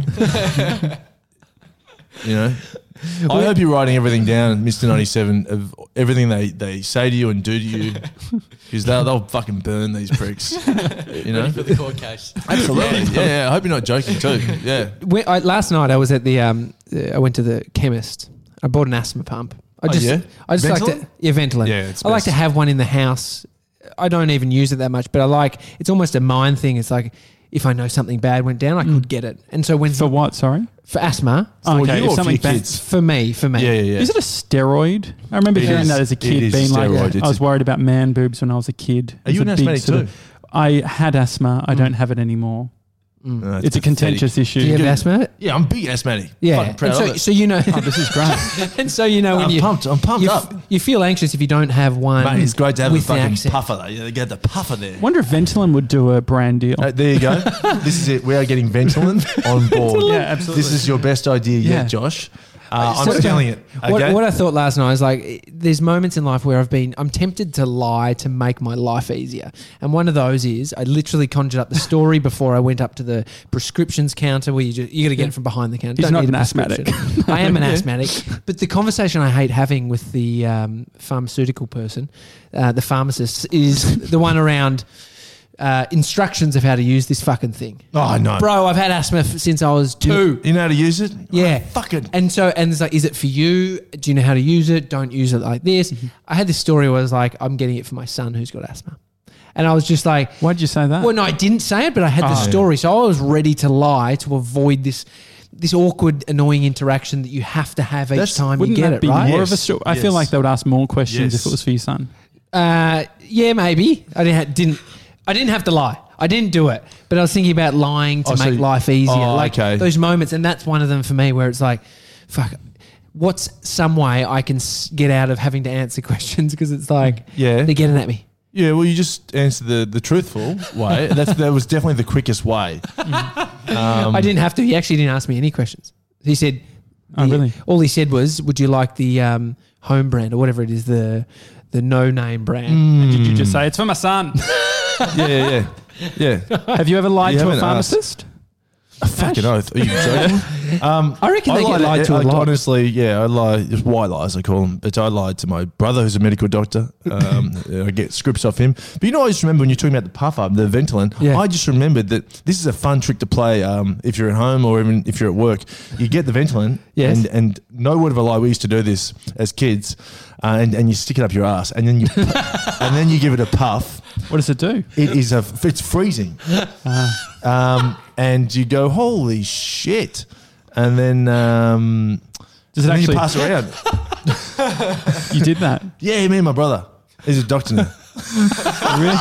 S3: You know, I hope you're writing everything down, Mister ninety-seven, of everything they, they say to you and do to you, because they'll they'll fucking burn these pricks. You know,
S4: for the court case.
S3: absolutely. Yeah, yeah. I hope you're not joking too. Yeah.
S2: when, I, last night I was at the. Um, uh, I went to the chemist. I bought an asthma pump. I
S3: Oh,
S2: just,
S3: yeah?
S2: I just like
S3: Ventolin?
S2: to, yeah, Ventolin.
S3: Yeah, it's
S2: I like
S3: best.
S2: to have one in the house. I don't even use it that much, but I like. It's almost a mind thing. It's like if I know something bad went down, I could get it. And so when
S1: For what? Sorry.
S2: for asthma,
S1: Oh,
S3: For
S1: okay,
S3: you
S1: if
S3: or for
S1: something
S3: your
S1: bad-
S3: kids?
S2: for me, for me,
S3: Yeah, yeah, yeah.
S1: Is it a steroid? I remember
S3: It
S1: hearing
S3: is.
S1: that as a
S3: It
S1: kid,
S3: is
S1: being like,
S3: steroid. It's
S1: I was
S3: a-
S1: worried about man boobs when I was a kid.
S3: Are you
S1: It's
S3: an
S1: a big
S3: asthmatic
S1: sort
S3: too?
S1: of- I had asthma. I don't have it anymore.
S3: Uh,
S1: It's a contentious issue.
S2: Do you have
S3: Good.
S2: asthma?
S3: Yeah, I'm big asthmatic.
S2: Yeah.
S3: Fucking proud
S2: And so,
S3: of it.
S2: so you know,
S1: Oh, this is great.
S2: and so you know when
S3: I'm
S2: you
S3: pumped. I'm pumped
S2: you,
S3: up.
S2: f- you feel anxious if you don't have one.
S3: Mate, it's great to have a
S2: with the
S3: fucking
S2: accent.
S3: puffer though. Yeah, they get the puffer there.
S1: Wonder if Ventolin would do a brand deal.
S3: Uh, there you go. This is it. We are getting Ventolin on board.
S1: Yeah, absolutely.
S3: This is your best idea
S1: Yeah.
S3: yet, Josh. Uh,
S2: So-
S3: I'm stealing it. Okay?
S2: What, what I thought last night is like, there's moments in life where I've been, I'm tempted to lie to make my life easier. And one of those is I literally conjured up the story before I went up to the prescriptions counter where you just, you got to get it from behind the counter.
S1: He's
S2: Don't
S1: not
S2: need
S1: an
S2: a prescription.
S1: asthmatic.
S2: I am an asthmatic. But the conversation I hate having with the um, pharmaceutical person, uh, the pharmacist, is the one around uh, instructions of how to use this fucking thing.
S3: Oh, no.
S2: Bro, I've had asthma f- since I was two.
S3: You know how to use it?
S2: Yeah.
S3: Oh, fuck it.
S2: And so, and it's like, is it for you? Do you know how to use it? Don't use it like this.
S1: Mm-hmm.
S2: I had this story where I was like, I'm getting it for my son who's got asthma. And I was just like,
S1: Why'd you say that?
S2: well, no, I didn't say it, but I had the
S1: Oh, yeah.
S2: story. So I was ready to lie to avoid this this awkward, annoying interaction that you have to have each
S3: That's-
S2: time you
S1: Wouldn't
S2: get
S1: that
S2: it,
S1: be
S2: right?
S1: more of a
S3: Yes.
S1: story? I feel
S3: Yes.
S1: like they would ask more questions
S3: Yes.
S1: if it was for your son.
S2: Uh, yeah, maybe. I didn't, ha- didn't I didn't have to lie. I didn't do it. But I was thinking about lying to
S3: Oh, so
S2: make
S3: you-
S2: life easier.
S3: Oh,
S2: like
S3: okay.
S2: those moments. And that's one of them for me where it's like, fuck, what's some way I can s- get out of having to answer questions? Because it's like,
S3: Yeah.
S2: they're getting at me.
S3: Yeah, well, you just answered the, the truthful way. That's That was definitely the quickest way. Um,
S2: I didn't have to. He actually didn't ask me any questions. He said,
S1: Oh,
S2: the-
S1: really?
S2: all he said was, would you like the um, home brand or whatever it is, the the no-name brand?
S1: And did you
S3: Hmm.
S1: just say, it's for my son?
S3: Yeah, yeah, yeah. yeah.
S1: Have you ever lied
S3: You
S1: to a
S3: haven't asked.
S1: pharmacist?
S3: A fucking oath. Are you joking? Um,
S2: I reckon they get lied to a
S3: I-
S2: lot.
S3: Honestly, yeah, I lie. Just white lies, I call them. But I lied to my brother, who's a medical doctor. Um, I get scripts off him. But you know, I just remember when you're talking about the puffer, the Ventolin.
S2: Yeah.
S3: I just remembered that this is a fun trick to play. Um, if you're at home or even if you're at work, you get the Ventolin.
S2: Yes.
S3: And, and no word of a lie. We used to do this as kids, uh, and and you stick it up your ass, and then you and then you give it a puff.
S1: What does it do?
S3: It is a. It's freezing. Um, and you go, holy shit. And then, um,
S1: Does it
S3: and then
S1: actually?
S3: you pass it around.
S1: You did that.
S3: Yeah, me and my brother. He's a doctor now.
S1: Really?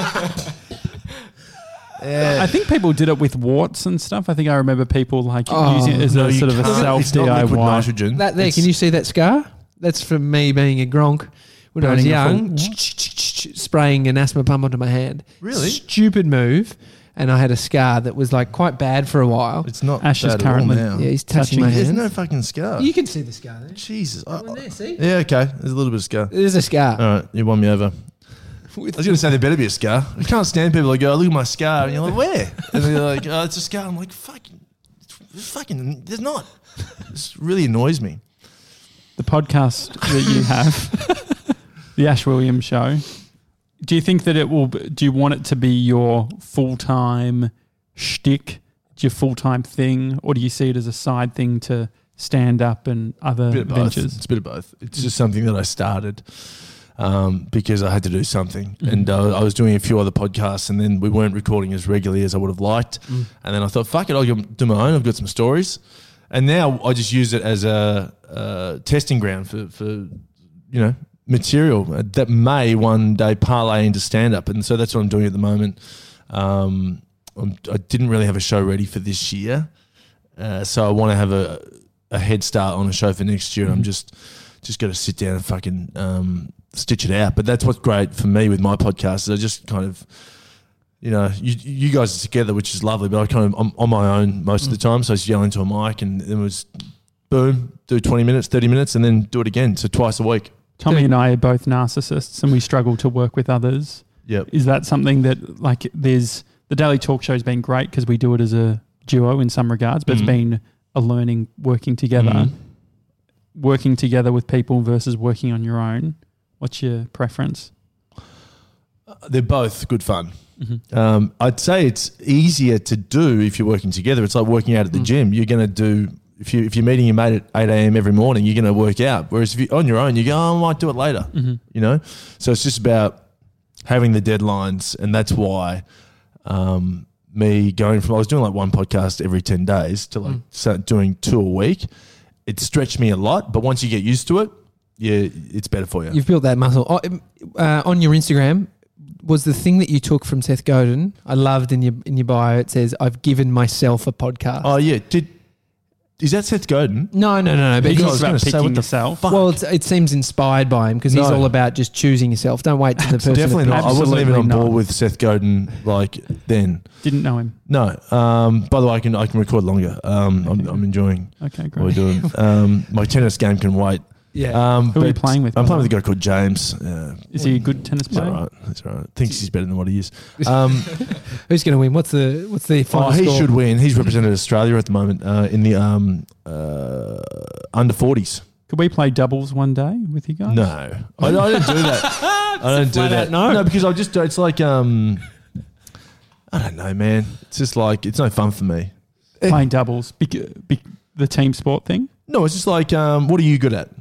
S1: I think people did it with warts and stuff. I think I remember people like
S2: Oh,
S1: using it as
S3: No,
S1: a
S3: you
S1: sort of a
S3: can't.
S1: self
S3: It's not liquid
S1: D I Y.
S3: nitrogen.
S2: That there,
S3: It's-
S2: can you see that scar? That's from me being a gronk when I was
S1: Burning a
S2: young,
S1: full-
S2: spraying an asthma pump onto my hand.
S3: Really?
S2: Stupid move. And I had a scar that was like quite bad for a while.
S3: It's not
S1: Ash is
S3: bad at all
S1: currently-
S3: now.
S2: Yeah, he's touching
S1: Touching-
S2: my
S3: There's
S2: hand.
S3: no fucking scar.
S2: You can see the scar there.
S3: Jesus. I-
S2: Go in there, see?
S3: yeah, okay. There's a little bit of scar.
S2: There's a scar.
S3: All right, you won me over. I was going to say there better be a scar. I can't stand people that go, look at my scar. And you're like, where? And they're like, oh, it's a scar. I'm like, fucking, it's fucking, there's not. This really annoys me.
S1: The podcast that you have, the Ash Williams Show. Do you think that it will? be- Do you want it to be your full time shtick, your full time thing, or do you see it as a side thing to stand up and other
S3: Bit of both.
S1: ventures?
S3: It's a bit of both. It's just something that I started um, because I had to do something,
S1: Mhm.
S3: and uh, I was doing a few other podcasts, and then we weren't recording as regularly as I would have liked.
S1: Mm.
S3: And then I thought, fuck it, I'll go do my own. I've got some stories, and now I just use it as a, a testing ground for, for you know material that may one day parlay into stand up, and so that's what I'm doing at the moment. Um, I'm, I didn't really have a show ready for this year, uh, so I want to have a a head start on a show for next year. I'm just just got to sit down and fucking um, stitch it out. But that's what's great for me with my podcast is I just kind of, you know, you you guys are together, which is lovely. But I kind of I'm on my own most of the time, so I just yell into a mic and then it was boom, do twenty minutes, thirty minutes, and then do it again. So twice a week.
S1: Tommy and I are both narcissists, and we struggle to work with others.
S3: Yep.
S1: Is that something that like there's the Daily Talk Show has been great because we do it as a duo in some regards, but
S3: Mhm.
S1: it's been a learning working together.
S3: Mhm.
S1: Working together with people versus working on your own. What's your preference?
S3: They're both good fun.
S1: Mm-hmm.
S3: Um, I'd say it's easier to do if you're working together. It's like working out at the
S1: Mm.
S3: gym. You're going to do if you if you're meeting your mate at eight a.m. every morning, you're going to work out. Whereas if you're on your own, you go, oh, I might do it later.
S1: Mm-hmm.
S3: You know, so it's just about having the deadlines, and that's why um, me going from I was doing like one podcast every ten days to like
S2: Mm.
S3: start doing two a week. It stretched me a lot, but once you get used to it, yeah, it's better for you.
S2: You've built that muscle. Oh, um, uh, on your Instagram, was the thing that you took from Seth Godin. I loved in your in your bio. It says, "I've given myself a podcast."
S3: Oh yeah, did is that Seth Godin?
S2: No, no, no, no. But
S1: He
S2: he's,
S1: talks about
S3: gonna say,
S1: picking
S3: what the
S1: yourself.
S3: fuck?
S2: well, it's, it seems inspired by him because he's
S3: No.
S2: all about just choosing yourself. Don't wait till the person.
S3: Definitely
S2: that
S3: not. I wasn't even
S1: Absolutely
S3: on board
S1: not.
S3: with Seth Godin like then.
S1: Didn't know him.
S3: No. Um, by the way, I can I can record longer. Um, I'm, I'm enjoying
S1: Okay,
S3: what we're
S1: great.
S3: doing. Um, my tennis game can wait.
S2: Yeah.
S3: Um,
S1: Who are you
S3: but
S1: playing with,
S3: I'm
S1: by
S3: playing
S1: the
S3: with a guy called James. Yeah.
S1: Is he a good tennis
S3: He's
S1: player?
S3: all right. He's all right. Thinks he's better than what he is. Um,
S2: Who's going to win? What's the what's the final
S3: oh, he
S2: score?
S3: should win. He's represented Australia at the moment uh, in the um, uh, under forties.
S1: Could we play doubles one day with you guys?
S3: No, I, I don't do that. I don't do
S2: flat
S3: that.
S2: out no.
S3: no, because I just it's like um, I don't know, man. It's just like it's no fun for me.
S1: Playing doubles, bec- bec- the team sport thing.
S3: No, it's just like um, what are you good at?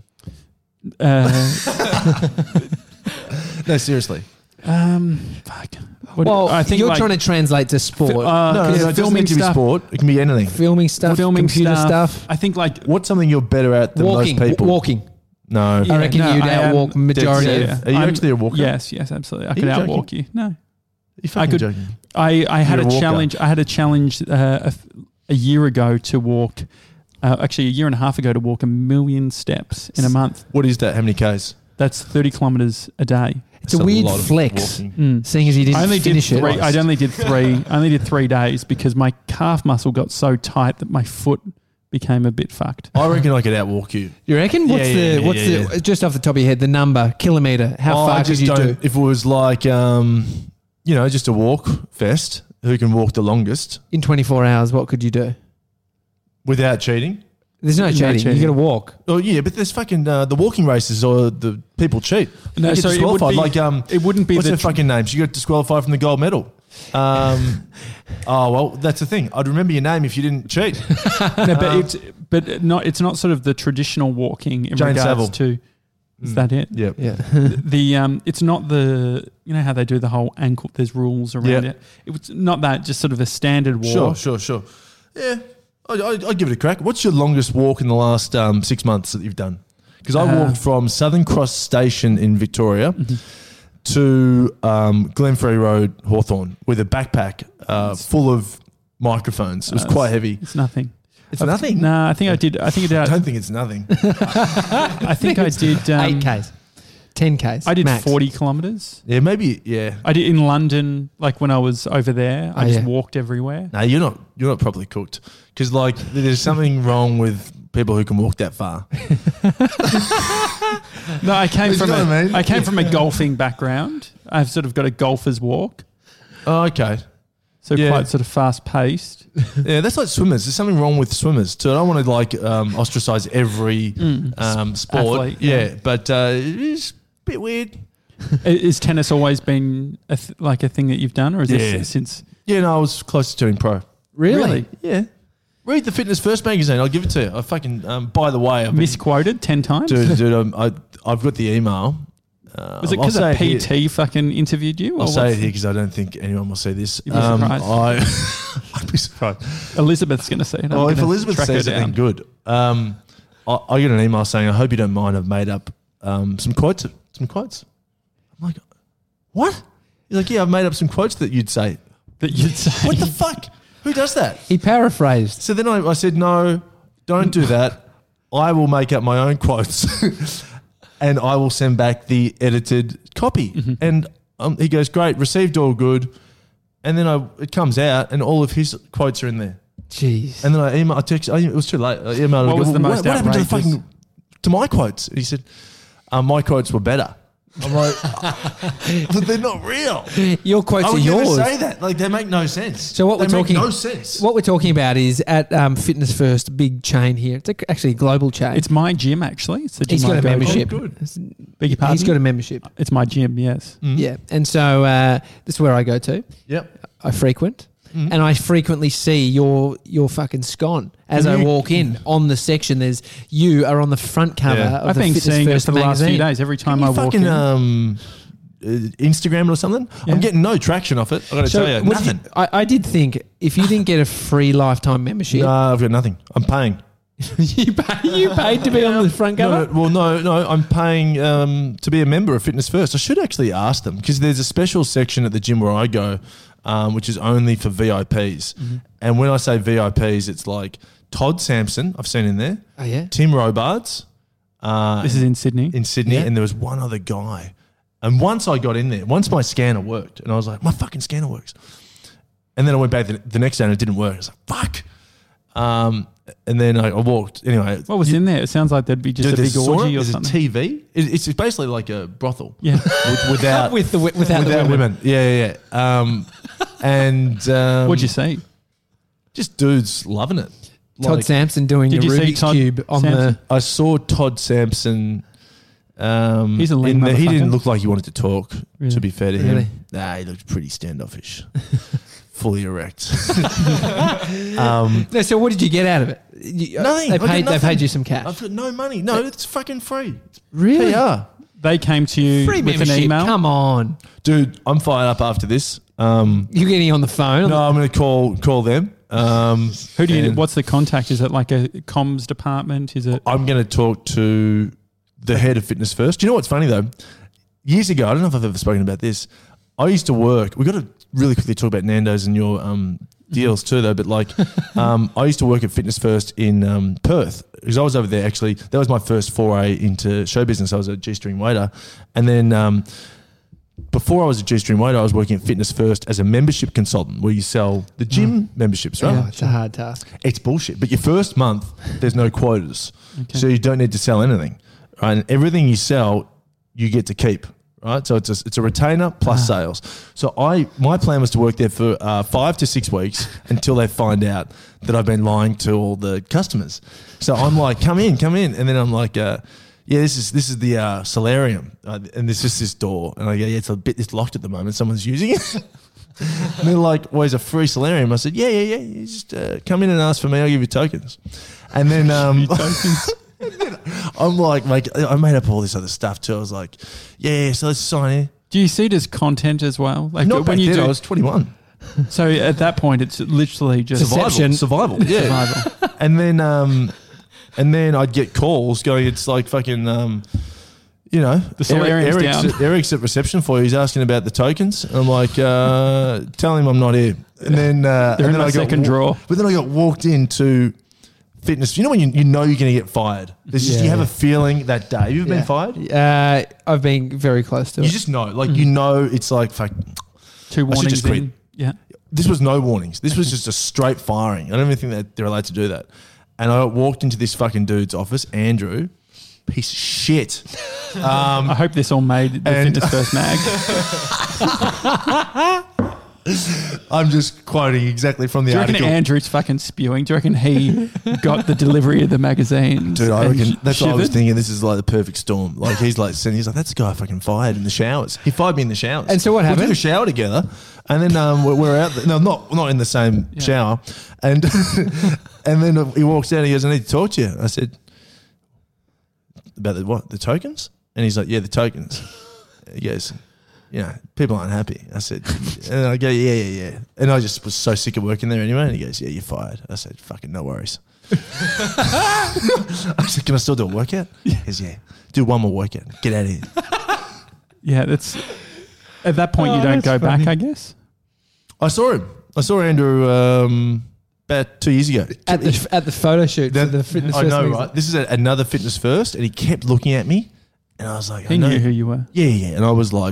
S1: Uh,
S3: No, seriously.
S1: um, fuck. What-
S2: Well,
S1: I think
S2: you're
S1: like,
S2: trying to translate to sport.
S1: uh,
S3: no, no,
S1: 'cause
S3: no, it doesn't
S1: filming
S3: need to be
S1: stuff.
S3: sport. It can be anything.
S2: filming stuff,
S1: filming
S2: computer
S1: stuff.
S2: stuff,
S1: I think like
S3: What's something you're better at than
S2: walking,
S3: most people?
S2: w- walking.
S3: No.
S1: Yeah,
S2: I reckon
S1: no,
S2: you'd
S1: I am
S2: outwalk majority
S3: dead
S2: of.
S3: set. Are you
S1: I'm-
S3: actually a walker?
S1: Yes, yes, absolutely. I could
S3: you
S1: outwalk you. No,
S3: You're fucking
S1: could-
S3: joking.
S1: I, I had
S3: You're
S1: a
S3: a walker.
S1: challenge. I had a challenge uh, a, f- a year ago to walk. Uh, actually, a year and a half ago to walk a million steps in a month.
S3: What is that? How many Ks?
S1: That's thirty kilometers a day.
S2: It's a
S3: That's
S2: weird
S3: lot of
S2: flex,
S3: walking.
S1: Mm.
S2: seeing as you didn't
S1: I only did
S2: finish
S1: three.
S2: it.
S1: I only did three. I only did three days because my calf muscle got so tight that my foot became a bit fucked.
S3: I reckon I could outwalk you.
S2: You reckon? What's
S3: Yeah,
S2: the
S3: yeah, yeah,
S2: what's
S3: yeah,
S2: the just off the top of your head the number kilometer? How
S3: Oh, I
S2: far could
S3: just
S2: you do
S3: don't- If it was like, um, you know, just a walk fest, who can walk the longest
S2: in twenty-four hours? What could you do?
S3: without cheating?
S2: There's no
S1: No
S2: cheating.
S1: cheating.
S2: You got to walk.
S3: Oh yeah, but there's fucking uh, the walking races or the people cheat.
S1: No,
S3: They get
S1: so it would
S3: disqualified.
S1: be-
S3: like um,
S1: It wouldn't be
S3: what's
S1: the
S3: their fucking names? You got disqualified from the gold medal. Um, oh well, that's the thing. I'd remember your name if you didn't cheat.
S1: no, but it's but not. It's not sort of the traditional walking in
S3: Jane
S1: regards
S3: Savile.
S1: to. Is that it?
S3: Yeah.
S2: Yeah.
S1: The um, it's not the you know how they do the whole ankle. There's rules around
S3: Yeah.
S1: it. It was not that. Just sort of a standard walk.
S3: Sure, sure, sure. Yeah, I, I, I'd give it a crack. What's your longest walk in the last um, six months that you've done? Because I
S1: Uh,
S3: walked from Southern Cross Station in Victoria
S1: Mm-hmm.
S3: to um, Glenferrie Road, Hawthorne, with a backpack uh, full of microphones. It was
S1: Uh,
S3: quite heavy.
S1: It's nothing.
S3: It's
S1: I've-
S3: nothing.
S1: No, I think I did. I think I
S3: I
S1: did.
S3: don't think it's nothing.
S1: I think I did. Um,
S2: Eight Ks, ten Ks.
S1: I did
S2: max.
S1: forty kilometers.
S3: Yeah, maybe. Yeah.
S1: I did in London, like when I was over there. I
S2: Oh,
S1: just
S2: yeah.
S1: walked everywhere.
S3: No, you're not. You're not properly cooked. Because like, there's something wrong with people who can walk that far.
S1: No, I came
S3: You
S1: from
S3: know
S1: a,
S3: what I mean?
S1: I came from a golfing background. I've sort of got a golfer's walk,
S3: Oh, okay.
S1: so
S3: Yeah.
S1: quite sort of fast paced.
S3: Yeah, that's like swimmers. There's something wrong with swimmers. So I don't want to like um, ostracize every um, sport.
S1: Mm. Athlete,
S3: yeah,
S1: yeah.
S3: but uh, it's a bit weird.
S1: Is tennis always been a th- like a thing that you've done, or is
S3: Yeah.
S1: this since?
S3: Yeah, no, I was close to turning pro.
S2: Really?
S3: Yeah. Read the Fitness First magazine. I'll give it to you. I fucking. Um, by the way, I've been,
S1: Misquoted ten times.
S3: dude, dude, um, I I've got the email. Uh,
S1: Was it
S3: I'll
S1: because
S3: say
S1: a
S3: it here-
S1: P T fucking interviewed you? or
S3: I'll say
S1: what's-
S3: it here because I don't think anyone will see this.
S1: You'd be surprised.
S3: I, I'd be surprised.
S1: Elizabeth's going to say it. I'm
S3: Well, if
S1: gonna
S3: Elizabeth
S1: track her
S3: says something
S1: down.
S3: good, um, I, I get an email saying, "I hope you don't mind. I've made up um, some quotes. Some quotes." I'm like, "What?" He's like, "Yeah, I've made up some quotes that you'd say."
S1: that you'd say.
S3: What the fuck? Who does that?
S2: He paraphrased.
S3: So then I, I said, "No, don't do that. I will make up my own quotes, and I will send back the edited copy."
S1: Mm-hmm.
S3: And um, he goes, "Great, received all good." And then I, it comes out, and all of his quotes are in there.
S2: Jeez.
S3: And then I emailed, I texted, I, it was too late. I emailed him.
S1: What
S3: I go,
S1: was the
S3: "Well,
S1: most
S3: what, what happened to the
S1: outrageous?"
S3: fucking, to my quotes? And he said, um, my quotes were better. I'm like, but they're not real.
S2: Your quotes
S3: I
S2: are
S3: would never
S2: yours.
S3: say that. Like, they make no sense.
S2: So what
S3: they
S2: we're
S3: make
S2: talking
S3: no sense.
S2: What we're talking about is at um, Fitness First, big chain here. It's a, actually a global chain.
S1: It's my gym, actually. It's the gym
S2: He's
S1: I
S2: got a
S1: go to.
S2: membership.
S3: Oh, good.
S1: Beg your pardon?
S2: He's got a membership.
S1: It's my gym, yes.
S3: Mm.
S2: Yeah, and so uh, this is where I go to.
S3: Yep.
S2: I frequent,
S3: Mm.
S2: and I frequently see your your fucking scone as
S3: Can
S2: I
S3: you-
S2: walk in on the section. There's you are on the front cover
S3: Yeah.
S2: of
S1: I've
S2: the
S1: been
S2: Fitness
S1: seeing it
S2: First
S1: for the last few
S2: magazine.
S1: days. Every time
S3: Can
S1: I
S3: you
S1: walk
S3: fucking
S1: in.
S3: um, uh, Instagram it or something?
S1: Yeah.
S3: I'm getting no traction off it. I got to
S2: So
S3: tell you,
S2: what did
S3: nothing.
S2: you- I, I did think if you didn't get a free lifetime membership,
S3: No, I've got nothing. I'm paying.
S2: you pay, you paid to be on the front
S3: No,
S2: cover?
S3: no, well, no, no. I'm paying um, to be a member of Fitness First. I should actually ask them because there's a special section at the gym where I go, um, which is only for V I Ps. Mm-hmm. And when I say V I Ps, it's like Todd Sampson, I've seen in there.
S2: Oh, yeah?
S3: Tim Robards. Uh,
S1: This is in Sydney.
S3: in Sydney,
S2: Yeah.
S3: and there was one other guy. And once I got in there, once my scanner worked, and I was like, my fucking scanner works. And then I went back the, the next day and it didn't work. I was like, fuck. Um, and then I, I walked. Anyway,
S1: What was in there? It sounds like there'd be just
S3: dude,
S1: a big
S3: there's
S1: orgy or
S3: there's
S1: something.
S3: a T V. It, it's basically like a brothel.
S1: Yeah.
S3: With, without
S2: With the, without, the
S3: without
S2: women.
S3: women. Yeah, yeah, yeah. Um, and um,
S1: What'd you see?
S3: just dudes loving it.
S2: Todd
S3: Like,
S2: Sampson doing
S1: Did
S2: the
S1: you see
S2: Rubik's
S1: Todd
S2: Cube on
S1: Sampson?
S3: I saw Todd Sampson. Um,
S1: He's a lean
S3: in the- he
S1: motherfucker.
S3: didn't look like he wanted to talk.
S1: Really?
S3: To be fair to
S2: Really?
S3: him, nah, he looked pretty standoffish, fully erect. um,
S2: the. No, so what did you get out of it? You,
S3: Nothing.
S2: They
S3: I got
S2: paid, they
S3: nothing.
S2: paid you some cash.
S3: I've got no money. No, it's fucking free. It's
S2: Really?
S3: P R.
S1: They came to you
S2: Free
S1: with an
S2: membership.
S1: email.
S2: Come on.
S3: Dude, I'm fired up after this. Um,
S2: You're getting on the phone.
S3: no, I'm going to call call them. Um,
S1: Who do you?
S3: and
S1: What's the contact? Is it like a comms department? Is it?
S3: I'm going to talk to the head of Fitness First. Do you know what's funny though? Years ago, I don't know if I've ever spoken about this. I used to work. We got to really quickly talk about Nando's and your um, deals too, though. But like, um, I used to work at Fitness First in um, Perth because I was over there. Actually, that was my first foray into show business. I was a G-string waiter, and then um, before I was a G-string waiter, I was working at Fitness First as a membership consultant, where you sell the gym memberships. Right?
S2: Oh, it's a hard task.
S3: It's bullshit. But your first month, there's no quotas,
S1: Okay.
S3: so you don't need to sell anything. Right? And everything you sell, you get to keep. Right, so it's a, it's a retainer plus sales. So I my plan was to work there for uh, five to six weeks until they find out that I've been lying to all the customers. So I'm like, come in, come in, and then I'm like, uh, yeah, this is this is the uh, solarium, uh, and there's just this door, and I go, yeah, it's a bit it's locked at the moment. Someone's using it. And they're like, well, it's a free solarium. I said, yeah, yeah, yeah. You just uh, come in and ask for me. I'll give you tokens. And then um, I'm like, like, I made up all this other stuff too. I was like, yeah, so let's sign in.
S1: Do you see it as content as well? Like
S3: Not back
S1: when you
S3: then,
S1: do.
S3: I was twenty-one.
S1: So at that point, it's literally just
S2: Deception.
S3: Survival, survival, yeah.
S1: survival.
S3: And then, um, and then I'd get calls going. It's like fucking, um, you know,
S1: The solarium's
S3: Eric's,
S1: down.
S3: At, Eric's at reception for you. He's asking about the tokens. I'm like, uh, tell him I'm not here. And then, uh,
S1: They're
S3: and
S1: in
S3: then
S1: my
S3: I got
S1: second drawer.
S3: But then I got walked into Fitness. You know when you, you know you're going to get fired. There's just,
S2: Yeah.
S3: you have a feeling that day. Have you ever
S2: Yeah.
S3: been fired?
S2: Uh, I've been very close to
S3: You
S2: it.
S3: just know, like you know, it's like fuck.
S1: Two
S3: I should
S1: warnings
S3: just quit.
S1: in. Yeah.
S3: This was no warnings. This was just a straight firing. I don't even think that they're allowed to do that. And I walked into this fucking dude's office, Andrew, piece of shit. Um,
S1: I hope this all made the
S3: and-
S1: Fitness First mag.
S3: I'm just quoting exactly from the
S1: Do you reckon
S3: article.
S1: Andrew's fucking spewing? Do you reckon he got the delivery of the magazine?
S3: Dude, I reckon that's what I was thinking. This is like the perfect storm. Like he's like, he's like, that's the guy I fucking fired in the showers. He fired me in the showers.
S2: And so what
S3: We
S2: happened?
S3: took a shower together, and then um, we're, we're out. There. No, not not in the same
S1: Yeah.
S3: shower. And and then he walks down. He goes, I need to talk to you. I said, about the what? The tokens? And he's like, yeah, the tokens. He goes, you know, people aren't happy. I said, and I go, yeah, yeah, yeah. And I just was so sick of working there anyway. And he goes, yeah, you're fired. I said, fucking no worries. I said, can I still do a workout? He goes, yeah. Do one more workout. Get out of here.
S1: Yeah, that's at that point you
S2: Oh,
S1: don't
S2: that's
S1: go
S2: funny.
S1: back, I guess.
S3: I saw him. I saw Andrew um, about two years ago.
S2: at the at the photo shoot for
S3: That-
S2: the Fitness
S3: I
S2: First
S3: know,
S2: magazine.
S3: right? This is a, another Fitness First, and he kept looking at me, and I was like, I
S1: He
S3: know.
S1: knew who you were.
S3: Yeah, yeah. And I was like,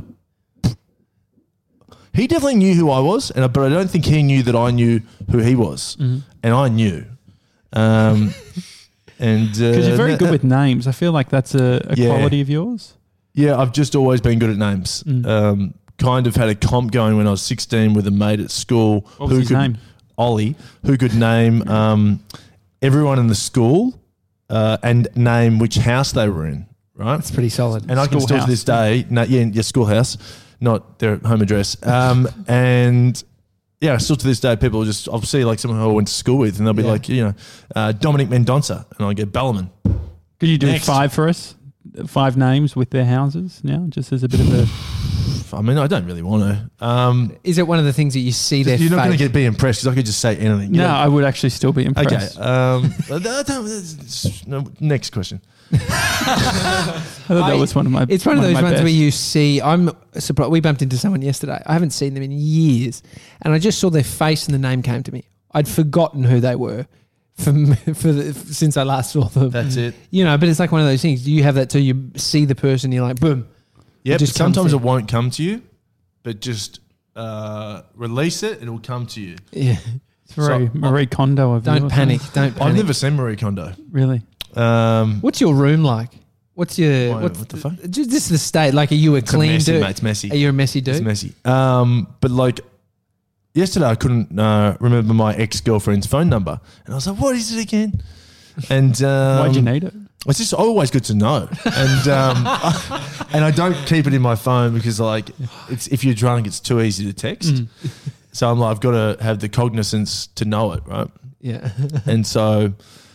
S3: he definitely knew who I was, and but I don't think he knew that I knew who he was,
S1: Mm-hmm.
S3: and I knew. Um, and
S1: Because
S3: because
S1: you're very good with names. I feel like that's a, a
S3: Yeah.
S1: quality of yours.
S3: Yeah, I've just always been good at names.
S1: Mm.
S3: Um, kind of had a comp going when I was sixteen with a mate at school.
S1: What was his
S3: could,
S1: name?
S3: Ollie, who could name um, everyone in the school uh, and name which house they were in, right?
S2: It's pretty solid.
S3: And I can still to
S1: Schoolhouse.
S3: this day, no, yeah, your schoolhouse, not their home address. Um, and yeah, still to this day, people will just, I'll see like someone who I went to school with, and they'll be
S2: Yeah.
S3: like, you know, uh, Dominic Mendonça, and I go Bellarmine.
S1: Could you do
S3: Next.
S1: five for us? Five names with their houses now, just as a bit of a.
S3: I mean, I don't really want to. Um,
S2: Is it one of the things that you see their
S3: you're not going to
S2: face?
S3: get be impressed because I could just say anything.
S1: No,
S3: You know?
S1: I would actually still be
S3: Okay.
S1: impressed.
S3: Um, I don't- no, next question.
S1: I thought that
S2: I-
S1: was one of my.
S2: It's one of those
S1: my
S2: ones
S1: best.
S2: where you see. I'm surprised. We bumped into someone yesterday. I haven't seen them in years, and I just saw their face and the name came to me. I'd forgotten who they were from for the, since I last saw them.
S3: That's it.
S2: You know, but it's like one of those things. You have that too. You see the person, you're like, boom.
S3: Yeah,
S2: just
S3: but sometimes
S2: comes
S3: it
S2: in.
S3: won't come to you, but just uh, release it and it will come to you.
S2: Yeah.
S1: It's very
S3: So-
S1: Marie Kondo of you,
S2: Don't
S1: wasn't
S2: panic.
S1: it?
S2: Don't panic.
S3: I've never seen Marie Kondo.
S1: Really.
S3: Um,
S2: What's your room like? What's your
S3: Why,
S2: what's
S3: what the fuck?
S2: Just, just the state. Like, are you a
S3: it's a
S2: clean
S3: messy,
S2: dude?
S3: mate. It's messy.
S2: Are you a messy dude?
S3: It's messy. Um, but like yesterday, I couldn't uh, remember my ex girlfriend's phone number, and I was like, "What is it again?" And um,
S1: Why'd you need it?
S3: It's just always good to know, and um, I, and I don't keep it in my phone because like it's if you're drunk, it's too easy to text.
S1: Mm.
S3: So I'm like, I've got to have the cognizance to know it, right?
S2: Yeah.
S3: And so,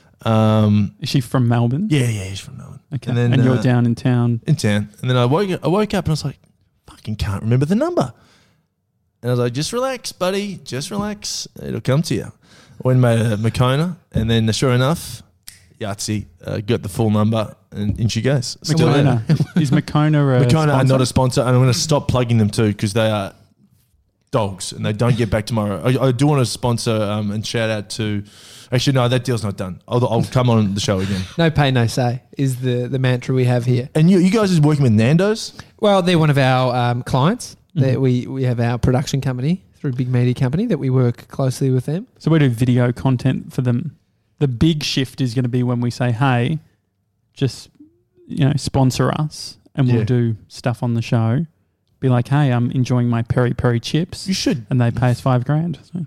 S3: um,
S1: Is she from Melbourne?
S3: yeah, yeah, he's from Melbourne.
S1: Okay.
S3: And
S1: And,
S3: then,
S1: you're
S3: uh,
S1: down in town.
S3: in town. And then I woke I woke up and I was like, fucking can't remember the number. And I was like, just relax, buddy. Just relax. It'll come to you. I went and made a Makona, and then sure enough, Yahtzee uh, got the full number, and in she goes. Still there.
S1: Makona. Is Makona a
S3: Makona are
S1: sponsor?
S3: not a sponsor, and I'm going to stop plugging them too because they are dogs and they don't get back tomorrow. I, I do want to sponsor um, and shout out to. Actually, no, that deal's not done. I'll, I'll come on the show again.
S2: No pay, no say is the, the mantra we have here.
S3: And you, you guys are working with Nando's?
S2: Well, they're one of our um, clients.
S1: Mhm.
S2: That we we have our production company through Big Media Company that we work closely with them.
S1: So we do video content for them. The big shift is going to be when we say, "Hey, just you know, sponsor us, and
S3: Yeah.
S1: we'll do stuff on the show." Be like, "Hey, I'm enjoying my peri peri chips,"
S3: You should.
S1: and they pay us five grand. So,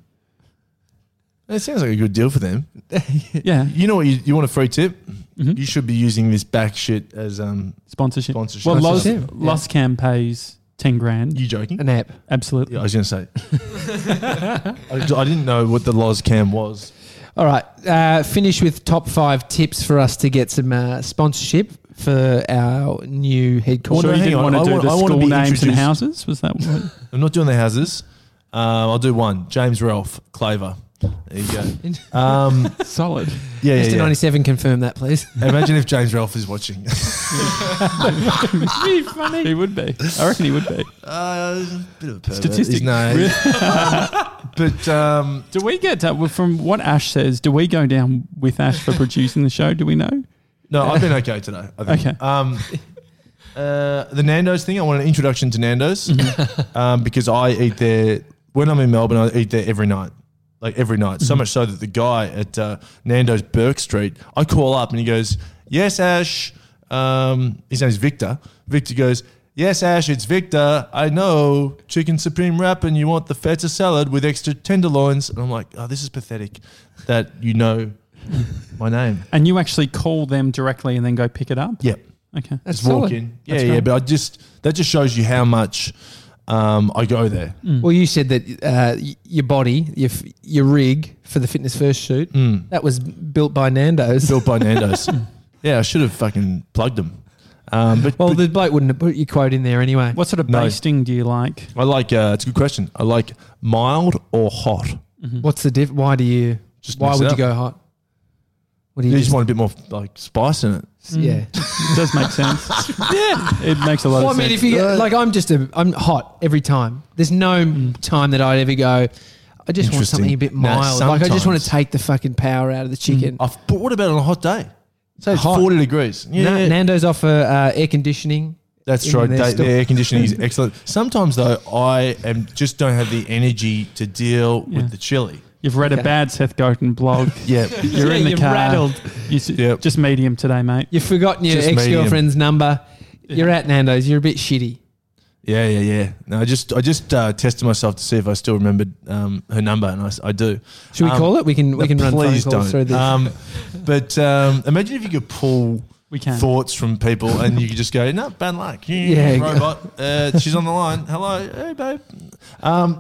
S3: It sounds like a good deal for them.
S1: yeah,
S3: You know what? You, you want a free tip?
S1: Mhm.
S3: You should be using this back shit as um,
S1: sponsorship.
S3: sponsorship.
S1: Well, Los,
S2: Sponsorship, yeah.
S1: Loscam pays ten grand.
S3: You joking?
S2: An app.
S1: Absolutely.
S3: Yeah, I was going to say. I, I didn't know what the Loscam was.
S2: All right. Uh, finish with top five tips for us to get some uh, sponsorship for our new
S1: So
S2: headquarters.
S3: Well,
S1: you
S3: hang
S1: didn't
S3: on.
S1: want to
S3: I
S1: do
S3: want-
S1: the
S3: I wanna
S1: school
S3: be
S1: names and
S3: introduced-
S1: houses? Was that what?
S3: I'm not doing the houses. Um, I'll do one. James Ralph, Claver. There you go. Um,
S1: Solid?
S3: yeah, yeah,
S2: Mister
S3: yeah.
S2: ninety-seven, confirm that, please.
S3: Imagine if James Ralph is watching.
S1: Be funny. He would be. I reckon he would be.
S3: uh, bit of a pervert.
S1: Statistic.
S3: No.
S1: Really?
S3: But um,
S1: Do we get uh, well, from what Ash says? Do we go down with Ash for producing the show? Do we know?
S3: no, I've been okay today. I think.
S1: Okay.
S3: Um, uh, the Nando's thing. I want an introduction to Nando's um, because I eat there when I'm in Melbourne. I eat there every night, like every night. So much so that the guy at uh, Nando's Burke Street, I call up and he goes, "Yes, Ash." Um, his name is Victor. Victor goes, "Yes, Ash, it's Victor. I know chicken supreme wrap, and you want the feta salad with extra tenderloins." And I'm like, "Oh, this is pathetic that you know my name."
S1: And you actually call them directly and then go pick it up?
S3: Yep.
S1: Okay.
S2: That's
S3: Just walk
S2: solid.
S3: in. Yeah,
S1: That's
S3: yeah.
S1: great.
S3: But I just that just shows you how much um, I go there.
S2: Well, you said that uh, y- your body, your f- your rig for the Fitness First shoot,
S3: Mm.
S2: that was built by Nando's.
S3: Built by Nando's. Yeah, I should have fucking plugged them. Um, but,
S2: Well,
S3: but
S2: the bloke wouldn't have put your quote in there anyway.
S1: What sort of
S3: No.
S1: basting do you like?
S3: I like. Uh, it's a good question. I like mild or hot.
S2: What's the diff? Why do you?
S3: Just
S2: why
S3: mix
S2: would
S3: it
S2: you
S3: up.
S2: go hot? What do
S3: You
S2: you
S3: just
S2: just?
S3: want a bit more like spice in it.
S2: Yeah.
S1: It does make sense. Yeah. It makes a lot
S2: Well, I
S1: of
S2: mean,
S1: sense.
S2: if you get, like, I'm just a, I'm hot every time. There's no
S3: Mm.
S2: time that I'd ever go. I just want
S3: Interesting.
S2: something a bit
S3: No,
S2: mild. like I just want to
S3: sometimes.
S2: take the fucking power out of the chicken.
S3: I've, but what about on a hot day? Say it's
S2: Hot.
S3: forty degrees. Yeah,
S2: Na- Nando's offer uh, air conditioning.
S3: that's
S2: in
S3: true.
S2: their
S3: They,
S2: store.
S3: the air conditioning is excellent. Sometimes though, I am just don't have the energy to deal
S1: Yeah.
S3: with the chili.
S1: You've read
S2: Okay.
S1: a bad Seth Godin blog.
S3: Yeah,
S1: You're
S2: Yeah,
S1: in the
S2: you're
S1: car.
S2: rattled.
S1: You s-
S3: Yep.
S1: Just medium today, mate.
S2: You've forgotten your
S3: Just
S2: ex girlfriend's number.
S1: Yeah.
S2: You're at Nando's. You're a bit shitty.
S3: yeah, yeah, yeah. No, I just I just uh, tested myself to see if I still remembered um, her number, and I, s- I do.
S2: Should we
S3: Um,
S2: call it? We can we
S3: No,
S2: can run phone
S3: please
S2: calls
S3: don't.
S2: through this.
S3: Um, but um, imagine if you could pull
S1: We can.
S3: thoughts from people and you could just go, no, bad luck.
S2: Yeah, go-
S3: robot. Uh, she's on the line. Hello, hey babe. Um,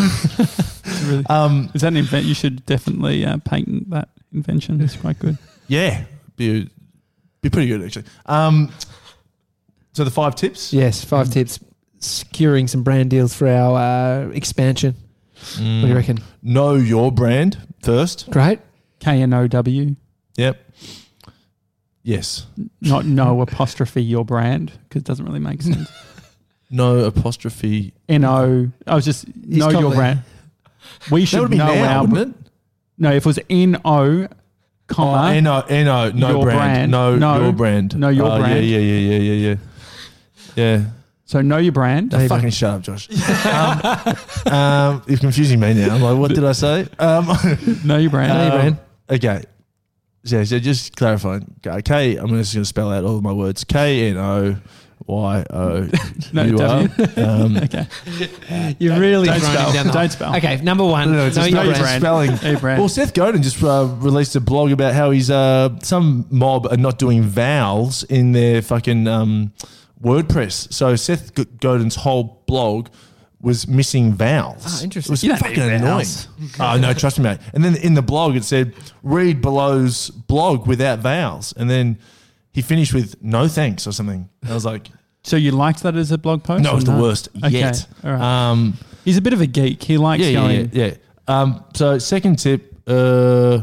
S1: Really.
S3: um,
S1: Is that an invent? You should definitely uh, patent that invention. It's quite good.
S3: yeah, be be pretty good actually. Um, so the five tips.
S2: Yes, five tips. securing some brand deals for our uh, expansion.
S3: Mm.
S2: What do you reckon?
S3: Know your brand first.
S2: Great.
S1: K N O W,
S3: Yep. Yes.
S1: not no apostrophe your brand, because it doesn't really make sense.
S3: No apostrophe.
S1: N O, I was just know your
S2: confident.
S1: brand. We
S3: That
S1: should
S3: would be
S1: know
S3: now,
S1: our
S3: wouldn't it?
S1: no. If it was N O,
S3: Oh,
S1: comma
S3: N O, N O, no
S1: your
S3: brand.
S1: brand.
S3: No,
S1: No,
S3: your brand.
S1: no, your
S3: Oh,
S1: brand.
S3: Yeah, yeah, yeah, yeah, yeah, yeah. Yeah.
S1: so know your brand.
S2: Know your
S3: Fucking
S2: brand.
S3: shut up, Josh. um, um, you're confusing me now. I'm like, what did I say? Um,
S1: Know your brand.
S2: Know your
S3: um,
S2: brand.
S3: Okay. So, so just clarifying. K, I'm just going to spell out all of my words. K N O Y O
S1: No,
S3: U R.
S1: W.
S3: Um,
S1: Okay.
S2: You're really
S1: Don't
S2: throwing
S1: spell.
S2: him down the
S1: Don't
S2: hole.
S1: spell.
S2: Okay, number one.
S3: No, no, it's
S2: know
S3: just
S2: your
S3: no
S2: brand.
S3: spelling.
S1: Know your brand.
S3: Well, Seth Godin just uh, released a blog about how he's uh, some mob are not doing vowels in their fucking um, WordPress. So Seth G- Godin's whole blog was missing vowels.
S2: Ah, interesting.
S3: It was
S1: You don't
S3: fucking
S1: need
S3: annoying.
S1: vowels.
S3: Oh no, trust me, mate. And then in the blog it said read below's blog without vowels, and then he finished with no thanks or something. And I was like,
S1: So you liked that as a blog post?
S3: no,
S1: or
S3: it's the
S1: not?
S3: worst
S1: Okay.
S3: yet.
S1: All right.
S3: Um,
S1: He's a bit of a geek. He likes
S3: yeah, yeah,
S1: going.
S3: yeah, yeah. Um, so second tip, uh,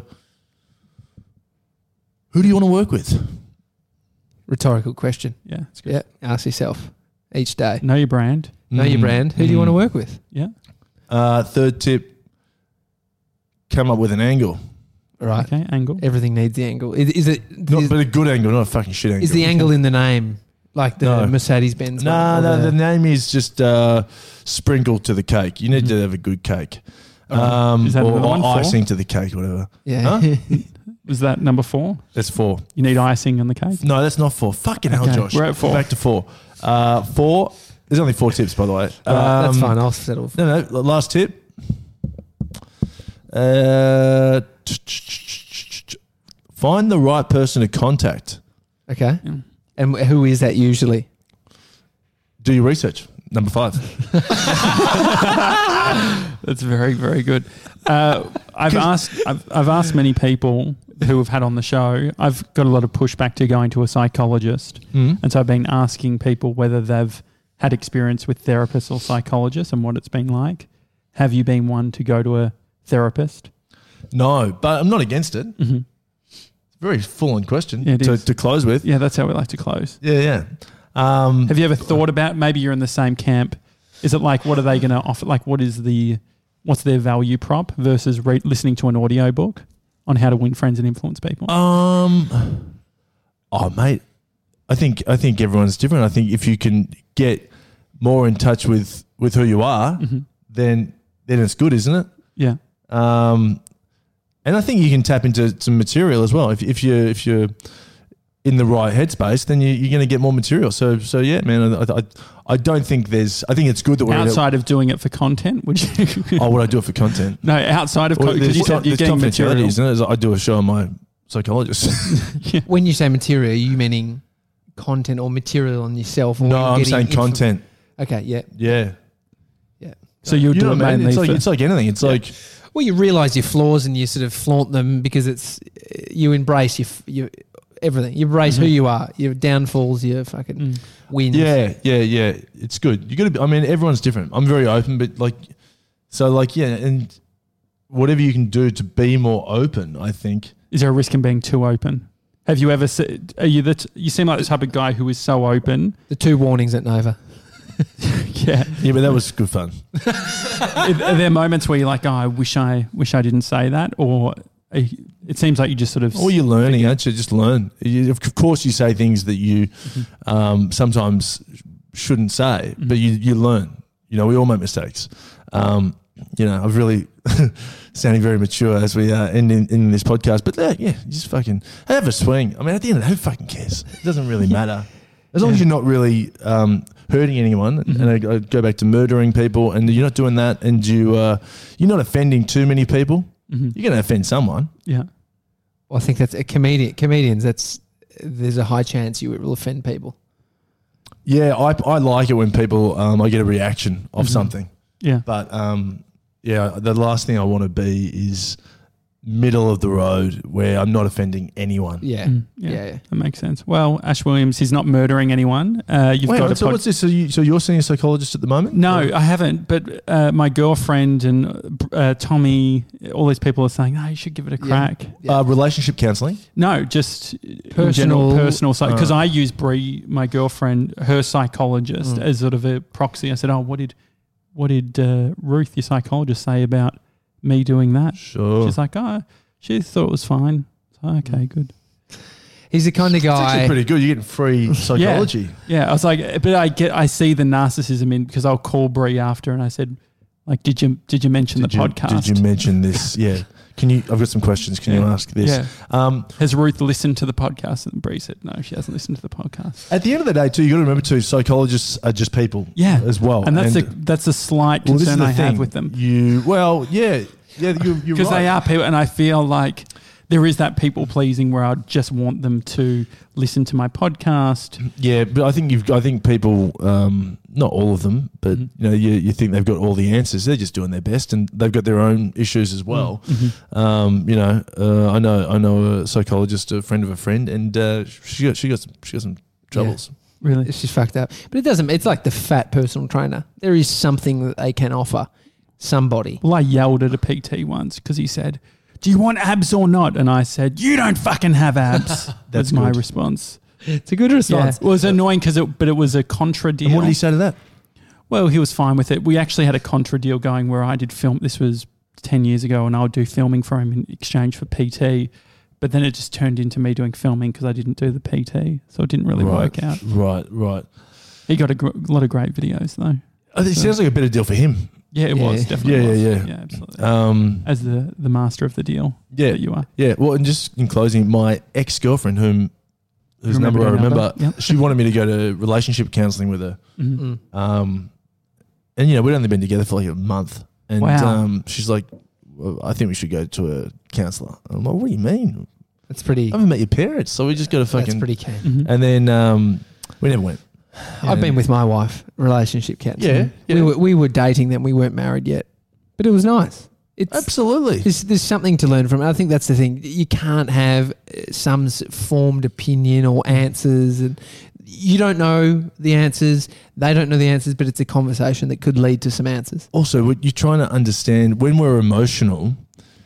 S3: who do you want to work with?
S2: Rhetorical question.
S1: Yeah, it's good.
S2: Yeah, ask yourself each day.
S1: Know your brand.
S2: Know your
S3: Mm,
S2: brand. Who do you
S3: mm.
S2: want to work with?
S1: Yeah.
S3: Uh, third tip, come up with an angle.
S2: All right.
S1: Okay. Angle.
S2: Everything needs the angle. Is, is it?
S3: Not,
S2: is,
S3: but a good angle, not a fucking shit angle.
S2: is the angle in the name like the
S3: No.
S2: Mercedes Benz?
S3: No, no, the name is just uh, sprinkled to the cake. You need to have a good cake. Um,
S1: Is that
S3: or
S1: another one,
S3: or
S1: four?
S3: icing to the cake, whatever.
S2: Yeah.
S3: Huh?
S1: Was that number four?
S3: That's four.
S1: You need icing on the cake.
S3: No, that's not four. Fucking hell,
S1: Okay,
S3: Josh.
S1: we're at four.
S3: Back to four. Uh, four. There's only four tips, by the way.
S2: All right, that's
S3: Um,
S2: fine. I'll settle. For
S3: No, no. Last tip. Uh, find the right person to contact.
S2: okay.
S1: Yeah.
S2: And who is that usually?
S3: Do your research. Number five.
S1: That's very, very good. Uh, I've asked, I've, I've asked many people who have had on the show. I've got a lot of pushback to going to a psychologist,
S3: Mm.
S1: and so I've been asking people whether they've had experience with therapists or psychologists and what it's been like. Have you been one to go to a therapist?
S3: No, but I'm not against it.
S1: Mm-hmm.
S3: Very full-on question
S1: Yeah, it
S3: to,
S1: is.
S3: to close with.
S1: Yeah, that's how we like to close.
S3: Yeah, yeah. Um,
S1: Have you ever thought about, maybe you're in the same camp? Is it like, what are they going to offer? Like, what is the, what's their value prop versus re- listening to an audio book on how to win friends and influence people?
S3: Um, oh, mate, I think I think everyone's different. I think if you can get more in touch with, with who you are,
S1: Mm-hmm.
S3: then then it's good, isn't it?
S1: Yeah.
S3: Um, and I think you can tap into some material as well. If if you if you're in the right headspace, then you, you're going to get more material. So so yeah, man. I, I I don't think there's. I think it's good that we're
S1: Outside of doing it for content, would you?
S3: Oh, would I do it for content?
S1: No, outside of
S3: Well,
S1: content, because you said you're
S3: there's
S1: getting
S3: confidentiality,
S1: material.
S3: isn't it? It's like I do a show on my psychologist.
S2: When you say material, are you meaning content or material on yourself? Or
S3: no,
S2: are you
S3: I'm
S2: getting
S3: saying
S2: info-
S3: content.
S2: Okay, yeah,
S3: Yeah.
S2: yeah.
S1: So you're
S3: You know
S1: doing
S3: what I mean?
S1: mainly
S3: It's like,
S1: for,
S3: it's like anything. It's like,
S2: Well, you realise your flaws and you sort of flaunt them because it's you embrace your f- your everything. You embrace who
S1: Mhm.
S2: you are, your downfalls, your fucking
S1: Mm.
S2: wins.
S3: yeah, yeah, yeah. It's good. You got to be, I mean, everyone's different. I'm very open, but like, so like, yeah, and whatever you can do to be more open, I think.
S1: Is there a risk in being too open? Have you ever said, are you the, t- you seem like the type of guy who is so open.
S2: The two warnings at Nova.
S1: Yeah.
S3: Yeah, but that was good fun.
S1: Are there moments where you're like, oh, I wish I wish I didn't say that? Or are you- it seems like you just sort of.
S3: All you're learning, actually, just learn. You, of course, you say things that you um, sometimes shouldn't say, but you, you learn. You know, we all make mistakes. Um, you know, I've really sounding very mature as we uh, end in, in this podcast, but uh, yeah, you just fucking have a swing. I mean, at the end of the day, who fucking cares? It doesn't really matter. As long as
S1: Yeah.
S3: you're not really um, hurting anyone,
S1: Mhm.
S3: and I, I go back to murdering people, and you're not doing that, and you, uh, you're not offending too many people,
S1: Mhm.
S3: you're going to offend someone.
S1: Yeah.
S2: Well, I think that's a comedian. Comedians, that's there's a high chance you will offend people.
S3: Yeah, I, I like it when people, um, I get a reaction of
S1: Mhm.
S3: something.
S1: Yeah.
S3: But um, yeah, the last thing I want to be is middle of the road where I'm not offending anyone.
S2: Yeah.
S1: Mm,
S2: yeah.
S1: yeah.
S2: yeah.
S1: That makes sense. Well, Ash Williams, he's not murdering anyone. Uh, you've
S3: Wait,
S1: got a
S3: so
S1: pod-
S3: what's this? So, you, so you're seeing a psychologist at the moment?
S1: No,
S3: Or-
S1: I haven't. But uh, my girlfriend and uh, Tommy, all these people are saying, "No, you should give it a
S2: Yeah.
S1: crack."
S2: Yeah.
S3: Uh, relationship counselling.
S1: No, just
S2: Personal-
S1: personal, personal psych. Because
S3: Uh.
S1: I use Brie, my girlfriend, her psychologist,
S2: Mm.
S1: as sort of a proxy. I said, "Oh, what did, what did uh, Ruth, your psychologist, say about me doing that?"
S3: Sure.
S1: She's like, "Oh, she thought it was fine." So, okay, good.
S2: He's the kind of
S3: It's actually
S2: guy.
S3: pretty good. You're getting free psychology.
S1: Yeah, I was like, but I get, I see the narcissism in because I'll call Brie after, and I said, like, did you did you mention
S3: Did
S1: the
S3: you,
S1: podcast?
S3: Did you mention this? Yeah. Can you? I've got some questions. Can you
S1: Yeah.
S3: ask this?
S1: Yeah.
S3: Um,
S1: Has Ruth listened to the podcast? And Brie said, no, she hasn't listened to the podcast.
S3: at the end of the day, too, you got to remember too. Psychologists are just people.
S1: Yeah.
S3: As well.
S1: And that's a that's a slight
S3: well, this is
S1: concern
S3: the
S1: I have
S3: thing.
S1: with them
S3: You well, yeah, yeah. You're, you're
S1: because
S3: right.
S1: they are people, and I feel like there is that people pleasing where I just want them to listen to my podcast.
S3: Yeah, but I think you've. I think people, um, not all of them, but
S1: Mhm.
S3: you know, you, you think they've got all the answers. They're just doing their best, and they've got their own issues as well.
S1: Mhm.
S3: Um, you know, uh, I know, I know a psychologist, a friend of a friend, and uh, she got, she got, some, she got some troubles.
S1: Really?
S2: It's just fucked up. But it doesn't. It's like the fat personal trainer. There is something that they can offer somebody.
S1: Well, I yelled at a P T once because he said, "Do you want abs or not?" And I said, "You don't fucking have abs."
S3: That's
S1: That's my
S3: good.
S1: response.
S2: It's a good
S1: Yeah.
S2: response.
S1: It was annoying because it, but it was a contra deal.
S3: And what did he say to that?
S1: Well, he was fine with it. We actually had a contra deal going where I did film. This was ten years ago, and I would do filming for him in exchange for P T. But then it just turned into me doing filming because I didn't do the P T, so it didn't really
S3: right,
S1: work out.
S3: Right, right.
S1: He got a gr- lot of great videos though.
S3: Oh, it sounds like a better deal for him.
S1: Yeah, it
S2: Yeah.
S1: was definitely.
S3: Yeah,
S1: was.
S3: yeah, yeah.
S1: yeah, absolutely.
S3: Um,
S1: As the the master of the deal
S3: yeah,
S1: that you are.
S3: yeah. Well, and just in closing, my ex girlfriend, whom whose
S1: Remember
S3: number I
S1: her
S3: remember,
S1: number? Yep.
S3: she wanted me to go to relationship counselling with her.
S1: Mhm.
S2: Mm.
S3: Um, and you know, we'd only been together for like a month, and
S1: Wow.
S3: um, she's like, well, "I think we should go to a counsellor." I'm like, "What do you mean?
S2: That's pretty.
S3: I haven't met your parents, so we just got to
S2: That's
S3: fucking."
S2: pretty keen.
S1: Mhm.
S3: And then um, we never went.
S2: I've been with my wife, relationship counselling.
S3: Yeah, yeah.
S2: We were, we were dating then. We weren't married yet, but it was nice. It's
S3: Absolutely.
S2: there's, there's something to learn from it. I think that's the thing. You can't have uh, some s- formed opinion or answers, and you don't know the answers. They don't know the answers, but it's a conversation that could lead to some answers.
S3: Also, what you're trying to understand, when we're emotional,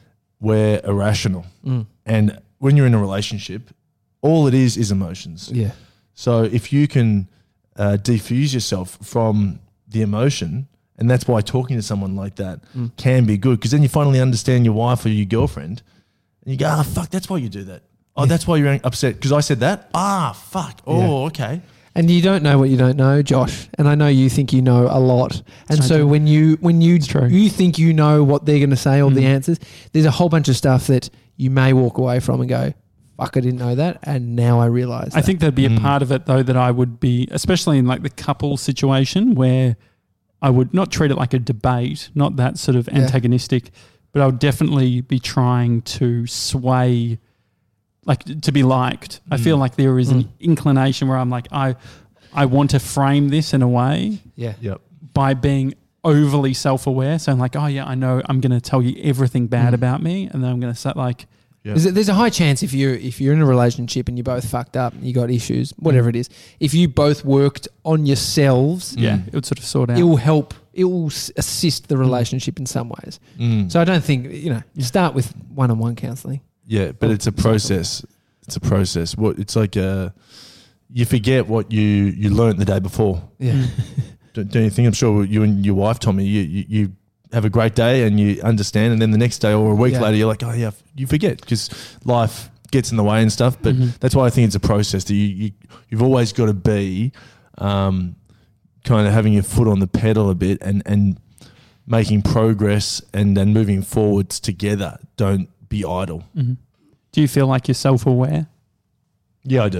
S3: we're irrational,
S2: Mm.
S3: and when you're in a relationship, all it is is emotions.
S2: Yeah.
S3: So if you can uh, defuse yourself from the emotion, and that's why talking to someone like that
S2: Mm.
S3: can be good, because then you finally understand your wife or your girlfriend, and you go, "Ah, fuck, that's why you do that. Oh,
S2: Yeah.
S3: that's why you're upset because I said that. Ah, fuck. Oh, okay.
S2: And you don't know what you don't know, Josh. And I know you think you know a lot. And
S1: So
S2: so
S1: true.
S2: when you when you
S1: true.
S2: you think you know what they're going to say, all the
S1: Mm.
S2: answers, there's a whole bunch of stuff that you may walk away from and go, "Fuck, I didn't know that," and now I realise.
S1: I think there'd be a
S3: Mm.
S1: part of it though that I would be, especially in like the couple situation where I would not treat it like a debate, not that sort of
S2: Yeah.
S1: antagonistic, but I would definitely be trying to sway, like to be liked. I
S3: Mm.
S1: feel like there is an
S2: Mm.
S1: inclination where I'm like, I, I want to frame this in a way
S2: yeah,
S3: Yep.
S1: by being overly self-aware. So I'm like, oh yeah, I know I'm going to tell you everything bad
S2: Mm.
S1: about me. And then I'm going to say like,
S3: Yeah.
S2: There's a, there's a high chance if you're if you're in a relationship and you're both fucked up, and you got issues, whatever it is. If you both worked on yourselves,
S1: yeah,
S3: Mm.
S1: it would sort of sort out.
S2: it will help. It will s- assist the relationship in some ways.
S3: Mm.
S2: So I don't think you know.
S1: Yeah.
S2: Start with one-on-one counselling.
S3: Yeah, but
S1: Oh,
S3: it's a
S1: exactly.
S3: process. It's a process. What it's like uh you forget what you you learnt the day before.
S2: Yeah.
S1: Mm.
S3: Don't, don't you think? I'm sure you and your wife, Tommy, you, you you have a great day and you understand, and then the next day or a week
S2: Yeah.
S3: later, you're like, oh yeah, you forget because life gets in the way and stuff. But
S1: Mhm.
S3: that's why I think it's a process that you, you you've always got to be um, kind of having your foot on the pedal a bit and and making progress and then moving forwards together. Don't be idle.
S1: Mhm. Do you feel like you're self-aware?
S3: Yeah, I do.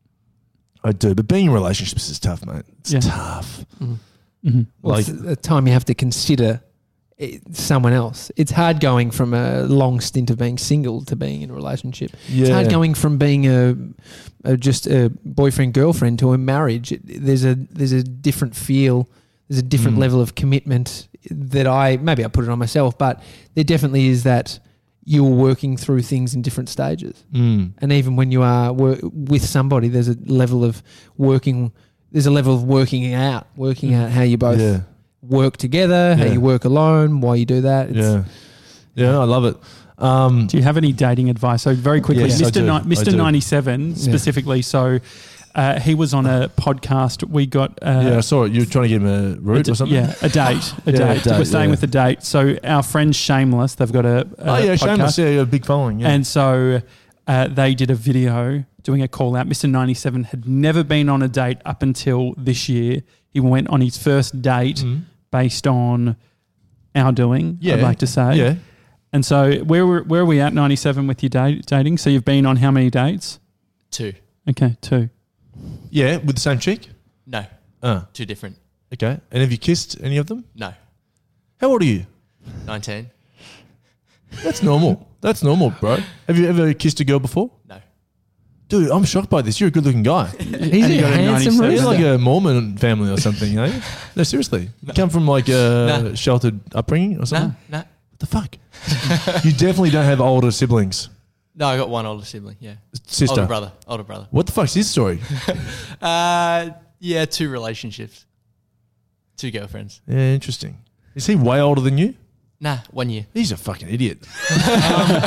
S3: I do. But being in relationships is tough, mate. It's
S1: Yeah.
S3: tough.
S2: Mm.
S1: Mm-hmm.
S2: Well,
S3: Like-
S2: it's the time you have to consider it, someone else. It's hard going from a long stint of being single to being in a relationship.
S3: Yeah.
S2: It's hard going from being a, a just a boyfriend girlfriend to a marriage. It, there's a there's a different feel. There's a different
S3: Mm.
S2: level of commitment that I maybe I put it on myself, but there definitely is that you're working through things in different stages.
S3: Mm.
S2: And even when you are wor- with somebody, there's a level of working. There's a level of working out, working out how you both
S3: Yeah.
S2: work together, how
S3: Yeah.
S2: you work alone, why you do that. It's,
S3: Yeah. Yeah, I love it. Um,
S1: Do you have any dating advice? So very quickly,
S3: Yes, I
S1: Mister
S3: do.
S1: Ni-
S3: I
S1: Mister
S3: do.
S1: ninety-seven specifically. So uh, he was on a podcast. We got uh,
S3: yeah, I saw it. You were trying to give him a
S1: a
S3: route
S1: d-
S3: or something?
S1: Yeah, a date. A
S3: Yeah,
S1: date.
S3: a date,
S1: We're staying
S3: yeah.
S1: with a date. So our friends Shameless, they've got a, a
S3: Oh, yeah,
S1: podcast.
S3: Shameless. Yeah, you got a big following. Yeah.
S1: And so uh, they did a video doing a call out. Mister ninety-seven had never been on a date up until this year. He went on his first date
S3: Mhm.
S1: based on our doing,
S3: Yeah.
S1: I'd like to say.
S3: Yeah.
S1: And so where were, where are we at, ninety-seven, with your date, dating? So you've been on how many dates?
S4: Two.
S1: Okay, two.
S3: Yeah, with the same chick?
S4: No.
S3: Uh,
S4: Two different.
S3: okay. And have you kissed any of them?
S4: No.
S3: How old are you?
S4: Nineteen.
S3: That's normal. That's normal, bro. Have you ever kissed a girl before?
S4: No.
S3: Dude, I'm shocked by this. You're a good looking guy.
S2: He's
S1: And
S2: a
S1: you got a
S2: handsome
S1: ninety-seven.
S3: You're
S2: rooster.
S3: like a Mormon family or something, you know? No, seriously. You come from like a
S4: No.
S3: sheltered upbringing or something?
S4: No. No.
S3: What the fuck? You definitely don't have older siblings.
S4: No, I got one older sibling. Yeah.
S3: Sister.
S4: Older brother. Older brother.
S3: What the fuck's his story?
S4: Uh, yeah, two relationships. Two girlfriends.
S3: Yeah, interesting. Is he way older than you?
S4: Nah, one year.
S3: He's a fucking idiot. um,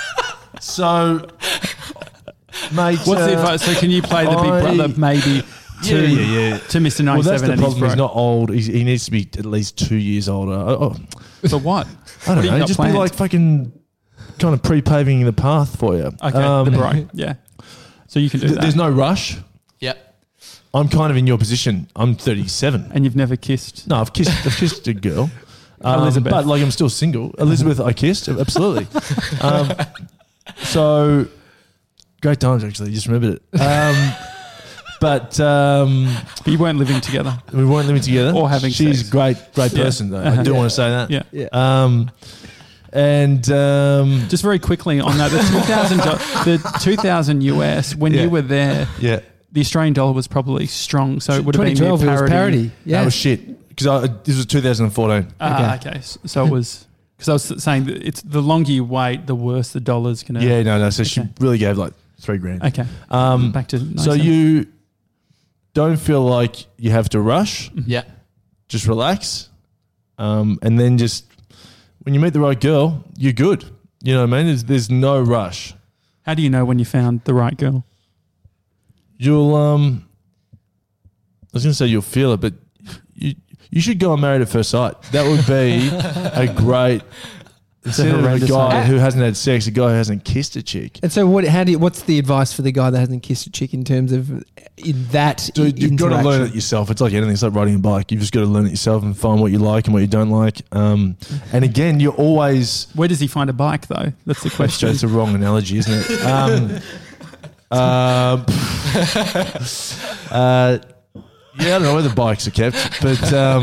S3: so, mate.
S1: What's the
S3: uh,
S1: advice? So can you play the
S3: I-
S1: big brother maybe to,
S3: Yeah, yeah, yeah.
S1: to Mister
S3: Well, that's
S1: ninety-seven
S3: the
S1: and his
S3: problem. He's
S1: bro?
S3: not old. He's, he needs to be at least two years older. Oh, oh,
S1: For what?
S3: I
S1: What
S3: don't
S1: do you
S3: know.
S1: got
S3: Just
S1: planned?
S3: be like fucking kind of pre-paving the path for you.
S1: Okay,
S3: Um,
S1: the bro. Yeah. So you can do
S3: th-
S1: that.
S3: There's no rush.
S4: Yep.
S3: I'm kind of in your position. I'm thirty-seven.
S1: And you've never kissed.
S3: No, I've kissed. I've kissed a girl. Um,
S1: Elizabeth.
S3: but like I'm still single. Elizabeth, I kissed absolutely. um, so great times actually. Just remembered it. Um, but um,
S1: But you weren't living together.
S3: we weren't living together.
S1: Or having
S3: She's
S1: sex.
S3: a great, great
S1: Yeah.
S3: person though. I
S1: Uh-huh.
S3: do want to say that.
S1: Yeah.
S2: Yeah.
S3: Um, and um,
S1: Just very quickly on that, the two thousand, do- the two thousand U S, when
S3: Yeah.
S1: you were there,
S3: yeah,
S1: the Australian dollar was probably strong. So it would have been
S2: twenty twelve,
S1: near
S2: it was parody. Yeah.
S3: that was shit. Because this was two thousand fourteen.
S1: Ah, okay. S- So it was, because I was saying that it's the longer you wait, the worse the dollar's going to.
S3: Yeah, no, no. So she
S1: Okay.
S3: really gave like three grand.
S1: Okay.
S3: Um,
S1: Back to
S3: so
S1: ninety-seven.
S3: you don't feel like you have to rush.
S4: Yeah.
S3: Just relax, um, and then just when you meet the right girl, you're good. You know what I mean? There's, there's no rush.
S1: How do you know when you found the right girl?
S3: You'll um, I was going to say you'll feel it, but you you should go on Married at First Sight. That would be a great. Instead of a
S1: horrendous
S3: guy
S1: idea.
S3: who hasn't had sex, a guy who hasn't kissed a chick.
S2: And so, what? How do? You, what's the advice for the guy that hasn't kissed a chick in terms of in that?
S3: Dude, you've got to learn
S2: interaction?
S3: it yourself. It's like anything. It's like riding a bike. You've just got to learn it yourself and find what you like and what you don't like. Um, and again, you're always.
S1: Where does he find a bike, though? That's the question.
S3: That's a wrong analogy, isn't it? Um, uh, uh, yeah, I don't know where the bikes are kept, but um,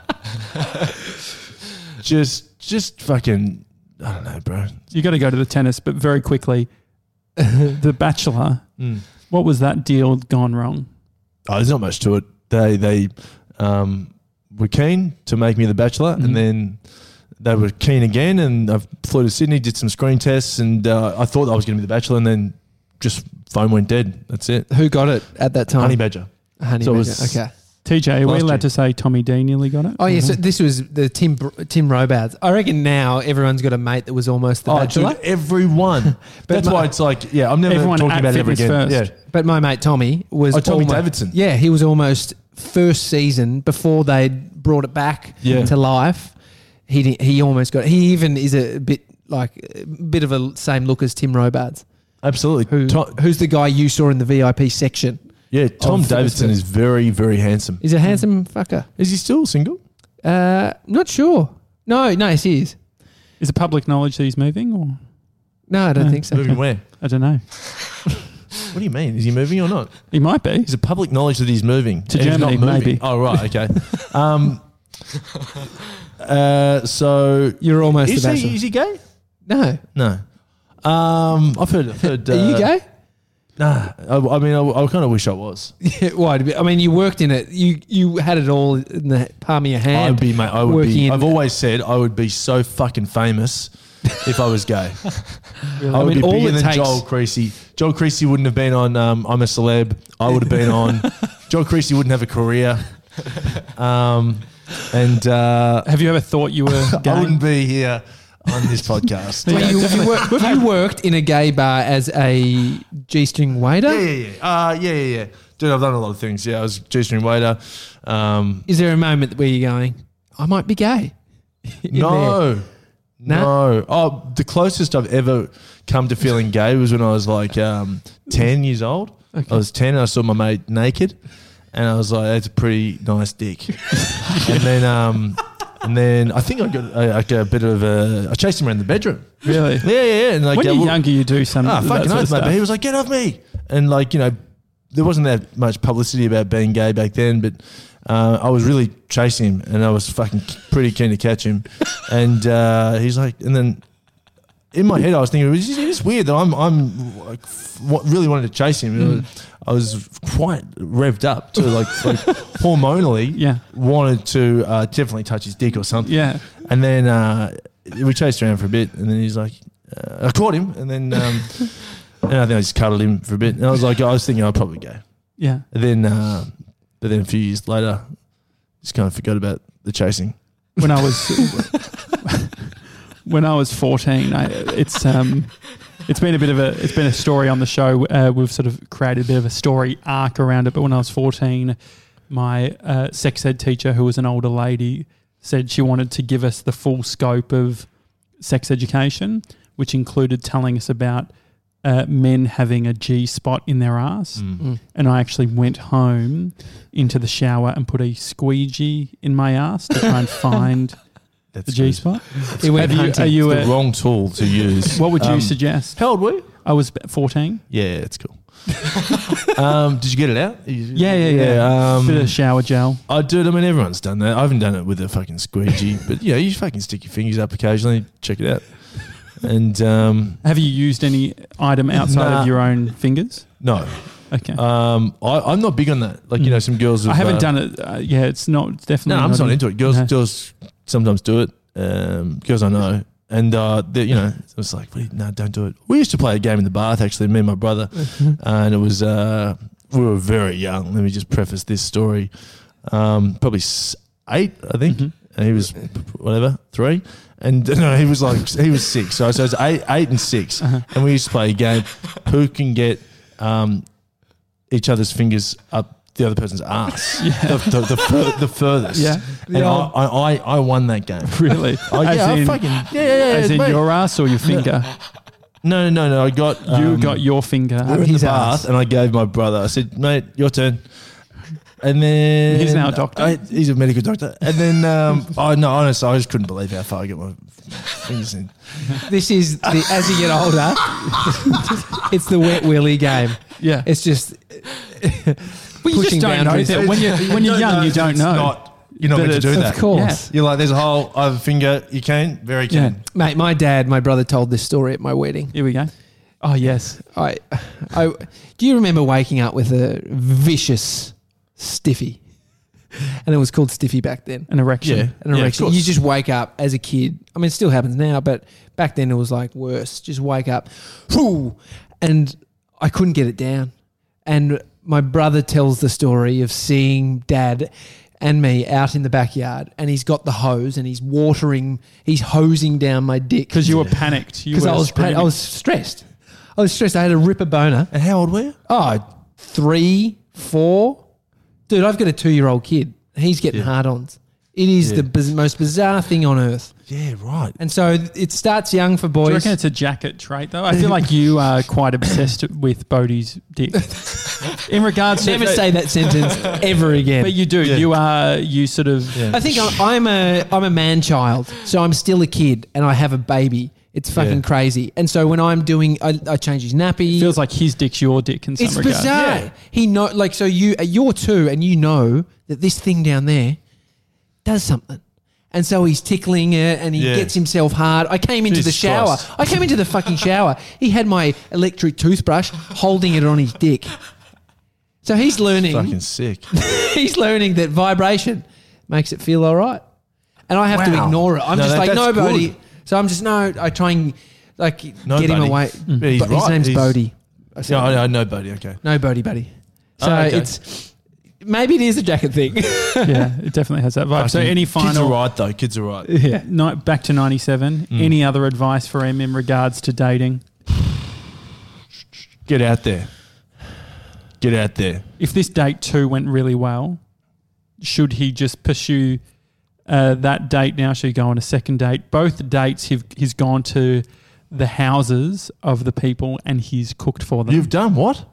S3: just, just fucking, I don't know, bro.
S1: You got to go to the tennis, but very quickly, The Bachelor.
S3: Mm.
S1: What was that deal gone wrong?
S3: Oh, there's not much to it. They, they um, were keen to make me the Bachelor,
S1: Mhm.
S3: and then they were keen again, and I flew to Sydney, did some screen tests, and uh, I thought I was going to be the Bachelor, and then just phone went dead. That's it.
S2: Who got it at that time?
S3: Honey Badger.
S2: Honey
S3: So it
S2: Badger.
S3: was-
S2: Okay.
S1: T J, are we
S3: Last
S1: allowed
S3: year.
S1: to say Tommy D nearly got it?
S2: Oh yeah, so this was the Tim Tim Robards. I reckon now everyone's got a mate that was almost the
S3: Oh,
S2: Bachelor.
S3: dude, everyone. That's
S2: my-
S3: why it's like, yeah, I'm never
S1: Everyone
S3: talking
S1: at
S3: about it ever
S1: Fitness
S3: again.
S1: First.
S3: Yeah.
S2: But my mate Tommy was
S3: Oh, Tommy
S2: almo-
S3: Davidson.
S2: Yeah, he was almost first season before they brought it back
S3: Yeah.
S2: to life. He di- he almost got. He even is a bit like a bit of a same look as Tim Robards,
S3: Absolutely.
S2: who
S3: Tom,
S2: who's the guy you saw in the V I P section.
S3: yeah, Tom
S2: Of-
S3: Davidson is very, very handsome.
S2: He's a handsome fucker.
S3: Is he still single?
S2: Uh, not sure. No, no, yes, he is.
S1: Is it public knowledge that he's moving, or
S2: No, I don't
S1: No.
S2: think so.
S3: Moving where?
S1: I don't know?
S3: What do you mean? Is he moving or not?
S1: He might be.
S3: Is it public knowledge that he's moving?
S1: To
S3: And he's
S1: Germany,
S3: not moving?
S1: maybe.
S3: Oh, right, okay. um, uh, so,
S2: You're almost
S3: is
S2: the
S3: he,
S2: Bachelor.
S3: is he gay?
S2: No,
S3: No. Um, I've heard. I've heard uh,
S2: are you gay?
S3: Nah. I, I mean, I, I kind of wish I was.
S2: Yeah, why? I mean, you worked in it. You you had it all in the palm of your hand.
S3: I'd be, mate. I would
S2: working
S3: be.
S2: in-
S3: I've always said I would be so fucking famous if I was gay.
S2: Really?
S3: I would
S2: I mean,
S3: be
S2: all
S3: bigger
S2: it
S3: than
S2: takes-
S3: Joel Creasy. Joel Creasy wouldn't have been on um, I'm a Celeb. I would have been on. Joel Creasy wouldn't have a career. Um, and uh,
S1: Have you ever thought you were
S3: I
S1: gay?
S3: wouldn't be here on this podcast.
S2: Wait, you, have, you worked, have you worked in a gay bar as a G-string waiter?
S3: Yeah, yeah, yeah. Uh, yeah, yeah, yeah. Dude, I've done a lot of things. Yeah, I was G-string waiter. Um,
S2: Is there a moment where you're going, I might be gay? In there?
S3: no.
S2: Nah?
S3: No. Oh, the closest I've ever come to feeling gay was when I was like um, ten years old.
S2: Okay.
S3: I was ten and I saw my mate naked and I was like, that's a pretty nice dick. and then um, and then I think I got uh, like a bit of a, I chased him around the bedroom.
S1: Really?
S3: Yeah, yeah, yeah. And like,
S1: When
S3: yeah,
S1: you're
S3: well-
S1: younger, you do some.
S3: Ah,
S1: that
S3: fucking
S1: sort of
S3: oath, mate.
S1: stuff.
S3: But he was like, get off me. And like, you know, there wasn't that much publicity about being gay back then, but uh, I was really chasing him and I was fucking pretty keen to catch him. And uh, he's like, and then in my head I was thinking, it's just, it's weird that I'm, I'm like, f- what, really wanted to chase him.
S1: Mm.
S3: I was quite revved up to like, like hormonally
S1: Yeah.
S3: wanted to uh, definitely touch his dick or something.
S1: Yeah.
S3: And then uh, we chased around for a bit, and then he's like, uh, I caught him, and then um, and I think I just cuddled him for a bit, and I was like, I was thinking I'd probably go.
S1: Yeah.
S3: And then, uh, but then a few years later, just kind of forgot about the chasing.
S1: When I was when I was fourteen, I, it's um, it's been a bit of a it's been a story on the show. Uh, we've sort of created a bit of a story arc around it. But when I was fourteen, my uh, sex ed teacher, who was an older lady, said she wanted to give us the full scope of sex education, which included telling us about uh, men having a G spot in their ass.
S2: Mm.
S1: And I actually went home into the shower and put a squeegee in my ass to try and find
S3: That's
S1: the G spot.
S2: He went
S1: Have you,
S2: hunting.
S1: are you
S3: the
S1: a,
S3: wrong tool to use.
S1: what would you
S3: Um,
S1: suggest?
S3: How old were you?
S1: I was fourteen.
S3: Yeah, it's cool. um, did you get it out?
S1: Yeah, yeah, yeah.
S3: Um,
S1: Bit of shower gel.
S3: I do. I mean, everyone's done that. I haven't done it with a fucking squeegee, but yeah, you fucking stick your fingers up occasionally, check it out. And um,
S1: Have you used any item outside
S3: Nah.
S1: of your own fingers?
S3: no,
S1: Okay.
S3: um, I, I'm not big on that. Like you know, some girls. Have,
S1: I haven't
S3: uh,
S1: done it. Uh, yeah, it's not it's definitely.
S3: No, I'm just not
S1: in-
S3: into it. Girls,
S1: No.
S3: girls sometimes do it. Um, girls I know, and uh, they- you know, it was like, "Wait, no, don't do it. We used to play a game in the bath, actually, me and my brother, and it was uh, we were very young. Let me just preface this story. Um, probably s- eight, I think,
S1: Mhm.
S3: and he was whatever three, and no, he was like he was six. So, so it's eight, eight and six,
S1: Uh-huh.
S3: and we used to play a game. Who can get um, each other's fingers up the other person's ass?
S1: Yeah.
S3: The, the, the, fur, the furthest.
S1: Yeah.
S3: And I, I, I, I won that game.
S1: Really?
S3: Oh,
S1: as
S3: yeah, I
S1: in,
S3: fucking, yeah, yeah, yeah.
S1: as in
S3: mate.
S1: your ass or your finger?
S3: No, no, no, no. I got.
S1: you
S3: um,
S1: got your finger.
S3: we were in the
S2: his
S3: bath,
S2: ass.
S3: and I gave my brother. I said, "Mate, your turn." And then
S1: He's now a doctor.
S3: I, he's a medical doctor. And then, um, oh no, honestly, I just couldn't believe how far I got my fingers in.
S2: This is the, as you get older, it's the wet willy game.
S1: Yeah.
S2: It's just
S1: Well, you
S2: pushing
S1: just don't know
S2: boundaries.
S1: that. When you're when you're young, you don't
S3: it's
S1: know.
S3: Not, you're not
S1: But
S3: meant to do
S1: it's-
S3: that.
S2: of course.
S3: You're like, there's a hole. I have a finger. You can, very
S1: Yeah.
S3: can.
S2: Mate, my dad, my brother told this story at my wedding.
S1: Here we go. Oh yes.
S2: I, I, do you remember waking up with a vicious stiffy? And it was called stiffy back then.
S1: An erection.
S3: Yeah.
S2: An
S3: of
S2: erection.
S3: course.
S2: You just wake up as a kid. I mean, it still happens now, but back then it was like worse. Just wake up, whoo, and I couldn't get it down. And my brother tells the story of seeing dad and me out in the backyard, and he's got the hose and he's watering, he's hosing down my dick
S1: Because you were panicked. You
S2: because
S1: were
S2: I was pa-
S1: screaming.
S2: I was stressed. I was stressed. I had a ripper boner.
S3: And how old were you?
S2: Oh, three, four. Dude, I've got a two-year-old kid. He's getting
S3: Yeah.
S2: hard-ons. It is
S3: Yeah.
S2: the biz- most bizarre thing on earth.
S3: Yeah, right.
S2: And so it starts young for
S1: Do you
S2: boys.
S1: reckon it's a jacket trait though? I feel like you are quite obsessed with Bodie's dick. In regards to
S2: Never say that sentence ever again.
S1: But you do.
S3: Yeah.
S1: You are. You sort of.
S3: Yeah.
S2: I think I'm, I'm a I'm a man child, so I'm still a kid, and I have a baby. It's fucking
S3: Yeah.
S2: crazy. And so when I'm doing, I, I change his nappy.
S1: Feels like his dick's your dick in some
S2: It's
S1: regard.
S2: bizarre.
S3: Yeah.
S2: He know, like, so you, uh, you're two, and you know that this thing down there does something. And so he's tickling it, and he
S3: Yeah.
S2: gets himself hard. I came into
S3: Jesus
S2: the shower.
S3: Christ.
S2: I came into the fucking shower. He had my electric toothbrush holding it on his dick. So he's learning.
S3: Fucking sick.
S2: he's learning that vibration makes it feel all right. And I have to
S3: Wow.
S2: ignore it. I'm
S3: No,
S2: just
S3: that-
S2: like,
S3: that's
S2: nobody.
S3: good.
S2: So I'm just no. I try and like
S3: No,
S2: get him
S3: Buddy.
S2: away.
S3: Yeah, he's
S2: But his
S3: right.
S2: name's
S3: He's-
S2: Bodie. I said,
S3: Yeah, I, I know, Bodie. Okay.
S2: no, Bodie, Buddy. So
S3: Oh, okay.
S2: it's maybe it is a jacket thing.
S1: Yeah, it definitely has that vibe. So
S3: Fucking-
S1: any
S3: Kids are
S1: final
S3: right though. Kids are right.
S2: yeah.
S1: ni- back to ninety-seven?
S3: Mm.
S1: Any other advice for him in regards to dating?
S3: Get out there. Get out there.
S1: If this date two went really well, should he just pursue uh, that date now? Should he go on a second date? Both dates, he've, he's gone to the houses of the people and he's cooked for them.
S3: You've done what?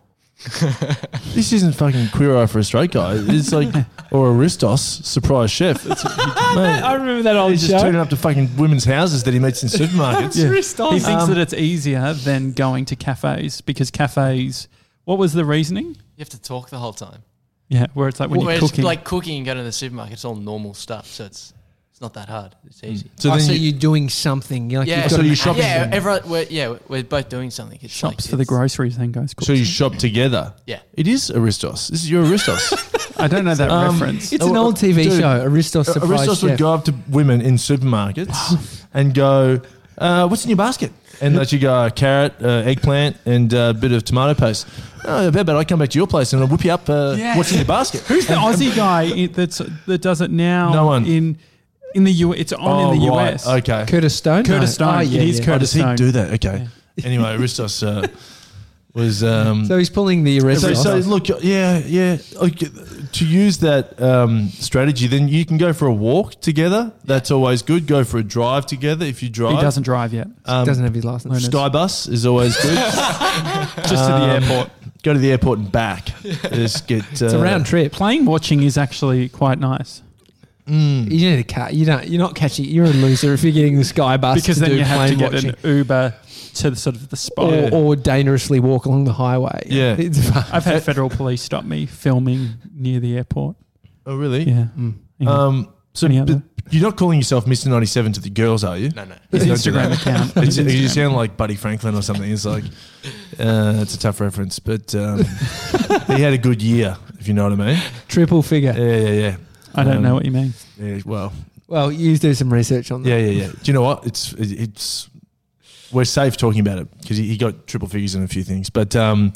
S3: This isn't fucking Queer Eye for a Straight Guy. It's like, or Aristos, surprise chef. It's, mate,
S2: I remember that old
S3: he's just turning up to fucking women's houses that he meets in supermarkets.
S1: Yeah.
S2: Aristos.
S1: He thinks
S3: Um,
S1: that it's easier than going to cafes because cafes, what was the reasoning?
S4: You have to talk the whole time.
S1: Yeah, where it's like when
S4: Well,
S1: you're
S4: it's
S1: cooking.
S4: like cooking and going to the supermarket. It's all normal stuff, so it's it's not that hard. It's easy.
S3: So
S2: oh,
S3: then
S2: so
S3: you,
S2: you're doing something. You're like,
S4: Yeah,
S2: you've
S3: so
S2: got
S3: you
S2: an
S3: shop-
S4: Yeah,
S2: action.
S4: everyone, we're, yeah, we're both doing something. It's
S1: shops
S4: like,
S1: for the
S4: it's-
S1: groceries, then goes cook.
S3: so you shop together.
S4: Yeah.
S3: It is Aristos. This is your Aristos.
S1: I don't know that
S3: Um,
S1: reference.
S2: It's an
S3: Oh,
S2: old T V
S3: dude,
S2: show, Aristos Surprise
S3: Aristos would
S2: Chef.
S3: go up to women in supermarkets and go, uh, "What's in your basket?" And that you go, uh, carrot, uh, eggplant, and a bit of tomato paste. Oh, I bet, but I come back to your place and I'll whip you up. Uh,
S1: Yeah.
S3: What's in your basket?
S1: Who's the Aussie guy i- that's that does it now?
S3: No one.
S1: in in the U. It's on
S3: Oh,
S1: in the
S3: right.
S1: U S.
S3: Okay.
S2: Curtis Stone.
S1: Curtis
S2: No.
S1: Stone.
S2: Oh, yeah,
S1: It is
S2: yeah.
S3: Oh,
S1: Curtis
S3: does he
S1: Stone.
S3: do that? Okay. Anyway, Aristos uh, was. Um,
S2: So he's pulling the
S3: So,
S2: Aristos.
S3: so look, yeah, yeah. Okay, to use that um, strategy, then you can go for a walk together. That's always good. Go for a drive together if you drive.
S1: He doesn't drive yet.
S3: Um,
S2: doesn't have his license.
S3: Skybus is always good.
S1: Just to the
S3: Um,
S1: airport.
S3: Go to the airport and back. Just get. Uh,
S2: It's a round trip.
S1: Plane watching is actually quite nice
S3: Mm.
S2: You need a cat. You don't. You're not catching. You're a loser if you're getting the sky bus
S1: because
S2: to
S1: then
S2: do
S1: you have to
S2: plane
S1: get
S2: watching.
S1: an Uber to the sort of the spot.
S2: or, or dangerously walk along the highway.
S3: Yeah.
S2: It's fun.
S1: I've had federal police stop me filming near the airport.
S3: Oh, really?
S1: Yeah.
S2: Mm.
S1: Yeah.
S3: Um. So
S1: Any
S3: but
S1: other?
S3: you're not calling yourself Mister ninety-seven to the girls, are you?
S4: No, no.
S1: His
S3: Don't do
S1: Instagram
S3: that.
S1: account.
S3: It's,
S1: His
S3: you
S1: Instagram.
S3: sound like Buddy Franklin or something. It's like, uh, it's a tough reference, but um, he had a good year, if you know what I mean.
S2: Triple figure.
S3: Yeah, yeah, yeah.
S1: I don't
S3: Um,
S1: know what you mean.
S3: Yeah, well,
S2: Well, you do some research on that.
S3: yeah, yeah, yeah. Do you know what? It's it's we're safe talking about it because he, he got triple figures in a few things, but um,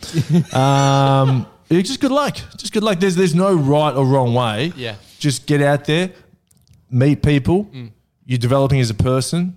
S3: um, yeah, just good luck. Just good luck. There's there's no right or wrong way.
S4: Yeah.
S3: Just get out there, meet people.
S4: Mm.
S3: You're developing as a person.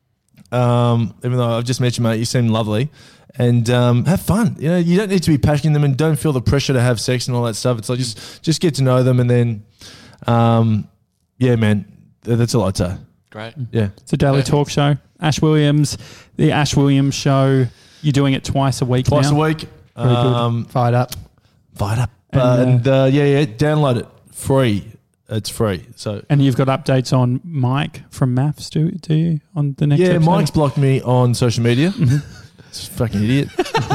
S3: Um, even though I've just met you, mate, you seem lovely. And um, have fun. You know, you don't need to be packing them, and don't feel the pressure to have sex and all that stuff. It's like just just get to know them, and then, um, yeah, man, th- that's all I'd say.
S4: Great.
S3: Yeah,
S1: It's a daily
S4: Perfect.
S1: talk show. Ash Williams, the Ash Williams show. You're doing it twice a week
S3: twice
S1: now.
S3: a week.
S1: Very good.
S3: Um,
S2: Fired up.
S3: Fired up,
S1: And,
S3: uh,
S1: uh,
S3: and uh, yeah, yeah, download it free. It's free. So
S1: And you've got updates on Mike from Maths, do, do you, on the next
S3: yeah,
S1: episode?
S3: Mike's blocked me on social media. It's a fucking idiot.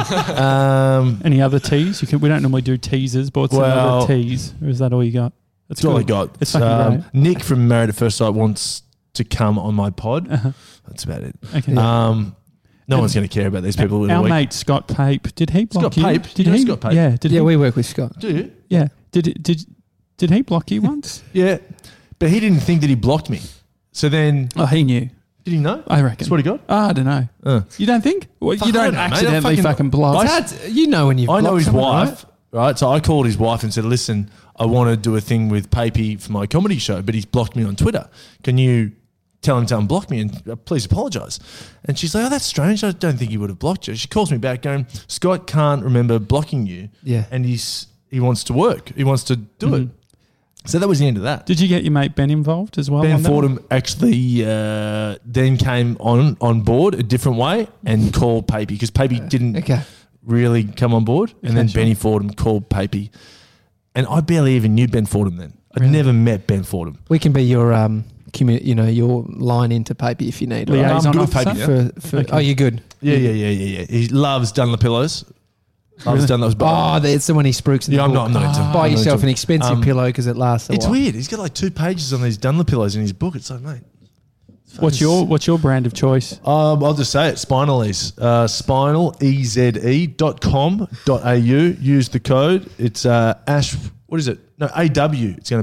S3: um,
S1: Any other teas? You can, we don't normally do teasers, but what's
S3: Well-
S1: another tease? Or is that all you got? That's
S3: That's all I
S1: good.
S3: got.
S1: It's fucking
S3: Um,
S1: great.
S3: Nick from Married at First Sight wants to come on my pod.
S1: Uh-huh.
S3: That's about it.
S1: Okay.
S3: Um, no
S1: And-
S3: one's going to care about these people in a
S1: Our
S3: week.
S1: mate Scott Pape, did he block
S3: Scott
S1: you?
S3: Pape?
S1: Did
S3: You know
S1: he?
S3: Scott Pape?
S1: Yeah. Did
S2: yeah,
S1: he?
S2: we work with Scott.
S3: Do you?
S1: Yeah. Did did did he block you once?
S3: Yeah. But he didn't think that he blocked me. So then,
S1: Oh, he knew.
S3: did he know?
S1: I reckon.
S3: That's what he got?
S1: Oh, I don't know.
S3: Uh.
S1: You don't think? Well,
S3: Fuck,
S1: you
S3: I
S1: don't
S3: don't know, mate. I
S1: accidentally
S3: fucking-
S1: fucking block.
S3: I-
S2: That's, you know when you've
S3: I know
S2: blocked
S3: his
S2: someone,
S3: wife, right? So I called his wife and said, listen, I want to do a thing with Papey for my comedy show, but he's blocked me on Twitter. Can you tell him to unblock me and uh, please apologise? And she's like, oh, that's strange. I don't think he would have blocked you. She calls me back going, Scott can't remember blocking you.
S2: Yeah.
S3: And he's he wants to work. He wants to do it. So that was the end of that.
S1: Did you get your mate Ben involved as well?
S3: Ben
S1: on that one?
S3: Fordham actually uh, then came on on board a different way and called Papey because Papey didn't
S2: Okay.
S3: really come on board. And
S1: Okay,
S3: then
S1: sure.
S3: Benny Fordham called Papey. And I barely even knew Ben Fordham then. I'd
S2: Really?
S3: never met Ben Fordham.
S2: We can be your um, commu- you know, your line into Papey if you need.
S1: Liaison
S2: Right?
S3: I'm good with
S1: officer?
S3: Papey, yeah.
S2: For, for,
S1: Okay.
S2: Oh, you're good.
S3: Yeah, yeah, yeah, yeah, yeah. He loves Dunlop pillows. Loves
S1: Really?
S3: Dunlop's
S2: Oh, that's the one he spruiks in
S3: yeah,
S2: the
S3: I'm
S2: book.
S3: not, I'm not into
S1: Ah.
S3: I'm
S2: Buy
S3: not
S2: yourself
S3: into
S2: an
S3: it.
S2: expensive
S3: Um,
S2: pillow because it lasts a
S3: It's
S2: while.
S3: weird. He's got like two pages on these Dunlop pillows in his book. It's like, mate. it's
S1: What's
S3: fucking-
S1: your What's your brand of choice?
S3: Um, I'll just say it. Spinal Ease. Uh, spinal, E Z E dot com dot A U. Use the code. It's uh, Ash, what is it? No, A W it's going to be.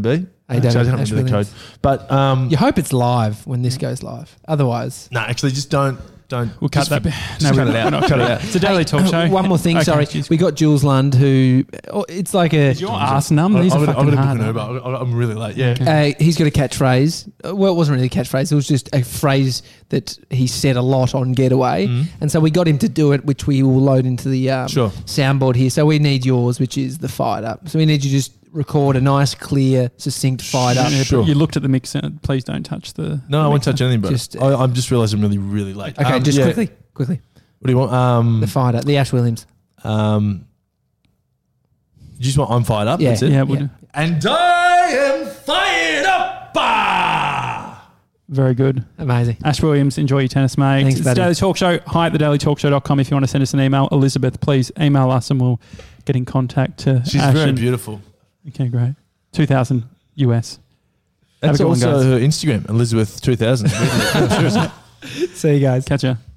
S2: A W,
S3: So I don't
S2: Ash
S3: remember the
S2: Williams.
S3: code. But um,
S2: You hope it's live when this goes live. Otherwise,
S3: no, actually, just don't don't.
S1: We'll cut
S3: just
S1: that.
S3: for-
S1: bit.
S3: just
S1: No,
S3: cut
S1: we're
S3: it
S1: not,
S3: out.
S1: we're not
S3: Cut
S1: cutting
S3: it
S1: it.
S3: out.
S1: It's a daily talk show.
S2: one more thing.
S1: Okay,
S2: sorry,
S1: geez.
S2: we got Jules Lund, who oh, it's like a.
S1: Is your ass numb?
S3: I-
S1: These
S3: I'm
S1: are
S3: gonna-
S1: fucking
S3: I'm gonna book
S1: hard.
S3: an Uber.
S1: aren't
S3: I'm I'm really late. Yeah.
S2: Uh, he's got a catchphrase. Uh, Well, it wasn't really a catchphrase. It was just a phrase that he said a lot on Getaway.
S3: Mhm.
S2: And so we got him to do it, which we will load into the um,
S3: Sure.
S2: soundboard here. So we need yours, which is the fired up. So we need you to just record a nice, clear, succinct fired
S1: you?
S2: up.
S1: Yeah, but
S3: Sure.
S1: You looked at the mixer. Please don't touch the.
S3: No,
S1: the
S3: I won't
S1: mixer.
S3: touch anything, bro.
S2: Just, uh,
S3: I, I'm just realised I'm really, really late.
S2: Okay,
S3: Um,
S2: just
S3: yeah.
S2: quickly, quickly.
S3: What do you want? Um,
S2: The fired up, the Ash Williams.
S3: um, you just want I'm fired up.
S2: Yeah.
S3: That's it.
S1: Yeah, we'll
S2: Yeah.
S1: do.
S3: And I am fired up. Ah!
S1: Very good.
S2: Amazing.
S1: Ash Williams, enjoy your tennis, mate.
S2: Thanks,
S1: it's
S2: buddy.
S1: the Daily Talk Show. Hi at the daily talk show dot com if you want to send us an email. Elizabeth, please email us and we'll get in contact to
S3: She's
S1: Ash
S3: very
S1: and-
S3: beautiful.
S1: Okay, great. two thousand U S. Have a
S3: That's
S1: good one,
S3: also
S1: guys.
S3: her Instagram, Elizabeth two thousand.
S2: See you guys.
S1: Catch ya.